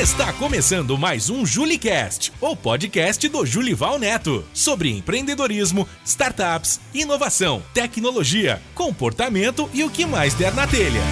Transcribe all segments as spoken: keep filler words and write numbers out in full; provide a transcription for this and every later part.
Está começando mais um JuliCast, o podcast do Julival Neto, sobre empreendedorismo, startups, inovação, tecnologia, comportamento e o que mais der na telha.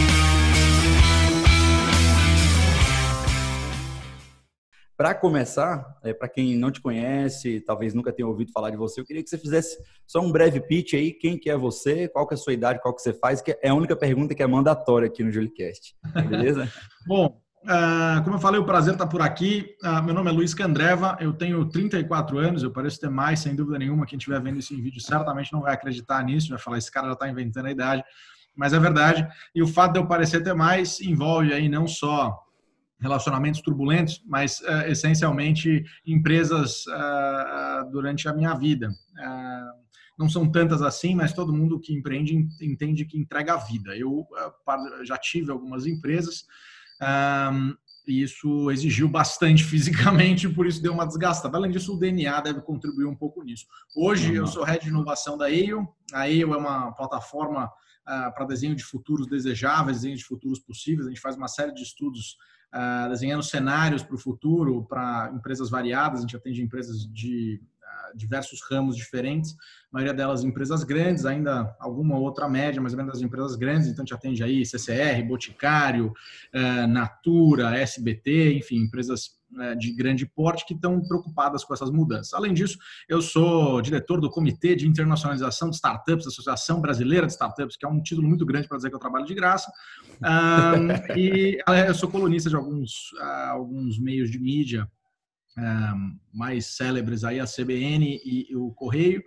Para começar, é, para quem não te conhece, talvez nunca tenha ouvido falar de você, eu queria que você fizesse só um breve pitch aí, quem que é você, qual que é a sua idade, qual que você faz, que é a única pergunta que é mandatória aqui no JuliCast, beleza? Bom, uh, como eu falei, o prazer está por aqui. Uh, meu nome é Luiz Candreva, eu tenho trinta e quatro anos, eu pareço ter mais, sem dúvida nenhuma. Quem estiver vendo isso em vídeo certamente não vai acreditar nisso, vai falar, esse cara já está inventando a idade, mas é verdade. E o fato de eu parecer ter mais envolve aí não só relacionamentos turbulentos, mas uh, essencialmente empresas uh, durante a minha vida. Uh, não são tantas assim, mas todo mundo que empreende entende que entrega a vida. Eu uh, já tive algumas empresas um, e isso exigiu bastante fisicamente, por isso deu uma desgastada. Além disso, o D N A deve contribuir um pouco nisso. Hoje eu sou Head de Inovação da A E O. A A E O é uma plataforma uh, para desenho de futuros desejáveis, desenho de futuros possíveis. A gente faz uma série de estudos Uh, desenhando cenários para o futuro, para empresas variadas. A gente atende empresas de uh, diversos ramos diferentes, a maioria delas empresas grandes, ainda alguma outra média, mas menos das empresas grandes. Então a gente atende aí C C R, Boticário, uh, Natura, S B T, enfim, empresas uh, de grande porte que estão preocupadas com essas mudanças. Além disso, eu sou diretor do Comitê de Internacionalização de Startups, da Associação Brasileira de Startups, que é um título muito grande para dizer que eu trabalho de graça. Um, e eu sou colunista de alguns, uh, alguns meios de mídia um, mais célebres, aí, a C B N e, e o Correio.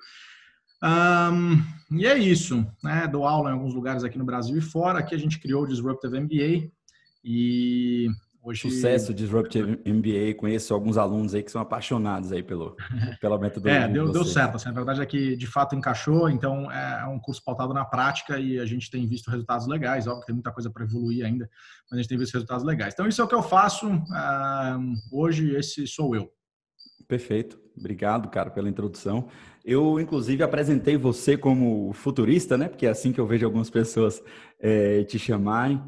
Um, e é isso, né? Dou aula em alguns lugares aqui no Brasil e fora. Aqui a gente criou o Disruptive M B A e hoje... Sucesso, Disruptive M B A. Conheço alguns alunos aí que são apaixonados aí pelo, pela metodologia. É, deu, deu certo. Assim, a verdade é que de fato encaixou, então é um curso pautado na prática e a gente tem visto resultados legais. Óbvio que tem muita coisa para evoluir ainda, mas a gente tem visto resultados legais. Então isso é o que eu faço. Uh, hoje esse sou eu. Perfeito. Obrigado, cara, pela introdução. Eu, inclusive, apresentei você como futurista, né? Porque é assim que eu vejo algumas pessoas é, te chamarem.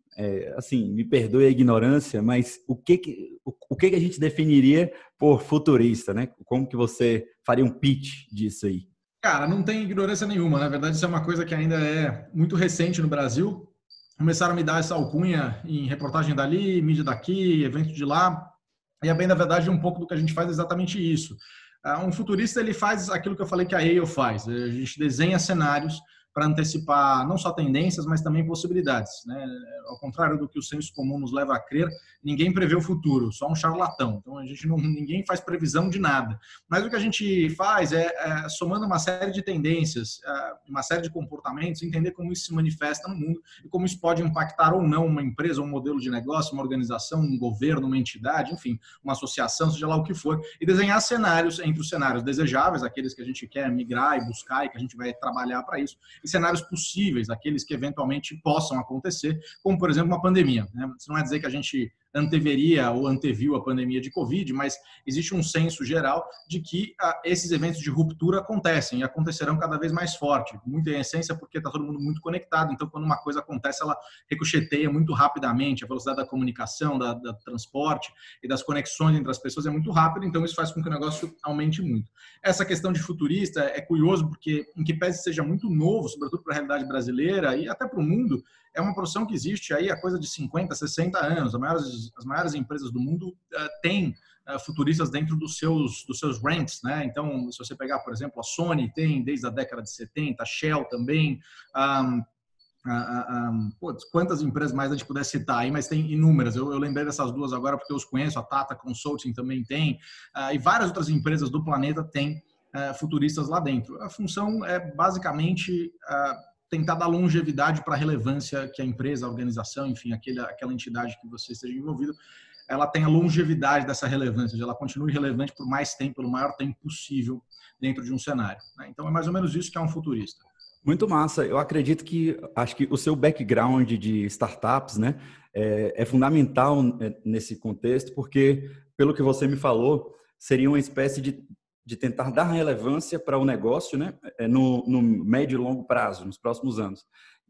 É, assim, me perdoe a ignorância, mas o que que, o, o que que a gente definiria por futurista, né? Como que você faria um pitch disso aí? Cara, não tem ignorância nenhuma. Na verdade, isso é uma coisa que ainda é muito recente no Brasil. Começaram a me dar essa alcunha em reportagem dali, mídia daqui, evento de lá. E é bem, na verdade, um pouco do que a gente faz é exatamente isso. Um futurista, ele faz aquilo que eu falei que a A E O faz. A gente desenha cenários para antecipar não só tendências, mas também possibilidades, né? Ao contrário do que o senso comum nos leva a crer, ninguém prevê o futuro, só um charlatão. Então, a gente não, ninguém faz previsão de nada. Mas o que a gente faz é, é somando uma série de tendências, uma série de comportamentos, entender como isso se manifesta no mundo e como isso pode impactar ou não uma empresa, um modelo de negócio, uma organização, um governo, uma entidade, enfim, uma associação, seja lá o que for, e desenhar cenários entre os cenários desejáveis, aqueles que a gente quer migrar e buscar e que a gente vai trabalhar para isso, e cenários possíveis, aqueles que eventualmente possam acontecer, como, por exemplo, uma pandemia, né? Isso não é dizer que a gente anteveria ou anteviu a pandemia de Covid, mas existe um senso geral de que ah, esses eventos de ruptura acontecem e acontecerão cada vez mais forte, muito em essência porque está todo mundo muito conectado, então quando uma coisa acontece, ela ricocheteia muito rapidamente, a velocidade da comunicação, da, da transporte e das conexões entre as pessoas é muito rápida, então isso faz com que o negócio aumente muito. Essa questão de futurista é curioso porque, em que pese seja muito novo, sobretudo para a realidade brasileira e até para o mundo, é uma profissão que existe aí há coisa de cinquenta, sessenta anos. As maiores, as maiores empresas do mundo uh, têm uh, futuristas dentro dos seus, dos seus ranks, né? Então, se você pegar, por exemplo, a Sony tem desde a década de setenta, a Shell também, um, uh, um, putz, quantas empresas mais a gente puder citar aí, mas tem inúmeras. Eu, eu lembrei dessas duas agora porque eu os conheço, a Tata Consulting também tem, uh, e várias outras empresas do planeta têm uh, futuristas lá dentro. A função é basicamente Uh, tentar dar longevidade para a relevância que a empresa, a organização, enfim, aquele, aquela entidade que você esteja envolvido, ela tenha longevidade dessa relevância, ela continue relevante por mais tempo, pelo maior tempo possível dentro de um cenário, né? Então, é mais ou menos isso que é um futurista. Muito massa. Eu acredito que, acho que o seu background de startups, né, é, é fundamental nesse contexto, porque, pelo que você me falou, seria uma espécie de de tentar dar relevância para o negócio, né, no, no médio e longo prazo, nos próximos anos.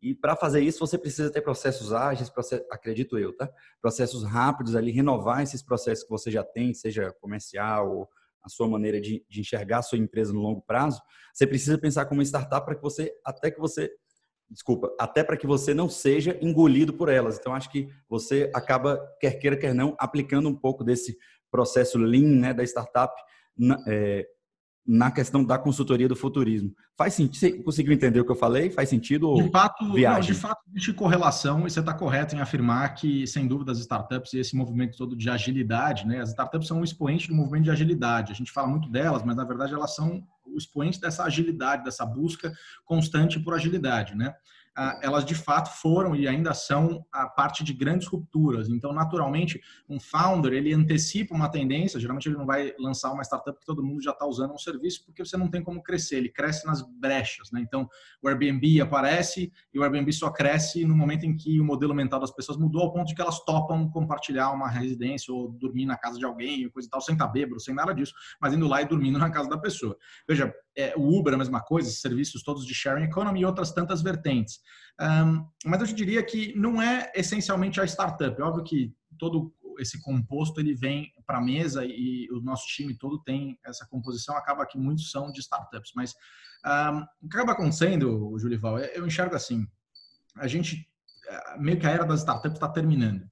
E para fazer isso, você precisa ter processos ágeis, processos, acredito eu, tá? Processos rápidos ali, renovar esses processos que você já tem, seja comercial ou a sua maneira de, de enxergar a sua empresa no longo prazo. Você precisa pensar como uma startup para que você, até que você, desculpa, até para que você não seja engolido por elas. Então, acho que você acaba, quer queira, quer não, aplicando um pouco desse processo lean, né, da startup na, é, na questão da consultoria do futurismo. Faz sentido? Você conseguiu entender o que eu falei? Faz sentido ou de fato, viagem? Não, de fato, existe correlação e você está correto em afirmar que, sem dúvida, as startups e esse movimento todo de agilidade, né? As startups são um expoente do movimento de agilidade. A gente fala muito delas, mas, na verdade, elas são o expoente dessa agilidade, dessa busca constante por agilidade, né? Elas de fato foram e ainda são a parte de grandes rupturas. Então, naturalmente, um founder, ele antecipa uma tendência. Geralmente ele não vai lançar uma startup que todo mundo já está usando um serviço, porque você não tem como crescer, ele cresce nas brechas, né? Então, o Airbnb aparece e o Airbnb só cresce no momento em que o modelo mental das pessoas mudou ao ponto de que elas topam compartilhar uma residência ou dormir na casa de alguém, coisa e tal, sem estar bêbado, sem nada disso, mas indo lá e dormindo na casa da pessoa. Veja, é, o Uber é a mesma coisa, serviços todos de sharing economy e outras tantas vertentes. Um, mas eu te diria que não é essencialmente a startup. É óbvio que todo esse composto ele vem para a mesa e o nosso time todo tem essa composição, acaba que muitos são de startups. Mas um, o que acaba acontecendo, Julival, eu enxergo assim, a gente, meio que a era das startups está terminando.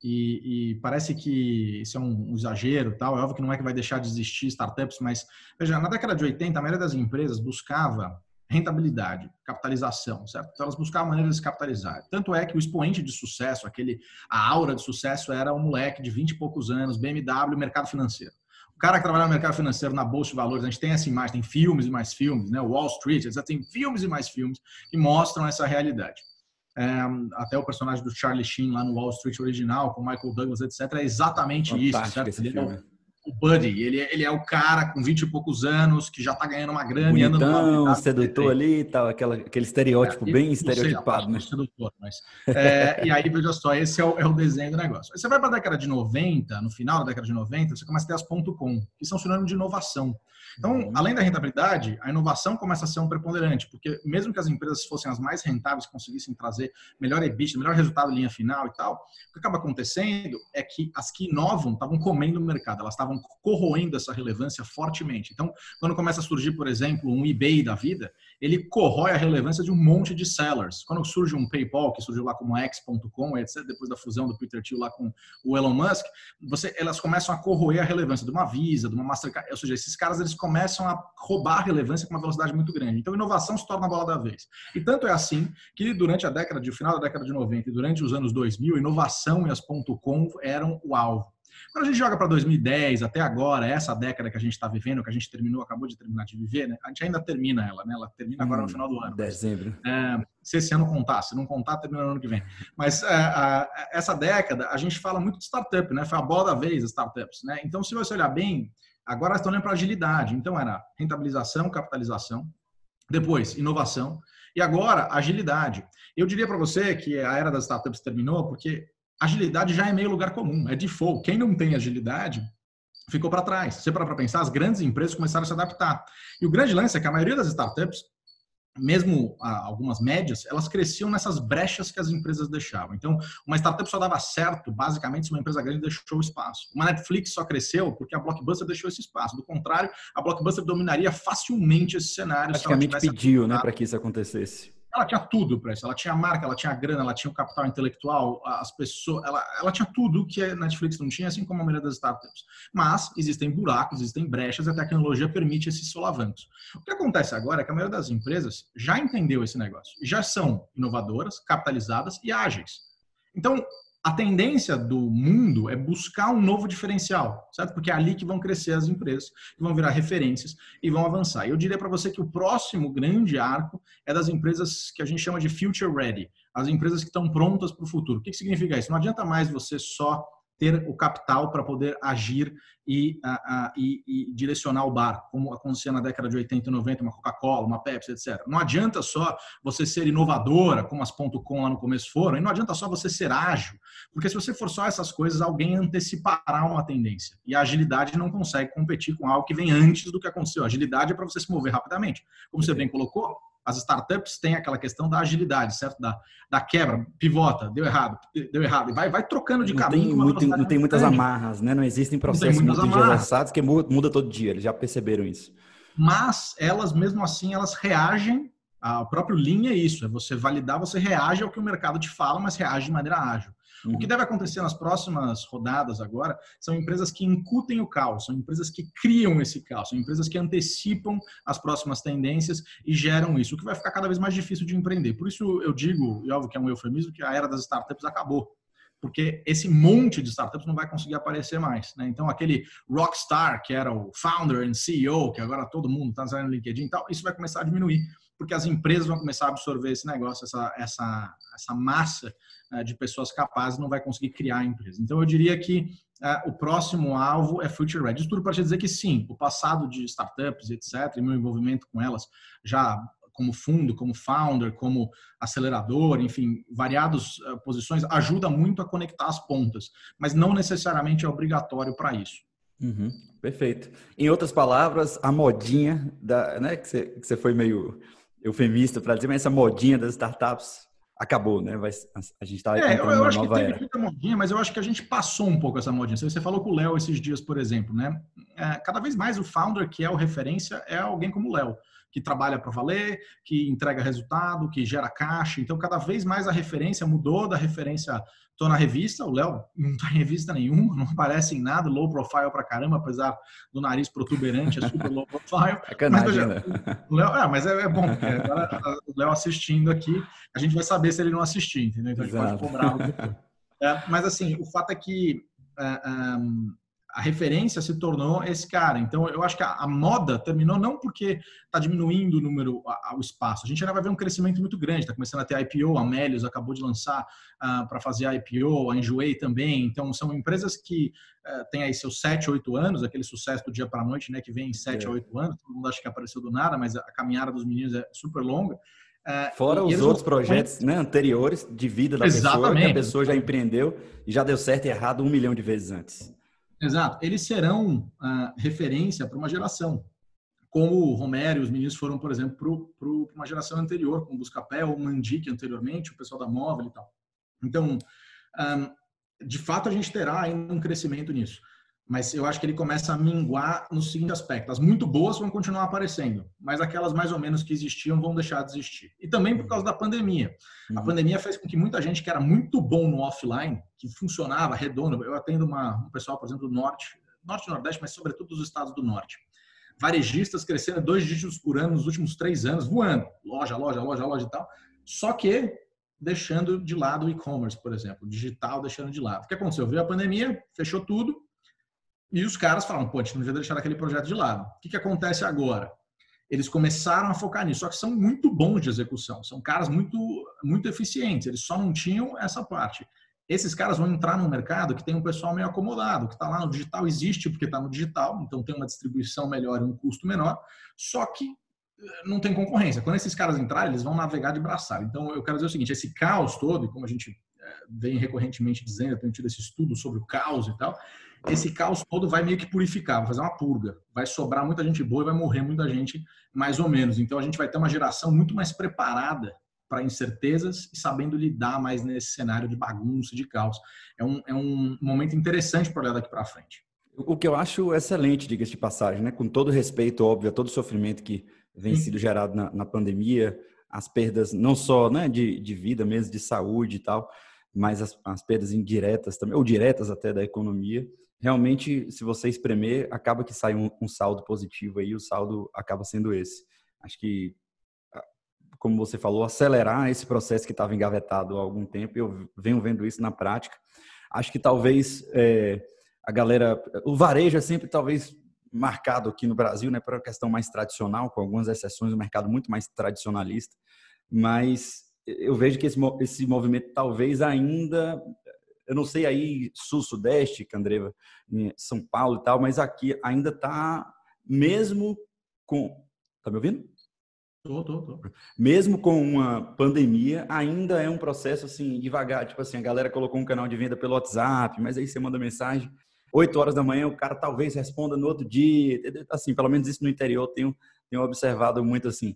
E, e parece que isso é um, um exagero, tal. É óbvio que não é que vai deixar de existir startups, mas veja, na década de oitenta, a maioria das empresas buscava rentabilidade, capitalização, certo? Então elas buscavam maneiras de se capitalizar. Tanto é que o expoente de sucesso, aquele, a aura de sucesso era um moleque de vinte e poucos anos, B M W, mercado financeiro. O cara que trabalha no mercado financeiro, na bolsa de valores, a gente tem essa imagem, tem filmes e mais filmes, né? Wall Street, etcétera. Tem filmes e mais filmes que mostram essa realidade. É, até o personagem do Charlie Sheen lá no Wall Street original, com Michael Douglas, etcétera, é exatamente Fantástico isso, certo? Ele é o, o Buddy, ele, ele é o cara com vinte e poucos anos que já está ganhando uma grana bonitão, e anda no sedutor ali e tal, aquela, aquele estereótipo é, bem estereotipado, né? Sedutor, mas, é, e aí, veja só, esse é o, é o desenho do negócio. Aí você vai para a década de noventa, no final da década de noventa, você começa a ter as ponto .com, que são sinônimo de inovação. Então, além da rentabilidade, a inovação começa a ser um preponderante, porque mesmo que as empresas fossem as mais rentáveis, conseguissem trazer melhor EBITDA, melhor resultado em linha final e tal, o que acaba acontecendo é que as que inovam estavam comendo no mercado, elas estavam corroendo essa relevância fortemente. Então, quando começa a surgir, por exemplo, um eBay da vida, ele corrói a relevância de um monte de sellers. Quando surge um PayPal, que surgiu lá como X ponto com, etcétera, depois da fusão do Peter Thiel lá com o Elon Musk, você, elas começam a corroer a relevância de uma Visa, de uma Mastercard, ou seja, esses caras eles começam a roubar a relevância com uma velocidade muito grande. Então, inovação se torna a bola da vez. E tanto é assim que durante a década de final da década de noventa e durante os anos dois mil, inovação e as ponto .com eram o alvo. Quando a gente joga para dois mil e dez, até agora, essa década que a gente está vivendo, que a gente terminou, acabou de terminar de viver, né? A gente ainda termina ela, né? Ela termina agora hum, no final do ano. Dezembro. É, se esse ano contar, se não contar, termina no ano que vem. Mas é, a, essa década, a gente fala muito de startup, né? Foi a bola da vez, as startups, né? Então, se você olhar bem, agora estão olhando para agilidade. Então, era rentabilização, capitalização, depois inovação, e agora agilidade. Eu diria para você que a era das startups terminou porque agilidade já é meio lugar comum, é default. Quem não tem agilidade ficou para trás. Se você parar para pensar, as grandes empresas começaram a se adaptar. E o grande lance é que a maioria das startups, mesmo algumas médias, elas cresciam nessas brechas que as empresas deixavam. Então, uma startup só dava certo, basicamente, se uma empresa grande deixou o espaço. Uma Netflix só cresceu porque a Blockbuster deixou esse espaço. Do contrário, a Blockbuster dominaria facilmente esse cenário. Praticamente pediu, né, para que isso acontecesse. Ela tinha tudo para isso. Ela tinha marca, ela tinha grana, ela tinha o capital intelectual, as pessoas, ela, ela tinha tudo que a Netflix não tinha, assim como a maioria das startups. Mas existem buracos, existem brechas e a tecnologia permite esses solavancos. O que acontece agora é que a maioria das empresas já entendeu esse negócio. Já são inovadoras, capitalizadas e ágeis. Então, a tendência do mundo é buscar um novo diferencial, certo? Porque é ali que vão crescer as empresas, que vão virar referências e vão avançar. E eu diria para você que o próximo grande arco é das empresas que a gente chama de future ready, as empresas que estão prontas para o futuro. O que, que significa isso? Não adianta mais você só ter o capital para poder agir e, a, a, e, e direcionar o bar, como acontecia na década de oitenta e noventa, uma Coca-Cola, uma Pepsi, etcétera. Não adianta só você ser inovadora, como as ponto .com lá no começo foram, e não adianta só você ser ágil, porque se você for só essas coisas, alguém antecipará uma tendência. E a agilidade não consegue competir com algo que vem antes do que aconteceu. A agilidade é para você se mover rapidamente. Como você bem colocou, As startups têm aquela questão da agilidade, certo? Da, da quebra, pivota, deu errado, deu errado. E vai, vai trocando de não caminho. Tem muito, não tem muitas grande. amarras, né? Não existem processos muito engessados que muda, muda todo dia. Eles já perceberam isso. Mas elas, mesmo assim, elas reagem. O próprio Lean é isso, é você validar, você reage ao que o mercado te fala, mas reage de maneira ágil. Uhum. O que deve acontecer nas próximas rodadas agora são empresas que incutem o caos, são empresas que criam esse caos, são empresas que antecipam as próximas tendências e geram isso, o que vai ficar cada vez mais difícil de empreender. Por isso eu digo, e óbvio que é um eufemismo, que a era das startups acabou. Porque esse monte de startups não vai conseguir aparecer mais, né? Então, aquele rockstar, que era o founder e C E O, que agora todo mundo está saindo no LinkedIn e tal, isso vai começar a diminuir, porque as empresas vão começar a absorver esse negócio, essa, essa, essa massa uh, de pessoas capazes não vai conseguir criar a empresa. Então, eu diria que uh, o próximo alvo é Future Ready. Isso tudo para te dizer que sim, o passado de startups, etcétera, e meu envolvimento com elas já como fundo, como founder, como acelerador, enfim, variadas uh, posições, ajuda muito a conectar as pontas, mas não necessariamente é obrigatório para isso. Uhum, perfeito. Em outras palavras, a modinha, da, né, que você, que você foi meio eufemista para dizer, mas essa modinha das startups acabou, né? Vai, a gente está é, entrando eu numa acho nova que teve era. muita modinha, mas eu acho que a gente passou um pouco essa modinha. Você falou com o Léo esses dias, por exemplo, né? É, cada vez mais o founder que é o referência é alguém como o Léo, que trabalha para valer, que entrega resultado, que gera caixa. Então, cada vez mais a referência mudou da referência, estou na revista, o Léo não está em revista nenhuma, não aparece em nada, low profile pra caramba, apesar do nariz protuberante, é super low profile. Sacanagem, mas, né? o Léo, é, mas é, é bom, porque agora o Léo assistindo aqui, a gente vai saber se ele não assistir, entendeu? Então, Exato. A gente pode cobrar depois. É, mas, assim, o fato é que é, um, a referência se tornou esse cara. Então, eu acho que a, a moda terminou não porque está diminuindo o número, a, a, o espaço. A gente ainda vai ver um crescimento muito grande. Está começando a ter I P O, a Melius acabou de lançar uh, para fazer a I P O, a Enjoei também. Então, são empresas que uh, têm aí seus sete, oito anos, aquele sucesso do dia para a noite, né, que vem em sete a oito anos. Todo mundo acha que apareceu do nada, mas a, a caminhada dos meninos é super longa. Uh, Fora os outros vão... projetos, né, anteriores de vida da Exatamente. pessoa, que a pessoa já empreendeu e já deu certo e errado um milhão de vezes antes. Exato. Eles serão uh, referência para uma geração, como o Romero e os meninos foram, por exemplo, para uma geração anterior, como o Buscapé ou o Mandic anteriormente, o pessoal da Móvel e tal. Então, um, de fato, a gente terá ainda um crescimento nisso. Mas eu acho que ele começa a minguar no seguinte aspecto. As muito boas vão continuar aparecendo, mas aquelas mais ou menos que existiam vão deixar de existir. E também por causa da pandemia. Uhum. A pandemia fez com que muita gente que era muito bom no offline, que funcionava redondo, eu atendo uma, um pessoal, por exemplo, do norte, norte e nordeste, mas sobretudo dos estados do norte. Varejistas crescendo dois dígitos por ano nos últimos três anos, voando. Loja, loja, loja, loja e tal. Só que deixando de lado o e-commerce, por exemplo. O digital deixando de lado. O que aconteceu? Veio a pandemia, fechou tudo. E os caras falaram, pô, a gente não devia deixar aquele projeto de lado. O que, que acontece agora? Eles começaram a focar nisso, só que são muito bons de execução, são caras muito, muito eficientes, eles só não tinham essa parte. Esses caras vão entrar no mercado que tem um pessoal meio acomodado, que está lá no digital, existe porque está no digital, então tem uma distribuição melhor e um custo menor, só que não tem concorrência. Quando esses caras entrarem, eles vão navegar de braçada. Então, eu quero dizer o seguinte, esse caos todo, e como a gente vem recorrentemente dizendo, eu tenho tido esse estudo sobre o caos e tal, esse caos todo vai meio que purificar, vai fazer uma purga, vai sobrar muita gente boa e vai morrer muita gente mais ou menos. Então a gente vai ter uma geração muito mais preparada para incertezas e sabendo lidar mais nesse cenário de bagunça, de caos. É um, é um momento interessante para olhar daqui para frente. O que eu acho excelente, diga-se de passagem, né? Com todo respeito, óbvio, a todo o sofrimento que vem sido gerado na, na pandemia, as perdas não só, né, de, de vida mesmo, de saúde e tal, mas as, as perdas indiretas também, ou diretas até da economia. Realmente, se você espremer, acaba que sai um, um saldo positivo aí, o saldo acaba sendo esse. Acho que, como você falou, acelerar esse processo que estava engavetado há algum tempo, eu venho vendo isso na prática. Acho que talvez é, a galera, o varejo é sempre talvez marcado aqui no Brasil, né, para uma questão mais tradicional, com algumas exceções, um mercado muito mais tradicionalista, mas eu vejo que esse, esse movimento talvez ainda... Eu não sei aí, sul, sudeste, Candreva, em São Paulo e tal, mas aqui ainda está, mesmo com... Tá me ouvindo? Tô, tô, tô. Mesmo com uma pandemia, ainda é um processo assim, devagar. Tipo assim, a galera colocou um canal de venda pelo WhatsApp, mas aí você manda mensagem, oito horas da manhã, o cara talvez responda no outro dia. Assim, pelo menos isso no interior eu tenho, tenho observado muito assim.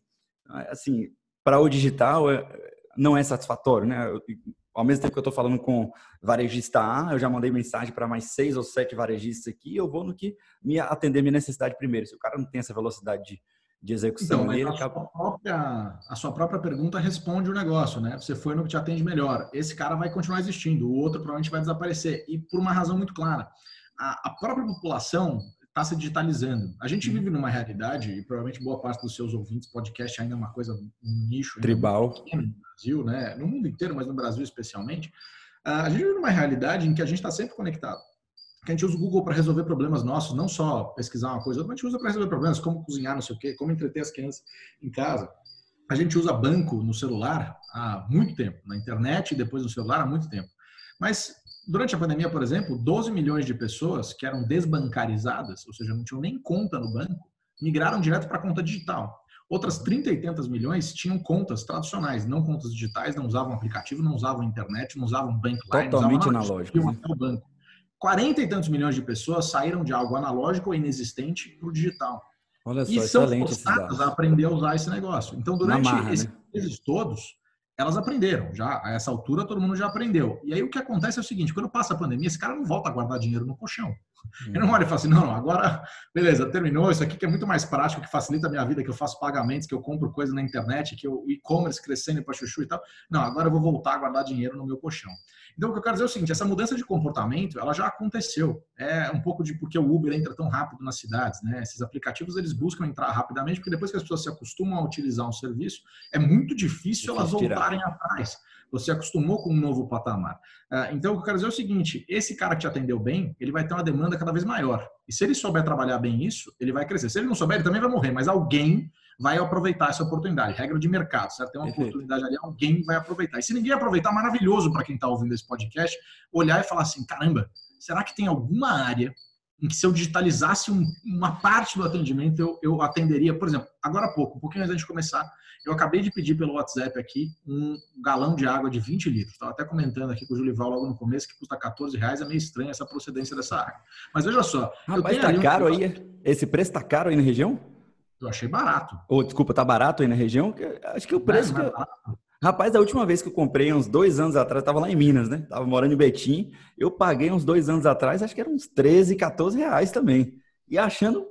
assim, para o digital não é satisfatório, né? Ao mesmo tempo que eu estou falando com varejista A, eu já mandei mensagem para mais seis ou sete varejistas aqui, eu vou no que me atender minha necessidade primeiro. Se o cara não tem essa velocidade de, de execução... Então, ali, a, acaba... sua própria, a sua própria pergunta responde o negócio, né? Você foi no que te atende melhor. Esse cara vai continuar existindo, o outro provavelmente vai desaparecer. E por uma razão muito clara. A, a própria população está se digitalizando. A gente vive numa realidade, e provavelmente boa parte dos seus ouvintes, podcast ainda é uma coisa, um nicho tribal pequeno no Brasil, né? No mundo inteiro, mas no Brasil especialmente. A gente vive numa realidade em que a gente está sempre conectado. Que a gente usa o Google para resolver problemas nossos, não só pesquisar uma coisa, mas a gente usa para resolver problemas, como cozinhar, não sei o quê, como entreter as crianças em casa. A gente usa banco no celular há muito tempo, na internet e depois no celular há muito tempo. Mas durante a pandemia, por exemplo, doze milhões de pessoas que eram desbancarizadas, ou seja, não tinham nem conta no banco, migraram direto para a conta digital. Outras trinta e tantas milhões tinham contas tradicionais, não contas digitais, não usavam aplicativo, não usavam internet, não usavam bankline, totalmente não usavam analógico, né? o banco. quarenta e tantos milhões de pessoas saíram de algo analógico ou inexistente para o digital. Olha só, e são excelente forçadas a aprender a usar esse negócio. Então, durante marra, esses né? meses todos, elas aprenderam. Já a essa altura, todo mundo já aprendeu. E aí o que acontece é o seguinte, quando passa a pandemia, esse cara não volta a guardar dinheiro no colchão. Ele não olha e fala assim, não, não, agora, beleza, terminou, isso aqui que é muito mais prático, que facilita a minha vida, que eu faço pagamentos, que eu compro coisa na internet, que o e-commerce crescendo para chuchu e tal. Não, agora eu vou voltar a guardar dinheiro no meu colchão. Então, o que eu quero dizer é o seguinte, essa mudança de comportamento, ela já aconteceu. É um pouco de porque o Uber entra tão rápido nas cidades, né? Esses aplicativos, eles buscam entrar rapidamente, porque depois que as pessoas se acostumam a utilizar um serviço, é muito difícil elas voltarem atrás. Você acostumou com um novo patamar. Então, o que eu quero dizer é o seguinte, esse cara que te atendeu bem, ele vai ter uma demanda cada vez maior. E se ele souber trabalhar bem isso, ele vai crescer. Se ele não souber, ele também vai morrer, mas alguém vai aproveitar essa oportunidade. Regra de mercado, certo? Tem uma Perfeito. oportunidade ali, alguém vai aproveitar. E se ninguém aproveitar, maravilhoso para quem está ouvindo esse podcast, olhar e falar assim, caramba, será que tem alguma área em que se eu digitalizasse um, uma parte do atendimento, eu, eu atenderia? Por exemplo, agora há pouco, um pouquinho antes de começar, eu acabei de pedir pelo WhatsApp aqui um galão de água de vinte litros. Estava até comentando aqui com o Julival logo no começo que custa quatorze reais, é meio estranha essa procedência dessa água. Mas veja só. Rapaz, tá um caro negócio... aí? Esse preço tá caro aí na região? Eu achei barato. Ou, oh, desculpa, tá barato aí na região? Acho que o preço... Não, que... não é Rapaz, a última vez que eu comprei, uns dois anos atrás, tava lá em Minas, né? Tava morando em Betim. Eu paguei uns dois anos atrás, acho que era uns treze, quatorze reais também. E achando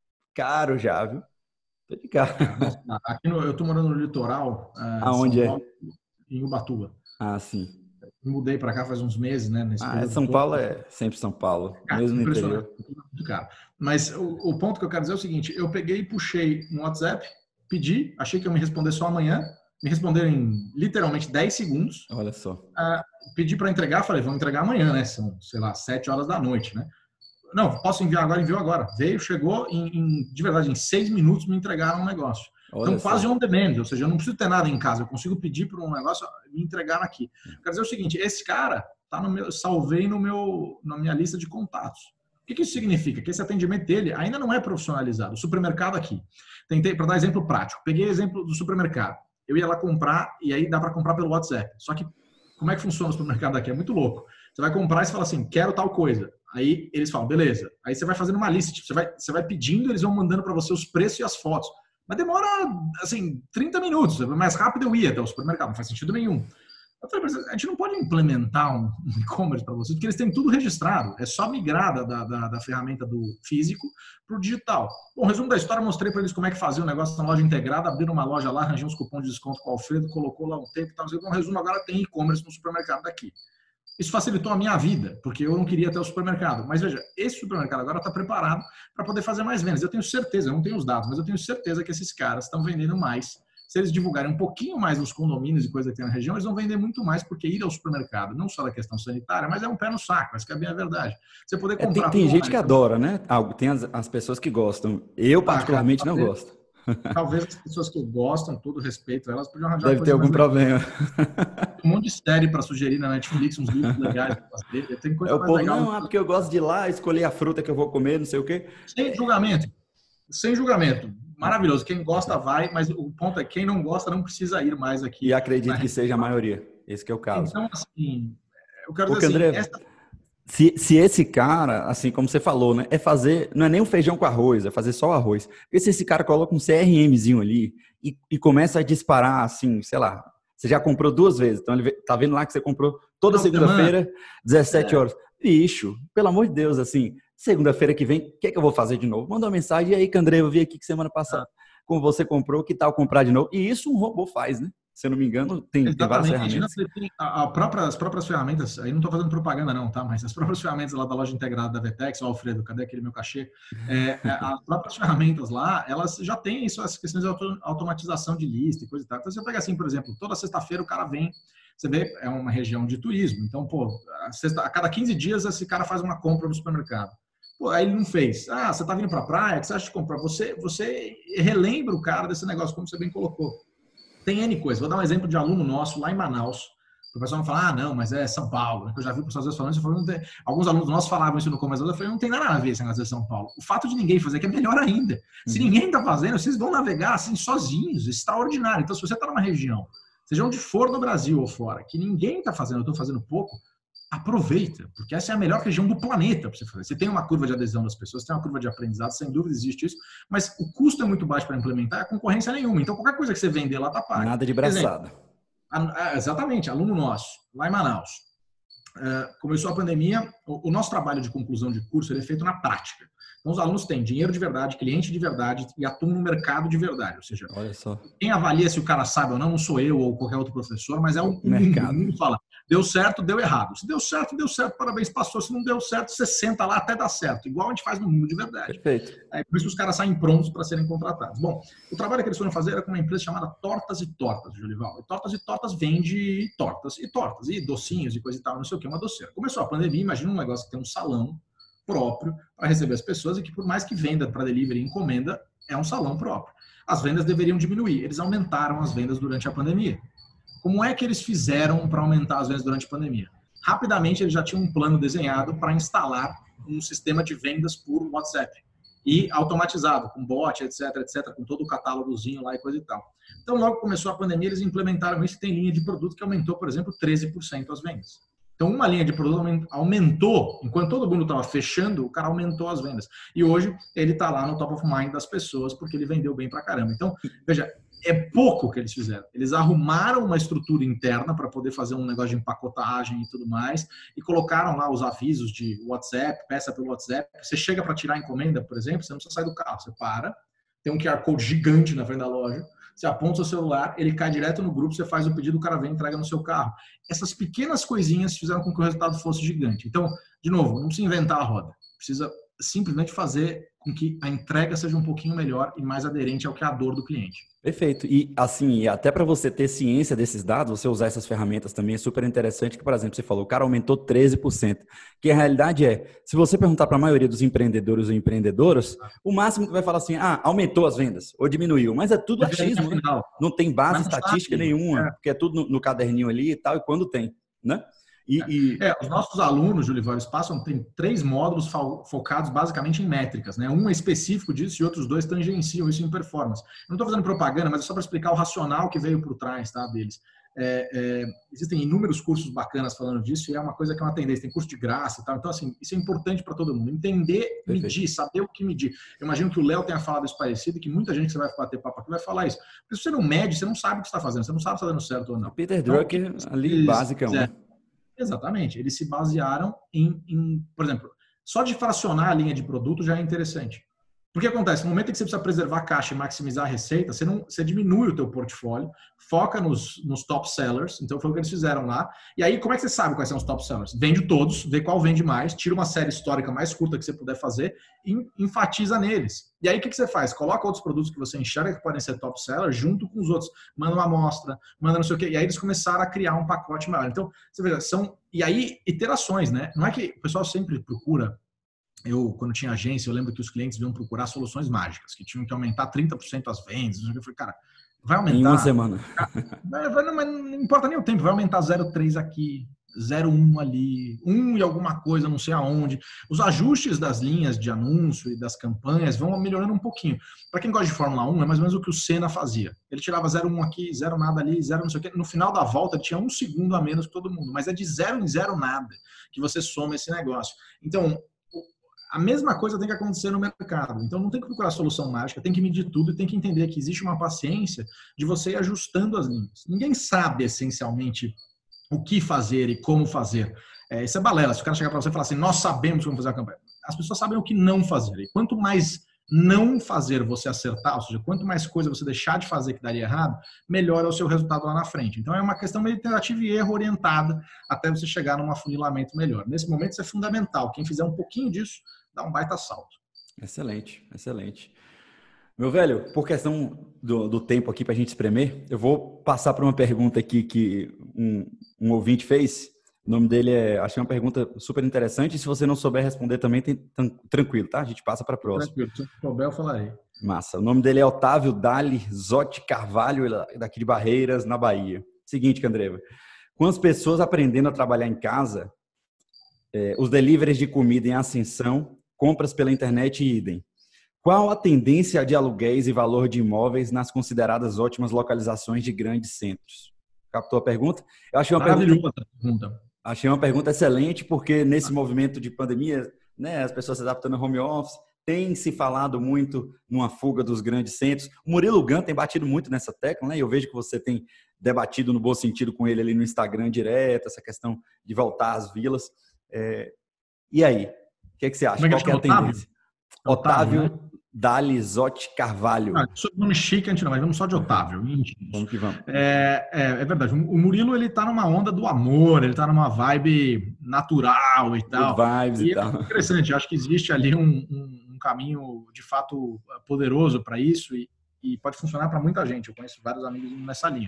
caro já, viu? Tô de cara. Aqui no, eu tô morando no litoral. Uh, Aonde São Paulo, é? Em Ubatuba. Ah, sim. Eu mudei para cá faz uns meses, né? Nesse ah, São todo. Paulo é sempre São Paulo, Cara, mesmo no interior. Muito caro. Mas o, o ponto que eu quero dizer é o seguinte, eu peguei e puxei no WhatsApp, pedi, achei que eu me responder só amanhã, me responderam em literalmente dez segundos. Olha só. Uh, pedi para entregar, falei, vamos entregar amanhã, né? São, sei lá, sete horas da noite, né? Não, posso enviar agora, enviou agora. Veio, chegou, em, em, de verdade, em seis minutos me entregaram um negócio. Olha então, só. Quase on demand, ou seja, eu não preciso ter nada em casa, eu consigo pedir por um negócio e me entregar aqui. Quer dizer o seguinte, esse cara, tá no meu, salvei no meu, na minha lista de contatos. O que, que isso significa? Que esse atendimento dele ainda não é profissionalizado. O supermercado aqui. Tentei, para dar exemplo prático, peguei exemplo do supermercado. Eu ia lá comprar, e aí dá para comprar pelo WhatsApp. Só que, como é que funciona o supermercado aqui? É muito louco. Você vai comprar e você fala assim, quero tal coisa. Aí eles falam, beleza. Aí você vai fazendo uma lista, tipo, você, vai, você vai pedindo, eles vão mandando para você os preços e as fotos. Mas demora, assim, trinta minutos. Mais rápido eu ia até o supermercado, não faz sentido nenhum. Eu falei, a gente não pode implementar um e-commerce para vocês, porque eles têm tudo registrado. É só migrar da, da, da ferramenta do físico para o digital. Bom, resumo da história, mostrei para eles como é que fazia o negócio na loja integrada, abriram uma loja lá, arranjei uns cupons de desconto com o Alfredo, colocou lá um tempo e tal. Bom, resumo, agora tem e-commerce no supermercado daqui. Isso facilitou a minha vida, porque eu não queria ter o supermercado. Mas veja, esse supermercado agora está preparado para poder fazer mais vendas. Eu tenho certeza, eu não tenho os dados, mas eu tenho certeza que esses caras estão vendendo mais. Se eles divulgarem um pouquinho mais nos condomínios e coisa que tem na região, eles vão vender muito mais, porque ir ao supermercado, não só da questão sanitária, mas é um pé no saco, essa que é bem a verdade. Você poder comprar... É, tem tem gente que adora, né? Tem as, as pessoas que gostam. Eu, particularmente, ah, cara, não gosto. Talvez as pessoas que gostam, todo respeito, elas podiam arranjar... Deve ter algum problema. Um monte de série para sugerir na Netflix, uns livros legais. Tem coisa é o mais povo, legal. Não, é porque eu gosto de ir lá, escolher a fruta que eu vou comer, não sei o quê. Sem julgamento. Sem julgamento. Maravilhoso. Quem gosta vai, mas o ponto é quem não gosta não precisa ir mais aqui. E acredito que seja a maioria. Esse que é o caso. Então, assim, eu quero Porque, dizer assim, André, essa... Se, se esse cara, assim como você falou, né, é fazer, não é nem o feijão com arroz, é fazer só o arroz. Porque se esse cara coloca um CRMzinho ali e, e começa a disparar, assim, sei lá, você já comprou duas vezes, então ele tá vendo lá que você comprou toda segunda-feira, dezessete horas. Bicho, pelo amor de Deus, assim, segunda-feira que vem, o que é que eu vou fazer de novo? Manda uma mensagem, e aí, Candrei, eu vi aqui que semana passada, como você comprou, que tal comprar de novo? E isso um robô faz, né? Se eu não me engano, tem, tem várias ferramentas. A, a própria, as próprias ferramentas, aí não estou fazendo propaganda não, tá? Mas as próprias ferramentas lá da loja integrada da Vetex, ó, Alfredo, cadê aquele meu cachê? É, as próprias ferramentas lá, elas já têm isso, as questões de auto, automatização de lista e coisa e tal. Então você pega assim, por exemplo, toda sexta-feira o cara vem, você vê, é uma região de turismo, então, pô, a, sexta, a cada quinze dias esse cara faz uma compra no supermercado. Pô, aí ele não fez. Ah, você tá vindo pra praia, o que você acha de comprar? Você, você relembra o cara desse negócio, como você bem colocou. Tem N coisa. Vou dar um exemplo de aluno nosso lá em Manaus. O pessoal não fala, ah, não, mas é São Paulo. Eu já vi pessoas às vezes falando isso. Falando, tem... Alguns alunos nossos falavam isso no começo. Eu falei, não tem nada a ver esse negócio de São Paulo. O fato de ninguém fazer que é melhor ainda. Se uhum. ninguém está fazendo, vocês vão navegar assim sozinhos. Extraordinário. Então, se você está numa região, seja onde for no Brasil ou fora, que ninguém está fazendo, eu estou fazendo pouco, aproveita, porque essa é a melhor região do planeta para você fazer. Você tem uma curva de adesão das pessoas, você tem uma curva de aprendizado, sem dúvida existe isso, mas o custo é muito baixo para implementar, a concorrência nenhuma. Então, qualquer coisa que você vender lá, tá pago. Nada de braçada. Exemplo, a, a, exatamente, aluno nosso, lá em Manaus. Uh, começou a pandemia, o, o nosso trabalho de conclusão de curso ele é feito na prática. Então, os alunos têm dinheiro de verdade, cliente de verdade e atuam no mercado de verdade. Ou seja, olha só. Quem avalia se o cara sabe ou não, não sou eu ou qualquer outro professor, mas é o mercado. O mundo fala, deu certo, deu errado. Se deu certo, deu certo, parabéns, passou. Se não deu certo, você senta lá até dar certo. Igual a gente faz no mundo de verdade. Perfeito. É por isso que os caras saem prontos para serem contratados. Bom, o trabalho que eles foram fazer era com uma empresa chamada Tortas e Tortas, Julival. E Tortas e Tortas vende tortas e tortas, e docinhos e coisa e tal, não sei o que, uma doceira. Começou a pandemia, imagina um negócio que tem um salão próprio para receber as pessoas e que por mais que venda para delivery e encomenda, é um salão próprio. As vendas deveriam diminuir. Eles aumentaram as vendas durante a pandemia. Como é que eles fizeram para aumentar as vendas durante a pandemia? Rapidamente, eles já tinham um plano desenhado para instalar um sistema de vendas por WhatsApp e automatizado, com bot, etc, etc, com todo o catálogozinho lá e coisa e tal. Então, logo que começou a pandemia, eles implementaram isso e tem linha de produto que aumentou, por exemplo, treze por cento as vendas. Então, uma linha de produto aumentou, enquanto todo mundo estava fechando, o cara aumentou as vendas. E hoje, ele está lá no top of mind das pessoas, porque ele vendeu bem pra caramba. Então, veja, é pouco que eles fizeram. Eles arrumaram uma estrutura interna para poder fazer um negócio de empacotagem e tudo mais, e colocaram lá os avisos de WhatsApp, peça pelo WhatsApp. Você chega para tirar a encomenda, por exemplo, você não precisa sair do carro, você para, tem um Q R Code gigante na frente da loja, você aponta o seu celular, ele cai direto no grupo, você faz o pedido, o cara vem e entrega no seu carro. Essas pequenas coisinhas fizeram com que o resultado fosse gigante. Então, de novo, não precisa inventar a roda. Precisa simplesmente fazer com que a entrega seja um pouquinho melhor e mais aderente ao que é a dor do cliente. Perfeito. E assim, até para você ter ciência desses dados, você usar essas ferramentas também é super interessante, que, por exemplo, você falou, o cara aumentou treze por cento. Que a realidade é, se você perguntar para a maioria dos empreendedores ou empreendedoras, o máximo que vai falar assim, ah, aumentou as vendas ou diminuiu. Mas é tudo achismo, né? Não tem base estatística nenhuma, é. porque é tudo no, no caderninho ali e tal, e quando tem, né? E, é. E... É, os nossos alunos, Julival, eles passam, tem três módulos fo focados basicamente em métricas, né? Um é específico disso e outros dois tangenciam isso em performance. Eu não estou fazendo propaganda, mas é só para explicar o racional que veio por trás, tá, deles. É, é, existem inúmeros cursos bacanas falando disso e é uma coisa que é uma tendência, tem curso de graça e tal. Então, assim, isso é importante para todo mundo. Entender, medir, Perfeito. Saber o que medir. Eu imagino que o Léo tenha falado isso parecido e que muita gente que você vai bater papo aqui vai falar isso. Porque se você não mede, você não sabe o que está fazendo, você não sabe se está dando certo ou não. Peter Drucker, então, ali, básica, é, exatamente. Eles se basearam em, em, por exemplo, só de fracionar a linha de produto já é interessante. Porque acontece, no momento em que você precisa preservar a caixa e maximizar a receita, você, não, você diminui o teu portfólio, foca nos, nos top sellers, então foi o que eles fizeram lá. E aí, como é que você sabe quais são os top sellers? Vende todos, vê qual vende mais, tira uma série histórica mais curta que você puder fazer e enfatiza neles. E aí, o que, que você faz? Coloca outros produtos que você enxerga que podem ser top sellers junto com os outros. Manda uma amostra, manda não sei o quê. E aí, eles começaram a criar um pacote maior. Então, você vê, são... E aí, iterações, né? Não é que o pessoal sempre procura... Eu, quando tinha agência, eu lembro que os clientes iam procurar soluções mágicas, que tinham que aumentar trinta por cento as vendas. Eu falei, cara, vai aumentar... Em uma semana. Vai, vai, não, mas não importa nem o tempo, vai aumentar zero vírgula três aqui, zero um ali, um e alguma coisa, não sei aonde. Os ajustes das linhas de anúncio e das campanhas vão melhorando um pouquinho. Para quem gosta de Fórmula um, é mais ou menos o que o Senna fazia. Ele tirava zero um aqui, zero nada ali, zero não sei o quê. No final da volta, ele tinha um segundo a menos que todo mundo. Mas é de zero em zero nada que você soma esse negócio. Então, a mesma coisa tem que acontecer no mercado. Então, não tem que procurar solução mágica, tem que medir tudo e tem que entender que existe uma paciência de você ir ajustando as linhas. Ninguém sabe, essencialmente, o que fazer e como fazer. É, isso é balela. Se o cara chegar para você e falar assim, nós sabemos como fazer a campanha. As pessoas sabem o que não fazer. E quanto mais não fazer você acertar, ou seja, quanto mais coisa você deixar de fazer que daria errado, melhor é o seu resultado lá na frente. Então é uma questão meio de tentativa e erro orientada até você chegar num afunilamento melhor. Nesse momento isso é fundamental. Quem fizer um pouquinho disso, dá um baita salto. Excelente, excelente. Meu velho, por questão do, do tempo aqui para a gente espremer, eu vou passar para uma pergunta aqui que um, um ouvinte fez. O nome dele é... Achei uma pergunta super interessante. E se você não souber responder também, tem, tem, tranquilo, tá? A gente passa para a próxima. Tranquilo, se souber eu falarei. Massa. O nome dele é Otávio Dali Zotti Carvalho, daqui de Barreiras, na Bahia. Seguinte, Candreva. Com as pessoas aprendendo a trabalhar em casa, eh, os deliveries de comida em ascensão, compras pela internet e idem. Qual a tendência de aluguéis e valor de imóveis nas consideradas ótimas localizações de grandes centros? Captou a pergunta? Eu achei uma pergunta, pergunta. Achei uma pergunta excelente, porque nesse movimento de pandemia, né, as pessoas se adaptando ao home office, tem se falado muito numa fuga dos grandes centros. O Murilo Gun tem batido muito nessa tecla, né? Eu vejo que você tem debatido no bom sentido com ele ali no Instagram direto, essa questão de voltar às vilas. É... E aí? O que, é que você acha? Como é que Qual que é a tendência? Otávio, Otávio né? Dali Zotti Carvalho. Ah, sobrenome chique, a gente não, mas vamos só de Otávio. Vamos que vamos. É, é, é verdade. O Murilo, ele tá numa onda do amor, ele tá numa vibe natural e tal. Good vibes e, e tal. É interessante, eu acho que existe ali um, um, um caminho, de fato, poderoso para isso e, e pode funcionar para muita gente. Eu conheço vários amigos nessa linha.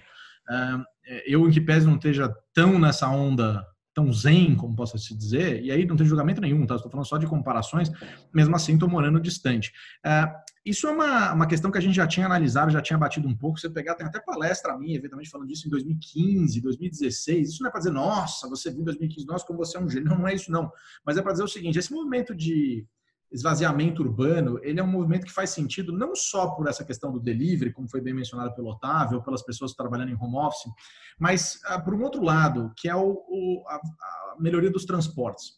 Eu, em que pese, não esteja tão nessa onda tão zen, como posso se dizer, e aí não tem julgamento nenhum, tá? Estou falando só de comparações, mesmo assim estou morando distante. Uh, isso é uma, uma questão que a gente já tinha analisado, já tinha batido um pouco, você pegar, tem até palestra minha, eventualmente falando disso em dois mil e quinze, dois mil e dezesseis, isso não é para dizer, nossa, você viu em dois mil e quinze, nossa, como você é um gênio, não, não é isso não, mas é para dizer o seguinte, esse movimento de esvaziamento urbano, ele é um movimento que faz sentido não só por essa questão do delivery, como foi bem mencionado pelo Otávio, ou pelas pessoas trabalhando em home office, mas uh, por um outro lado, que é o, o, a, a melhoria dos transportes.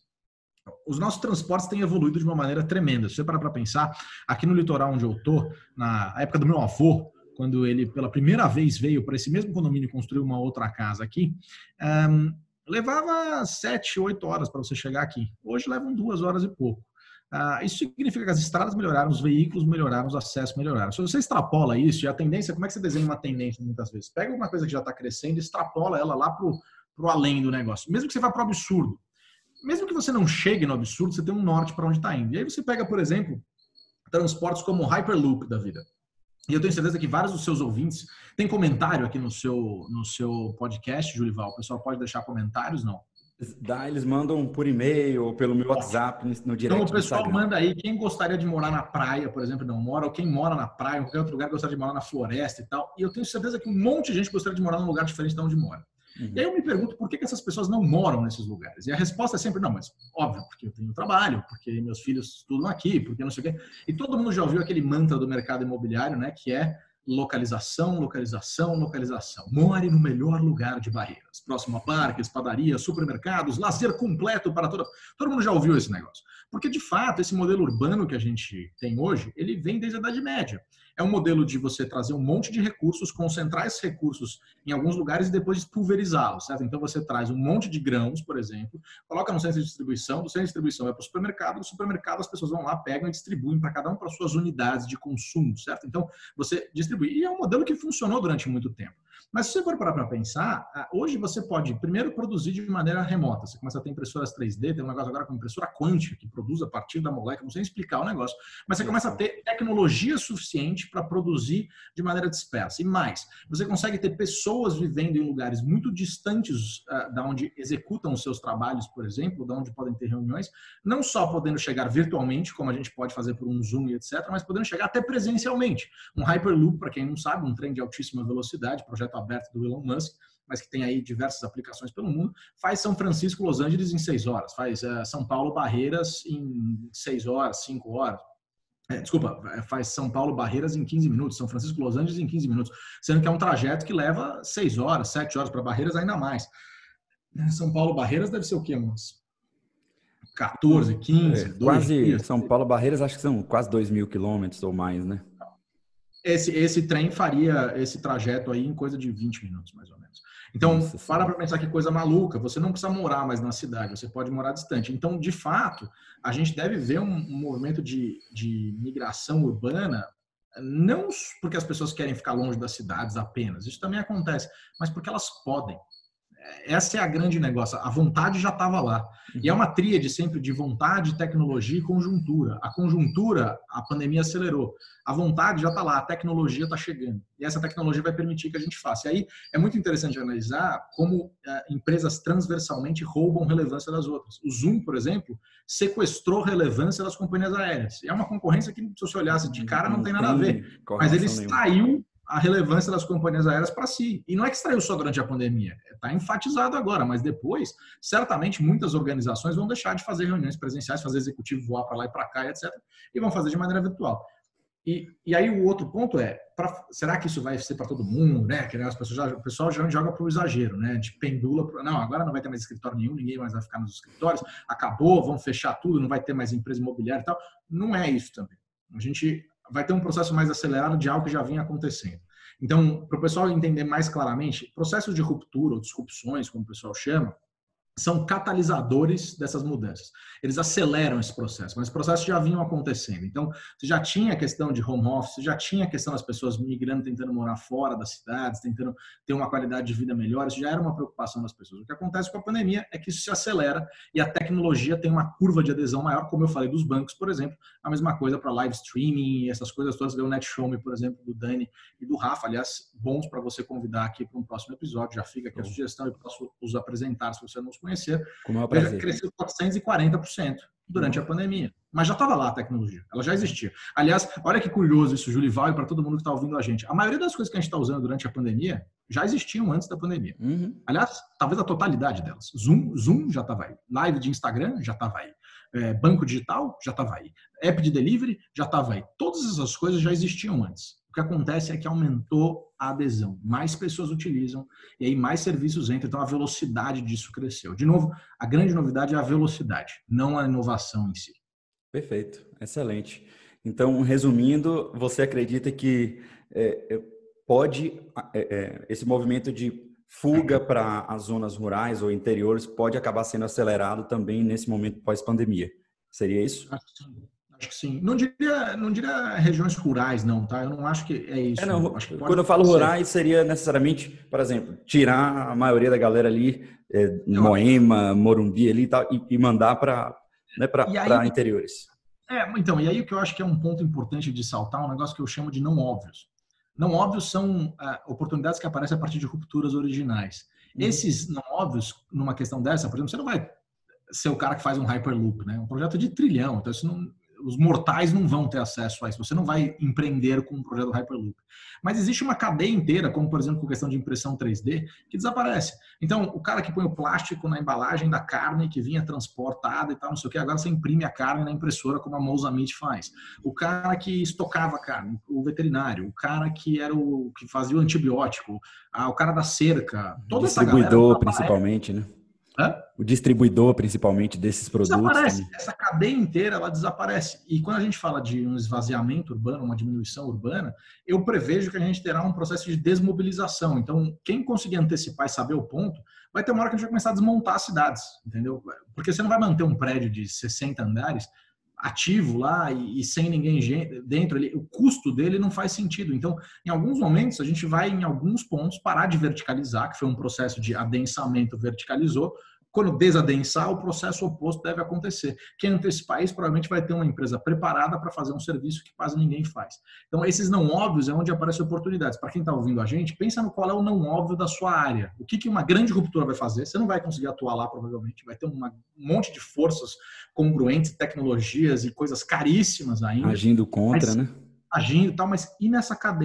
Os nossos transportes têm evoluído de uma maneira tremenda. Se você parar para pensar, aqui no litoral onde eu estou, na época do meu avô, quando ele pela primeira vez veio para esse mesmo condomínio construir uma outra casa aqui, um, levava sete, oito horas para você chegar aqui. Hoje levam duas horas e pouco. Uh, isso significa que as estradas melhoraram, os veículos melhoraram, os acessos melhoraram. Se você extrapola isso, e a tendência, como é que você desenha uma tendência muitas vezes? Pega uma coisa que já está crescendo e extrapola ela lá para o além do negócio. Mesmo que você vá para o absurdo. Mesmo que você não chegue no absurdo, você tem um norte para onde está indo. E aí você pega, por exemplo, transportes como o Hyperloop da vida. E eu tenho certeza que vários dos seus ouvintes têm comentário aqui no seu, no seu podcast, Julival. O pessoal pode deixar comentários, não? Dá, eles mandam por e-mail ou pelo meu WhatsApp no direct. Então o pessoal manda aí quem gostaria de morar na praia, por exemplo, não mora, ou quem mora na praia, ou qualquer outro lugar gostaria de morar na floresta e tal. E eu tenho certeza que um monte de gente gostaria de morar num lugar diferente de onde mora. Uhum. E aí eu me pergunto por que, que essas pessoas não moram nesses lugares. E a resposta é sempre, não, mas óbvio, porque eu tenho trabalho, porque meus filhos estudam aqui, porque não sei o quê. E todo mundo já ouviu aquele mantra do mercado imobiliário, né, que é localização, localização, localização. More no melhor lugar de Barreiras. Próximo a parques, padarias, supermercados, lazer completo para toda... Todo mundo já ouviu esse negócio. Porque, de fato, esse modelo urbano que a gente tem hoje, ele vem desde a Idade Média. É um modelo de você trazer um monte de recursos, concentrar esses recursos em alguns lugares e depois pulverizá-los, certo? Então, você traz um monte de grãos, por exemplo, coloca no centro de distribuição, do centro de distribuição vai para o supermercado, do supermercado as pessoas vão lá, pegam e distribuem para cada um para suas unidades de consumo, certo? Então, você distribui. E é um modelo que funcionou durante muito tempo. Mas se você for parar para pensar, hoje você pode, primeiro, produzir de maneira remota. Você começa a ter impressoras três D, tem um negócio agora com impressora quântica, que produz a partir da molécula, não sei explicar o negócio, mas você começa a ter tecnologia suficiente para produzir de maneira dispersa. E mais, você consegue ter pessoas vivendo em lugares muito distantes uh, da onde executam os seus trabalhos, por exemplo, da onde podem ter reuniões, não só podendo chegar virtualmente, como a gente pode fazer por um Zoom e etcétera, mas podendo chegar até presencialmente. Um Hyperloop, para quem não sabe, um trem de altíssima velocidade, projeto aberto do Elon Musk, mas que tem aí diversas aplicações pelo mundo, faz São Francisco, Los Angeles em seis horas, faz uh, São Paulo, Barreiras em seis horas, cinco horas. É, desculpa, faz São Paulo, Barreiras em quinze minutos, São Francisco, Los Angeles em quinze minutos, sendo que é um trajeto que leva seis horas, sete horas para Barreiras, ainda mais. São Paulo, Barreiras deve ser o quê? Umas quatorze, quinze, é, quase dias. São Paulo, Barreiras, acho que são quase dois mil quilômetros ou mais, né? Esse, esse trem faria esse trajeto aí em coisa de vinte minutos, mais ou menos. Então, Nossa, para para pensar que coisa maluca, você não precisa morar mais na cidade, você pode morar distante. Então, de fato, a gente deve ver um, um movimento de, de migração urbana, não porque as pessoas querem ficar longe das cidades apenas, isso também acontece, mas porque elas podem. Essa é a grande negócio, a vontade já estava lá. E é uma tríade sempre de vontade, tecnologia e conjuntura. A conjuntura, a pandemia acelerou. A vontade já está lá, a tecnologia está chegando. E essa tecnologia vai permitir que a gente faça. E aí é muito interessante analisar como eh, empresas transversalmente roubam relevância das outras. O Zoom, por exemplo, sequestrou relevância das companhias aéreas. E é uma concorrência que, se você olhasse de cara, não, não tem nada a ver. Mas ele extraiu a relevância das companhias aéreas para si. E não é que extraiu só durante a pandemia, está enfatizado agora, mas depois, certamente, muitas organizações vão deixar de fazer reuniões presenciais, fazer executivo voar para lá e para cá, etcétera, e vão fazer de maneira virtual. E, e aí o outro ponto é, pra, será que isso vai ser para todo mundo? Né? Que, né, as pessoas já, o pessoal já joga para o exagero, né? De pendula, pro, não, agora não vai ter mais escritório nenhum, ninguém mais vai ficar nos escritórios, acabou, vão fechar tudo, não vai ter mais empresa imobiliária e tal. Não é isso também. A gente vai ter um processo mais acelerado de algo que já vinha acontecendo. Então, para o pessoal entender mais claramente, processos de ruptura ou disrupções, como o pessoal chama, são catalisadores dessas mudanças. Eles aceleram esse processo, mas os processos já vinham acontecendo. Então, você já tinha a questão de home office, já tinha a questão das pessoas migrando, tentando morar fora das cidades, tentando ter uma qualidade de vida melhor, isso já era uma preocupação das pessoas. O que acontece com a pandemia é que isso se acelera e a tecnologia tem uma curva de adesão maior, como eu falei dos bancos, por exemplo, a mesma coisa para live streaming, essas coisas todas, deu o NetShowme, por exemplo, do Dani e do Rafa, aliás, bons para você convidar aqui para um próximo episódio, já fica aqui a sugestão, eu posso os apresentar se você não os conhecer. Como é o prazer. Cresceu quatrocentos e quarenta por cento durante a pandemia. Mas já estava lá a tecnologia, ela já existia. Aliás, olha que curioso isso, Julival, e para todo mundo que está ouvindo a gente. A maioria das coisas que a gente está usando durante a pandemia já existiam antes da pandemia. Uhum. Aliás, talvez a totalidade delas. Zoom, Zoom já estava aí. Live de Instagram já estava aí. É, banco digital já estava aí. App de delivery já estava aí. Todas essas coisas já existiam antes. O que acontece é que aumentou a adesão. Mais pessoas utilizam e aí mais serviços entram. Então a velocidade disso cresceu. De novo, a grande novidade é a velocidade, não a inovação em si. Perfeito, excelente. Então, resumindo, você acredita que é, pode é, é, esse movimento de fuga para as zonas rurais ou interiores pode acabar sendo acelerado também nesse momento pós-pandemia? Seria isso? Acho que sim. Acho que sim. Não diria, não diria regiões rurais, não, tá? Eu não acho que é isso. É, não, não. Acho que quando eu falo ser. rurais, seria necessariamente, por exemplo, tirar a maioria da galera ali, é, Moema, Morumbi ali e tal, e, e mandar para né, para interiores. É, então, e aí o que eu acho que é um ponto importante de saltar, um negócio que eu chamo de não óbvios. Não óbvios são ah, oportunidades que aparecem a partir de rupturas originais. Uhum. Esses não óbvios, numa questão dessa, por exemplo, você não vai ser o cara que faz um Hyperloop, né? Um projeto de trilhão, então isso não... os mortais não vão ter acesso a isso. Você não vai empreender com um projeto Hyperloop. Mas existe uma cadeia inteira, como por exemplo com questão de impressão três D, que desaparece. Então, o cara que põe o plástico na embalagem da carne que vinha transportada e tal, não sei o que, agora você imprime a carne na impressora como a Mousa Meat faz. O cara que estocava a carne, o veterinário, o cara que era o que fazia o antibiótico, o cara da cerca, toda essa galera. Distribuidor, principalmente, né? Hã? O distribuidor, principalmente, desses produtos. Desaparece. Também. Essa cadeia inteira, ela desaparece. E quando a gente fala de um esvaziamento urbano, uma diminuição urbana, eu prevejo que a gente terá um processo de desmobilização. Então, quem conseguir antecipar e saber o ponto, vai ter uma hora que a gente vai começar a desmontar cidades, entendeu? Porque você não vai manter um prédio de sessenta andares ativo lá e, e sem ninguém dentro, ele, o custo dele não faz sentido. Então, em alguns momentos, a gente vai, em alguns pontos, parar de verticalizar, que foi um processo de adensamento verticalizou. Quando desadensar, o processo oposto deve acontecer. Quem antecipar isso provavelmente vai ter uma empresa preparada para fazer um serviço que quase ninguém faz. Então, esses não óbvios é onde aparecem oportunidades. Para quem está ouvindo a gente, pensa no qual é o não óbvio da sua área. O que, que uma grande ruptura vai fazer? Você não vai conseguir atuar lá, provavelmente. Vai ter uma, um monte de forças congruentes, tecnologias e coisas caríssimas ainda. Agindo contra, mas, né? Agindo e tal, mas e nessa cadeia?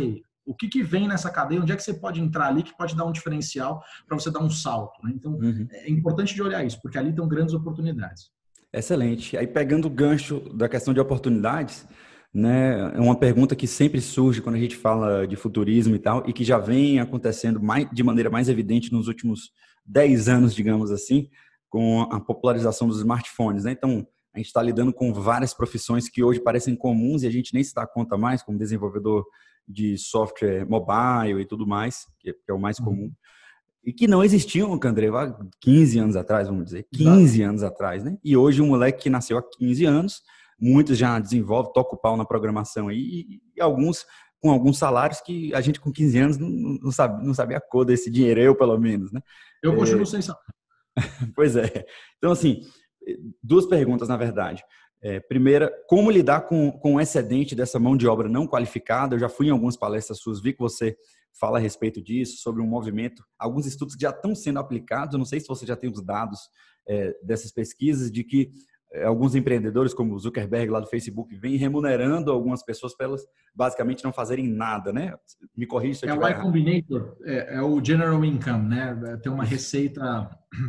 O que, que vem nessa cadeia? Onde é que você pode entrar ali que pode dar um diferencial para você dar um salto? Né? Então, uhum. é importante de olhar isso, porque ali estão grandes oportunidades. Excelente. Aí, pegando o gancho da questão de oportunidades, né, é uma pergunta que sempre surge quando a gente fala de futurismo e tal, e que já vem acontecendo mais, de maneira mais evidente nos últimos dez anos, digamos assim, com a popularização dos smartphones, né? Então, a gente está lidando com várias profissões que hoje parecem comuns e a gente nem se dá conta mais, como desenvolvedor de software mobile e tudo mais, que é o mais comum, e que não existiam, André, há quinze anos atrás, vamos dizer, quinze Exato. Anos atrás, né? E hoje um moleque que nasceu há quinze anos, muitos já desenvolvem, toca o pau na programação aí, e, e alguns com alguns salários que a gente com quinze anos não, não, sabe, não sabia a cor desse dinheiro, eu pelo menos, né? Eu continuo é... sem saber. Pois é. Então, assim, duas perguntas, na verdade. É, primeira, como lidar com, com o excedente dessa mão de obra não qualificada? Eu já fui em algumas palestras suas, vi que você fala a respeito disso, sobre um movimento, alguns estudos que já estão sendo aplicados, eu não sei se você já tem os dados é, dessas pesquisas, de que é, alguns empreendedores, como o Zuckerberg lá do Facebook, vêm remunerando algumas pessoas para elas basicamente não fazerem nada, né? Me corrija se eu estiver errado. É o Y Combinator, é, é o General Income, né? Tem uma receita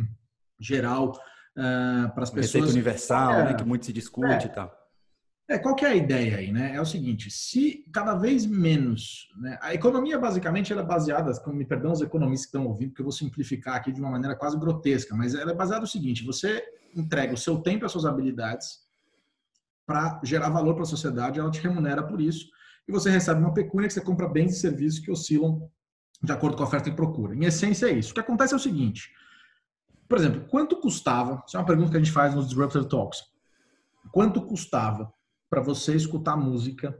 geral uh, para as pessoas. Receita universal, é, né? Que muito se discute é, e tal. É, qual que é a ideia aí, né? É o seguinte, se cada vez menos, né? A economia basicamente ela é baseada, como me perdão os economistas que estão ouvindo, porque eu vou simplificar aqui de uma maneira quase grotesca, mas ela é baseada no seguinte, você entrega o seu tempo e as suas habilidades para gerar valor para a sociedade, ela te remunera por isso, e você recebe uma pecúnia que você compra bens e serviços que oscilam de acordo com a oferta e procura. Em essência é isso. O que acontece é o seguinte, por exemplo, quanto custava, isso é uma pergunta que a gente faz nos Disruptor Talks, quanto custava para você escutar música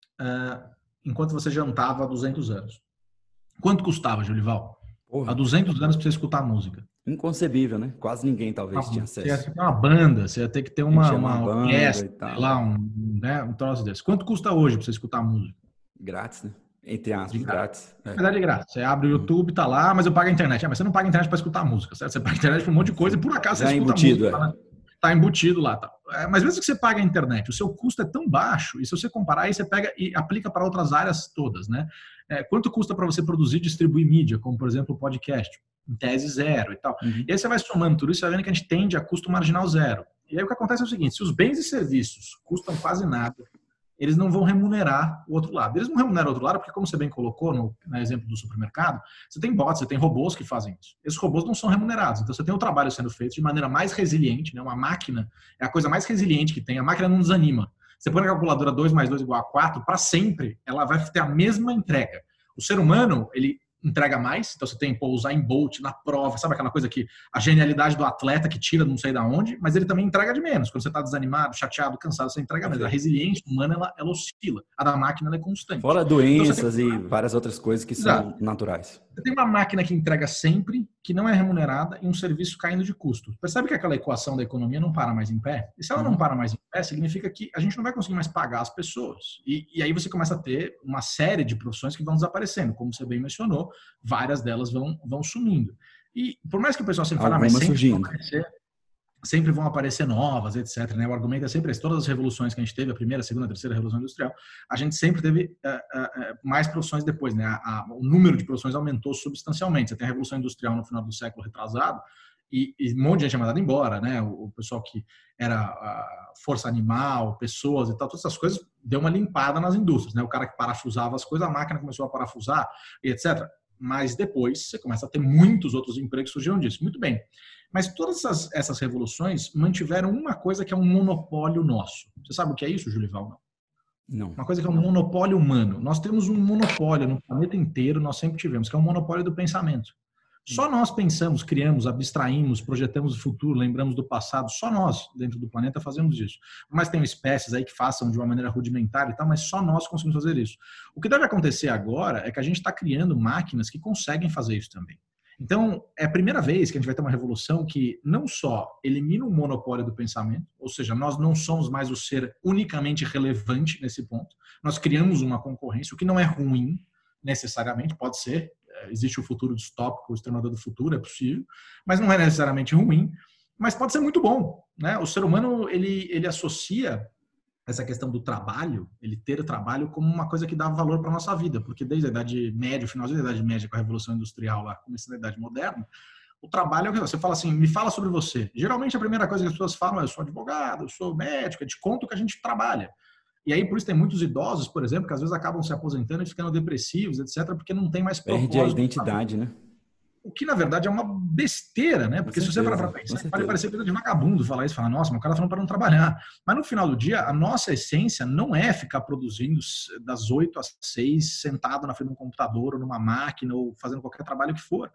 uh, enquanto você jantava há duzentos anos? Quanto custava, Julival? Porra. Há duzentos anos para você escutar música. Inconcebível, né? Quase ninguém talvez ah, tinha acesso. Você ia ter uma banda, você ia ter que ter uma, uma, uma orquestra, lá, um, né, um troço desse. Quanto custa hoje para você escutar música? Grátis, né? Entre aspas, grátis. Na verdade é grátis. Você abre o YouTube, tá lá, mas eu pago a internet. Ah, mas você não paga a internet para escutar música, certo? Você paga a internet para um monte de coisa e por acaso você Já escuta embutido, música. É. Tá, tá embutido lá. Tá. É, mas mesmo que você pague a internet, o seu custo é tão baixo, e se você comparar, aí você pega e aplica para outras áreas todas, né? É, quanto custa para você produzir e distribuir mídia, como por exemplo o podcast? Em tese zero e tal. Uhum. E aí você vai somando tudo isso, vai vendo que a gente tende a custo marginal zero. E aí o que acontece é o seguinte, se os bens e serviços custam quase nada, eles não vão remunerar o outro lado. Eles não remuneram o outro lado porque, como você bem colocou no, no exemplo do supermercado, você tem bots, você tem robôs que fazem isso. Esses robôs não são remunerados. Então você tem o trabalho sendo feito de maneira mais resiliente, né? Uma máquina é a coisa mais resiliente que tem. A máquina não desanima. Você põe na calculadora dois mais dois igual a quatro, para sempre ela vai ter a mesma entrega. O ser humano, ele entrega mais, então você tem pô, usar em Bolt na prova, sabe aquela coisa que a genialidade do atleta que tira não sei da onde, mas ele também entrega de menos. Quando você está desanimado, chateado, cansado, você entrega menos. A resiliência humana, ela, ela oscila. A da máquina, ela é constante. Fora doenças então, tem... e várias outras coisas que Exato. São naturais. Você tem uma máquina que entrega sempre, que não é remunerada, e um serviço caindo de custo. Percebe que aquela equação da economia não para mais em pé? E se ela não para mais em pé, significa que a gente não vai conseguir mais pagar as pessoas. E, e aí você começa a ter uma série de profissões que vão desaparecendo. Como você bem mencionou, várias delas vão, vão sumindo. E por mais que o pessoal sempre fale, ah, mas sempre vão, aparecer, sempre vão aparecer novas, etcétera. Né? O argumento é sempre esse. Todas as revoluções que a gente teve, a primeira, a segunda, a terceira revolução industrial, a gente sempre teve uh, uh, mais profissões depois. Né? A, a, o número de profissões aumentou substancialmente. Você tem a revolução industrial no final do século retrasado, e, e um monte de gente é mandado embora, né? O, o pessoal que era a força animal, pessoas e tal, todas essas coisas, deu uma limpada nas indústrias, né? O cara que parafusava as coisas, a máquina começou a parafusar, e etcétera. Mas depois você começa a ter muitos outros empregos que surgiram disso. Muito bem. Mas todas essas, essas revoluções mantiveram uma coisa que é um monopólio nosso. Você sabe o que é isso, Julival? Não. Uma coisa que é um monopólio humano. Nós temos um monopólio no planeta inteiro, nós sempre tivemos, que é um monopólio do pensamento. Só nós pensamos, criamos, abstraímos, projetamos o futuro, lembramos do passado. Só nós, dentro do planeta, fazemos isso. Mas tem espécies aí que façam de uma maneira rudimentar e tal, mas só nós conseguimos fazer isso. O que deve acontecer agora é que a gente está criando máquinas que conseguem fazer isso também. Então, é a primeira vez que a gente vai ter uma revolução que não só elimina o monopólio do pensamento, ou seja, nós não somos mais o ser unicamente relevante nesse ponto. Nós criamos uma concorrência, o que não é ruim necessariamente, pode ser. Existe o futuro distópico, o exterminador do futuro, é possível, mas não é necessariamente ruim, mas pode ser muito bom, né? O ser humano, ele, ele associa essa questão do trabalho, ele ter o trabalho como uma coisa que dá valor para a nossa vida, porque desde a Idade Média, finalzinho da Idade Média, com a Revolução Industrial lá, começando a Idade Moderna, o trabalho é o que você fala assim, me fala sobre você. Geralmente a primeira coisa que as pessoas falam é, eu sou advogado, eu sou médico, eu te conto que a gente trabalha. E aí, por isso, tem muitos idosos, por exemplo, que às vezes acabam se aposentando e ficando depressivos, etcétera, porque não tem mais propósito. Perde a identidade, né? O que, na verdade, é uma besteira, né? Porque se você parar para pensar, pode parecer coisa de vagabundo falar isso, falar, nossa, mas o cara tá falando para não trabalhar. Mas no final do dia, a nossa essência não é ficar produzindo das oito às seis, sentado na frente de um computador, ou numa máquina, ou fazendo qualquer trabalho que for.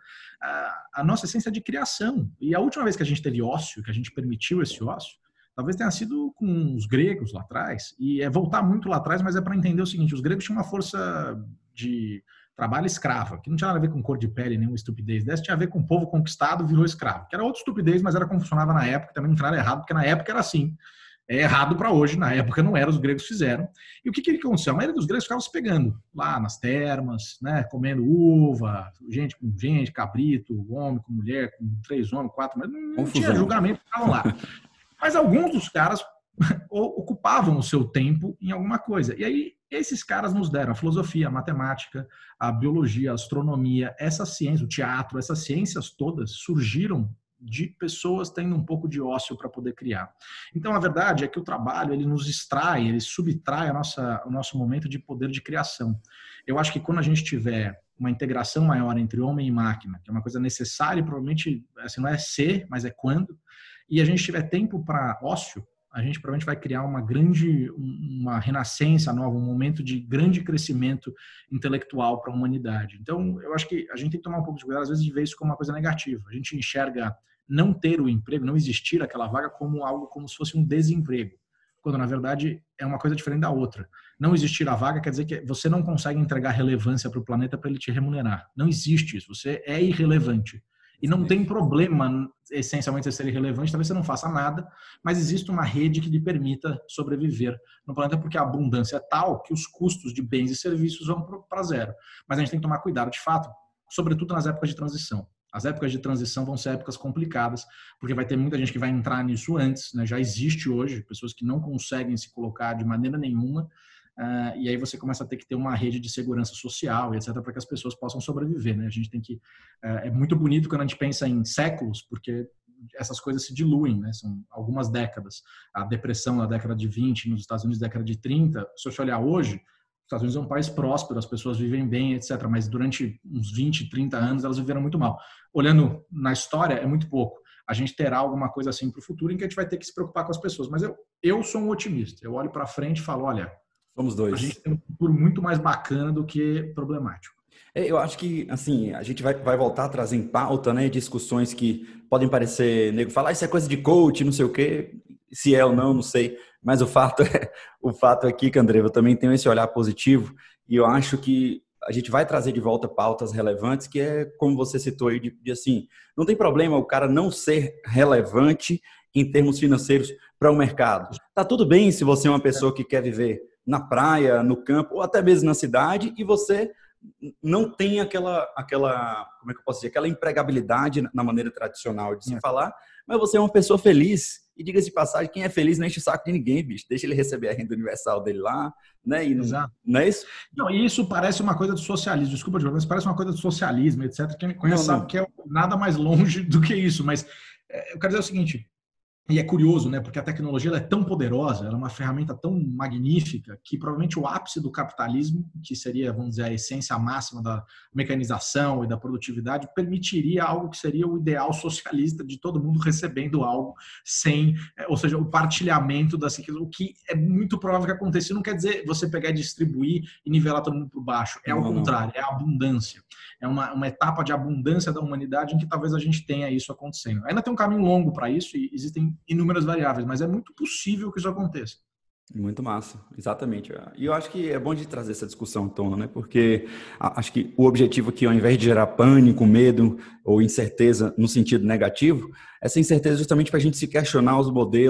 A nossa essência é de criação. E a última vez que a gente teve ócio, que a gente permitiu esse ócio, talvez tenha sido com os gregos lá atrás. E é voltar muito lá atrás, mas é para entender o seguinte, os gregos tinham uma força de trabalho escrava, que não tinha nada a ver com cor de pele, nenhuma estupidez dessa, tinha a ver com o povo conquistado virou escravo, que era outra estupidez, mas era como funcionava na época, também não tinha nada errado, porque na época era assim. É errado para hoje, na época não era, os gregos fizeram. E o que, que aconteceu? A maioria dos gregos ficavam se pegando lá nas termas, né, comendo uva, gente com gente, cabrito, homem com mulher, com três homens, quatro, mas não Confusão. Tinha julgamento, ficavam lá. Mas alguns dos caras ocupavam o seu tempo em alguma coisa. E aí, esses caras nos deram a filosofia, a matemática, a biologia, a astronomia, essa ciência, o teatro, essas ciências todas surgiram de pessoas tendo um pouco de ócio para poder criar. Então, a verdade é que o trabalho, ele nos extrai, ele subtrai a nossa, o nosso momento de poder de criação. Eu acho que quando a gente tiver uma integração maior entre homem e máquina, que é uma coisa necessária, provavelmente, assim, não é ser, mas é quando, e a gente tiver tempo para ócio, a gente provavelmente vai criar uma grande, uma renascença nova, um momento de grande crescimento intelectual para a humanidade. Então, eu acho que a gente tem que tomar um pouco de cuidado, às vezes, de ver isso como uma coisa negativa. A gente enxerga não ter o emprego, não existir aquela vaga como algo como se fosse um desemprego, quando, na verdade, é uma coisa diferente da outra. Não existir a vaga quer dizer que você não consegue entregar relevância para o planeta para ele te remunerar. Não existe isso. Você é irrelevante. E não tem problema, essencialmente, você ser irrelevante, talvez você não faça nada, mas existe uma rede que lhe permita sobreviver no planeta, porque a abundância é tal que os custos de bens e serviços vão para zero. Mas a gente tem que tomar cuidado, de fato, sobretudo nas épocas de transição. As épocas de transição vão ser épocas complicadas, porque vai ter muita gente que vai entrar nisso antes, né? Já existe hoje, pessoas que não conseguem se colocar de maneira nenhuma, Uh, e aí você começa a ter que ter uma rede de segurança social, etcétera, para que as pessoas possam sobreviver, né? A gente tem que... Uh, é muito bonito quando a gente pensa em séculos, porque essas coisas se diluem, né? São algumas décadas. A depressão na década de vinte, nos Estados Unidos, década de trinta, se você olhar hoje, os Estados Unidos é um país próspero, as pessoas vivem bem, etcétera, mas durante uns vinte, trinta anos elas viveram muito mal. Olhando na história, é muito pouco. A gente terá alguma coisa assim para o futuro em que a gente vai ter que se preocupar com as pessoas. Mas eu, eu sou um otimista. Eu olho para frente e falo, olha... Somos dois. A gente tem um futuro muito mais bacana do que problemático. É, eu acho que, assim, a gente vai, vai voltar a trazer em pauta, né, discussões que podem parecer, nego, falar, ah, isso é coisa de coach, não sei o quê, se é ou não, não sei, mas o fato é, o fato é que, Candreva, eu também tenho esse olhar positivo e eu acho que a gente vai trazer de volta pautas relevantes, que é, como você citou aí, de, de assim, não tem problema o cara não ser relevante em termos financeiros para o mercado. Tá tudo bem se você é uma pessoa que quer viver na praia, no campo, ou até mesmo na cidade, e você não tem aquela, aquela, como é que eu posso dizer, aquela empregabilidade na maneira tradicional de se é. falar, mas você é uma pessoa feliz. E diga-se de passagem, quem é feliz não enche o saco de ninguém, bicho. Deixa ele receber a renda universal dele lá, né? E não, Exato. Não é isso? Não, e isso parece uma coisa do socialismo. Desculpa, Diogo, mas parece uma coisa do socialismo, etcétera. Quem me conhece não, não. sabe que é nada mais longe do que isso. Mas é, eu quero dizer o seguinte... E é curioso, né? Porque a tecnologia ela é tão poderosa, ela é uma ferramenta tão magnífica que provavelmente o ápice do capitalismo, que seria, vamos dizer, a essência máxima da mecanização e da produtividade, permitiria algo que seria o ideal socialista de todo mundo recebendo algo sem, ou seja, o partilhamento das riquezas, o que é muito provável que aconteça. Não quer dizer você pegar e distribuir e nivelar todo mundo por baixo. É ao não, contrário, não. É a abundância. É uma, uma etapa de abundância da humanidade em que talvez a gente tenha isso acontecendo. Ainda tem um caminho longo para isso e existem inúmeras variáveis, mas é muito possível que isso aconteça. Muito massa, exatamente. E eu acho que é bom de trazer essa discussão à tona, né? Porque acho que o objetivo aqui, ao invés de gerar pânico, medo ou incerteza no sentido negativo, essa incerteza é justamente para a gente se questionar os modelos,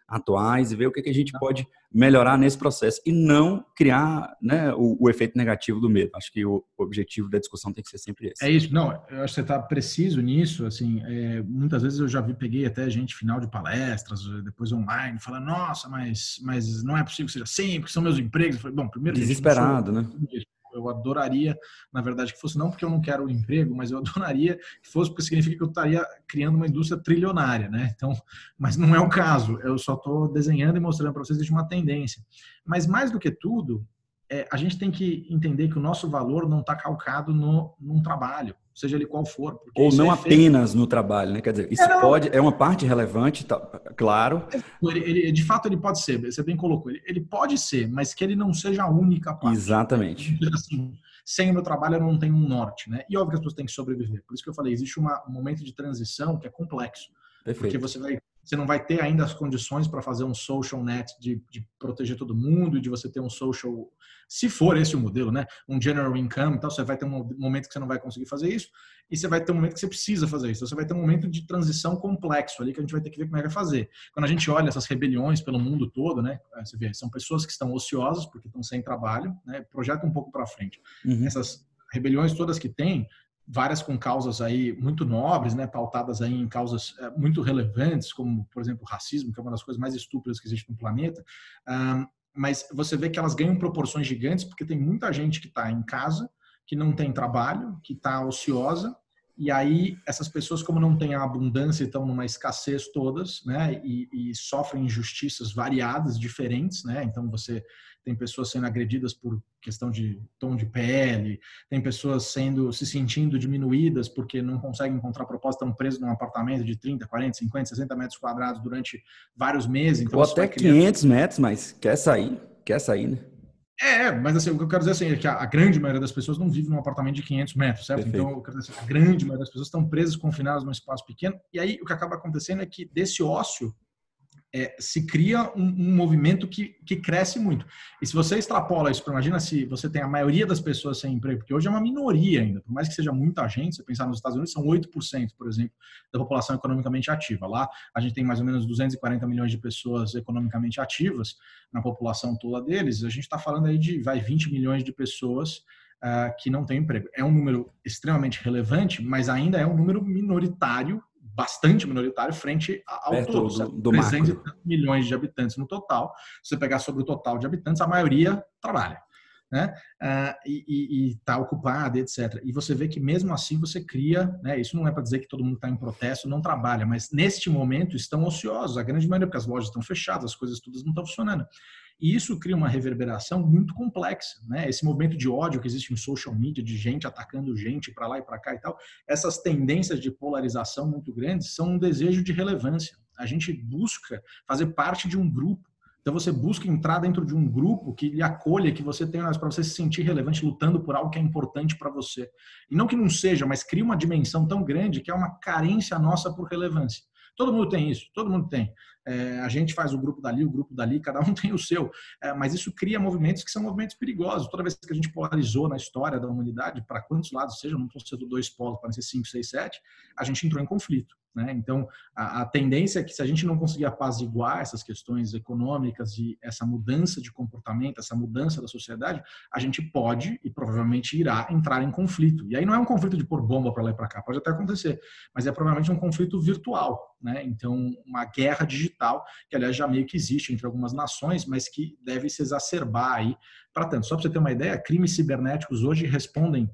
atuais e ver o que, que a gente pode melhorar nesse processo e não criar, né, o, o efeito negativo do medo. Acho que o, o objetivo da discussão tem que ser sempre esse. É isso. Não, eu acho que você está preciso nisso. Assim, é, muitas vezes eu já vi, peguei até gente final de palestras, depois online, falando, nossa, mas, mas não é possível que seja assim, porque são meus empregos. Eu falei, bom, primeiro... Desesperado, gente, né? Eu adoraria, na verdade, que fosse não porque eu não quero o emprego, mas eu adoraria que fosse porque significa que eu estaria criando uma indústria trilionária, né? Então, mas não é o caso. Eu só estou desenhando e mostrando para vocês que existe uma tendência. Mas mais do que tudo, é, a gente tem que entender que o nosso valor não está calcado no, num trabalho, seja ele qual for. Ou não é apenas feito... no trabalho, né? Quer dizer, isso é, pode, é uma parte relevante, tá, claro. Ele, ele, de fato, ele pode ser, você bem colocou, ele, ele pode ser, mas que ele não seja a única parte. Exatamente. Assim, sem o meu trabalho eu não tenho um norte, né? E óbvio que as pessoas têm que sobreviver. Por isso que eu falei, existe uma, um momento de transição que é complexo. Perfeito. Porque você vai... Você não vai ter ainda as condições para fazer um social net de, de proteger todo mundo e de você ter um social, se for esse o modelo, né? Um general income e tal, você vai ter um momento que você não vai conseguir fazer isso e você vai ter um momento que você precisa fazer isso. Você vai ter um momento de transição complexo ali que a gente vai ter que ver como é que vai fazer. Quando a gente olha essas rebeliões pelo mundo todo, né? Você vê, são pessoas que estão ociosas porque estão sem trabalho, né? Projeta um pouco para frente. Uhum. Essas rebeliões todas que tem, várias com causas aí muito nobres, né, pautadas aí em causas é, muito relevantes, como, por exemplo, o racismo, que é uma das coisas mais estúpidas que existe no planeta, um, mas você vê que elas ganham proporções gigantes porque tem muita gente que está em casa, que não tem trabalho, que está ociosa, e aí essas pessoas, como não têm a abundância, estão numa escassez todas, né, e, e sofrem injustiças variadas, diferentes, né, então você tem pessoas sendo agredidas por questão de tom de pele, tem pessoas sendo, se sentindo diminuídas porque não conseguem encontrar propósito, estão presos num apartamento de trinta, quarenta, cinquenta, sessenta metros quadrados durante vários meses. Então, ou até quinhentos metros, mas quer sair, quer sair, né? É, mas assim, o que eu quero dizer assim, é que a, a grande maioria das pessoas não vive num apartamento de quinhentos metros, certo? Perfeito. Então, eu quero dizer assim, a grande maioria das pessoas estão presas, confinadas num espaço pequeno, e aí o que acaba acontecendo é que desse ócio é, se cria um, um movimento que, que cresce muito. E se você extrapola isso, imagina se você tem a maioria das pessoas sem emprego, porque hoje é uma minoria ainda, por mais que seja muita gente, se você pensar nos Estados Unidos, são oito por cento, por exemplo, da população economicamente ativa. Lá, a gente tem mais ou menos duzentos e quarenta milhões de pessoas economicamente ativas na população toda deles. A gente está falando aí de vai, vinte milhões de pessoas uh, que não têm emprego. É um número extremamente relevante, mas ainda é um número minoritário, bastante minoritário frente ao perto todo, do, do trezentos milhões de habitantes no total. Se você pegar sobre o total de habitantes, a maioria trabalha, né? Uh, e está ocupada, etcétera. E você vê que mesmo assim você cria, né? Isso não é para dizer que todo mundo está em protesto, não trabalha, mas neste momento estão ociosos, a grande maioria, porque as lojas estão fechadas, as coisas todas não estão funcionando. E isso cria uma reverberação muito complexa, né? Esse movimento de ódio que existe em social media, de gente atacando gente para lá e para cá e tal, essas tendências de polarização muito grandes são um desejo de relevância. A gente busca fazer parte de um grupo. Então você busca entrar dentro de um grupo que lhe acolha, que você tenha para você se sentir relevante, lutando por algo que é importante para você. E não que não seja, mas cria uma dimensão tão grande que é uma carência nossa por relevância. Todo mundo tem isso, todo mundo tem. É, a gente faz o grupo dali, o grupo dali, cada um tem o seu. É, mas isso cria movimentos que são movimentos perigosos. Toda vez que a gente polarizou na história da humanidade, para quantos lados seja, não estou sendo dois polos, podem ser cinco, seis, sete, a gente entrou em conflito, né? Então, a, a tendência é que se a gente não conseguir apaziguar essas questões econômicas e essa mudança de comportamento, essa mudança da sociedade, a gente pode e provavelmente irá entrar em conflito. E aí não é um conflito de pôr bomba para lá e para cá, pode até acontecer, mas é provavelmente um conflito virtual, né? Então, uma guerra digital, que aliás já meio que existe entre algumas nações, mas que deve se exacerbar aí para tanto. Só para você ter uma ideia, crimes cibernéticos hoje respondem,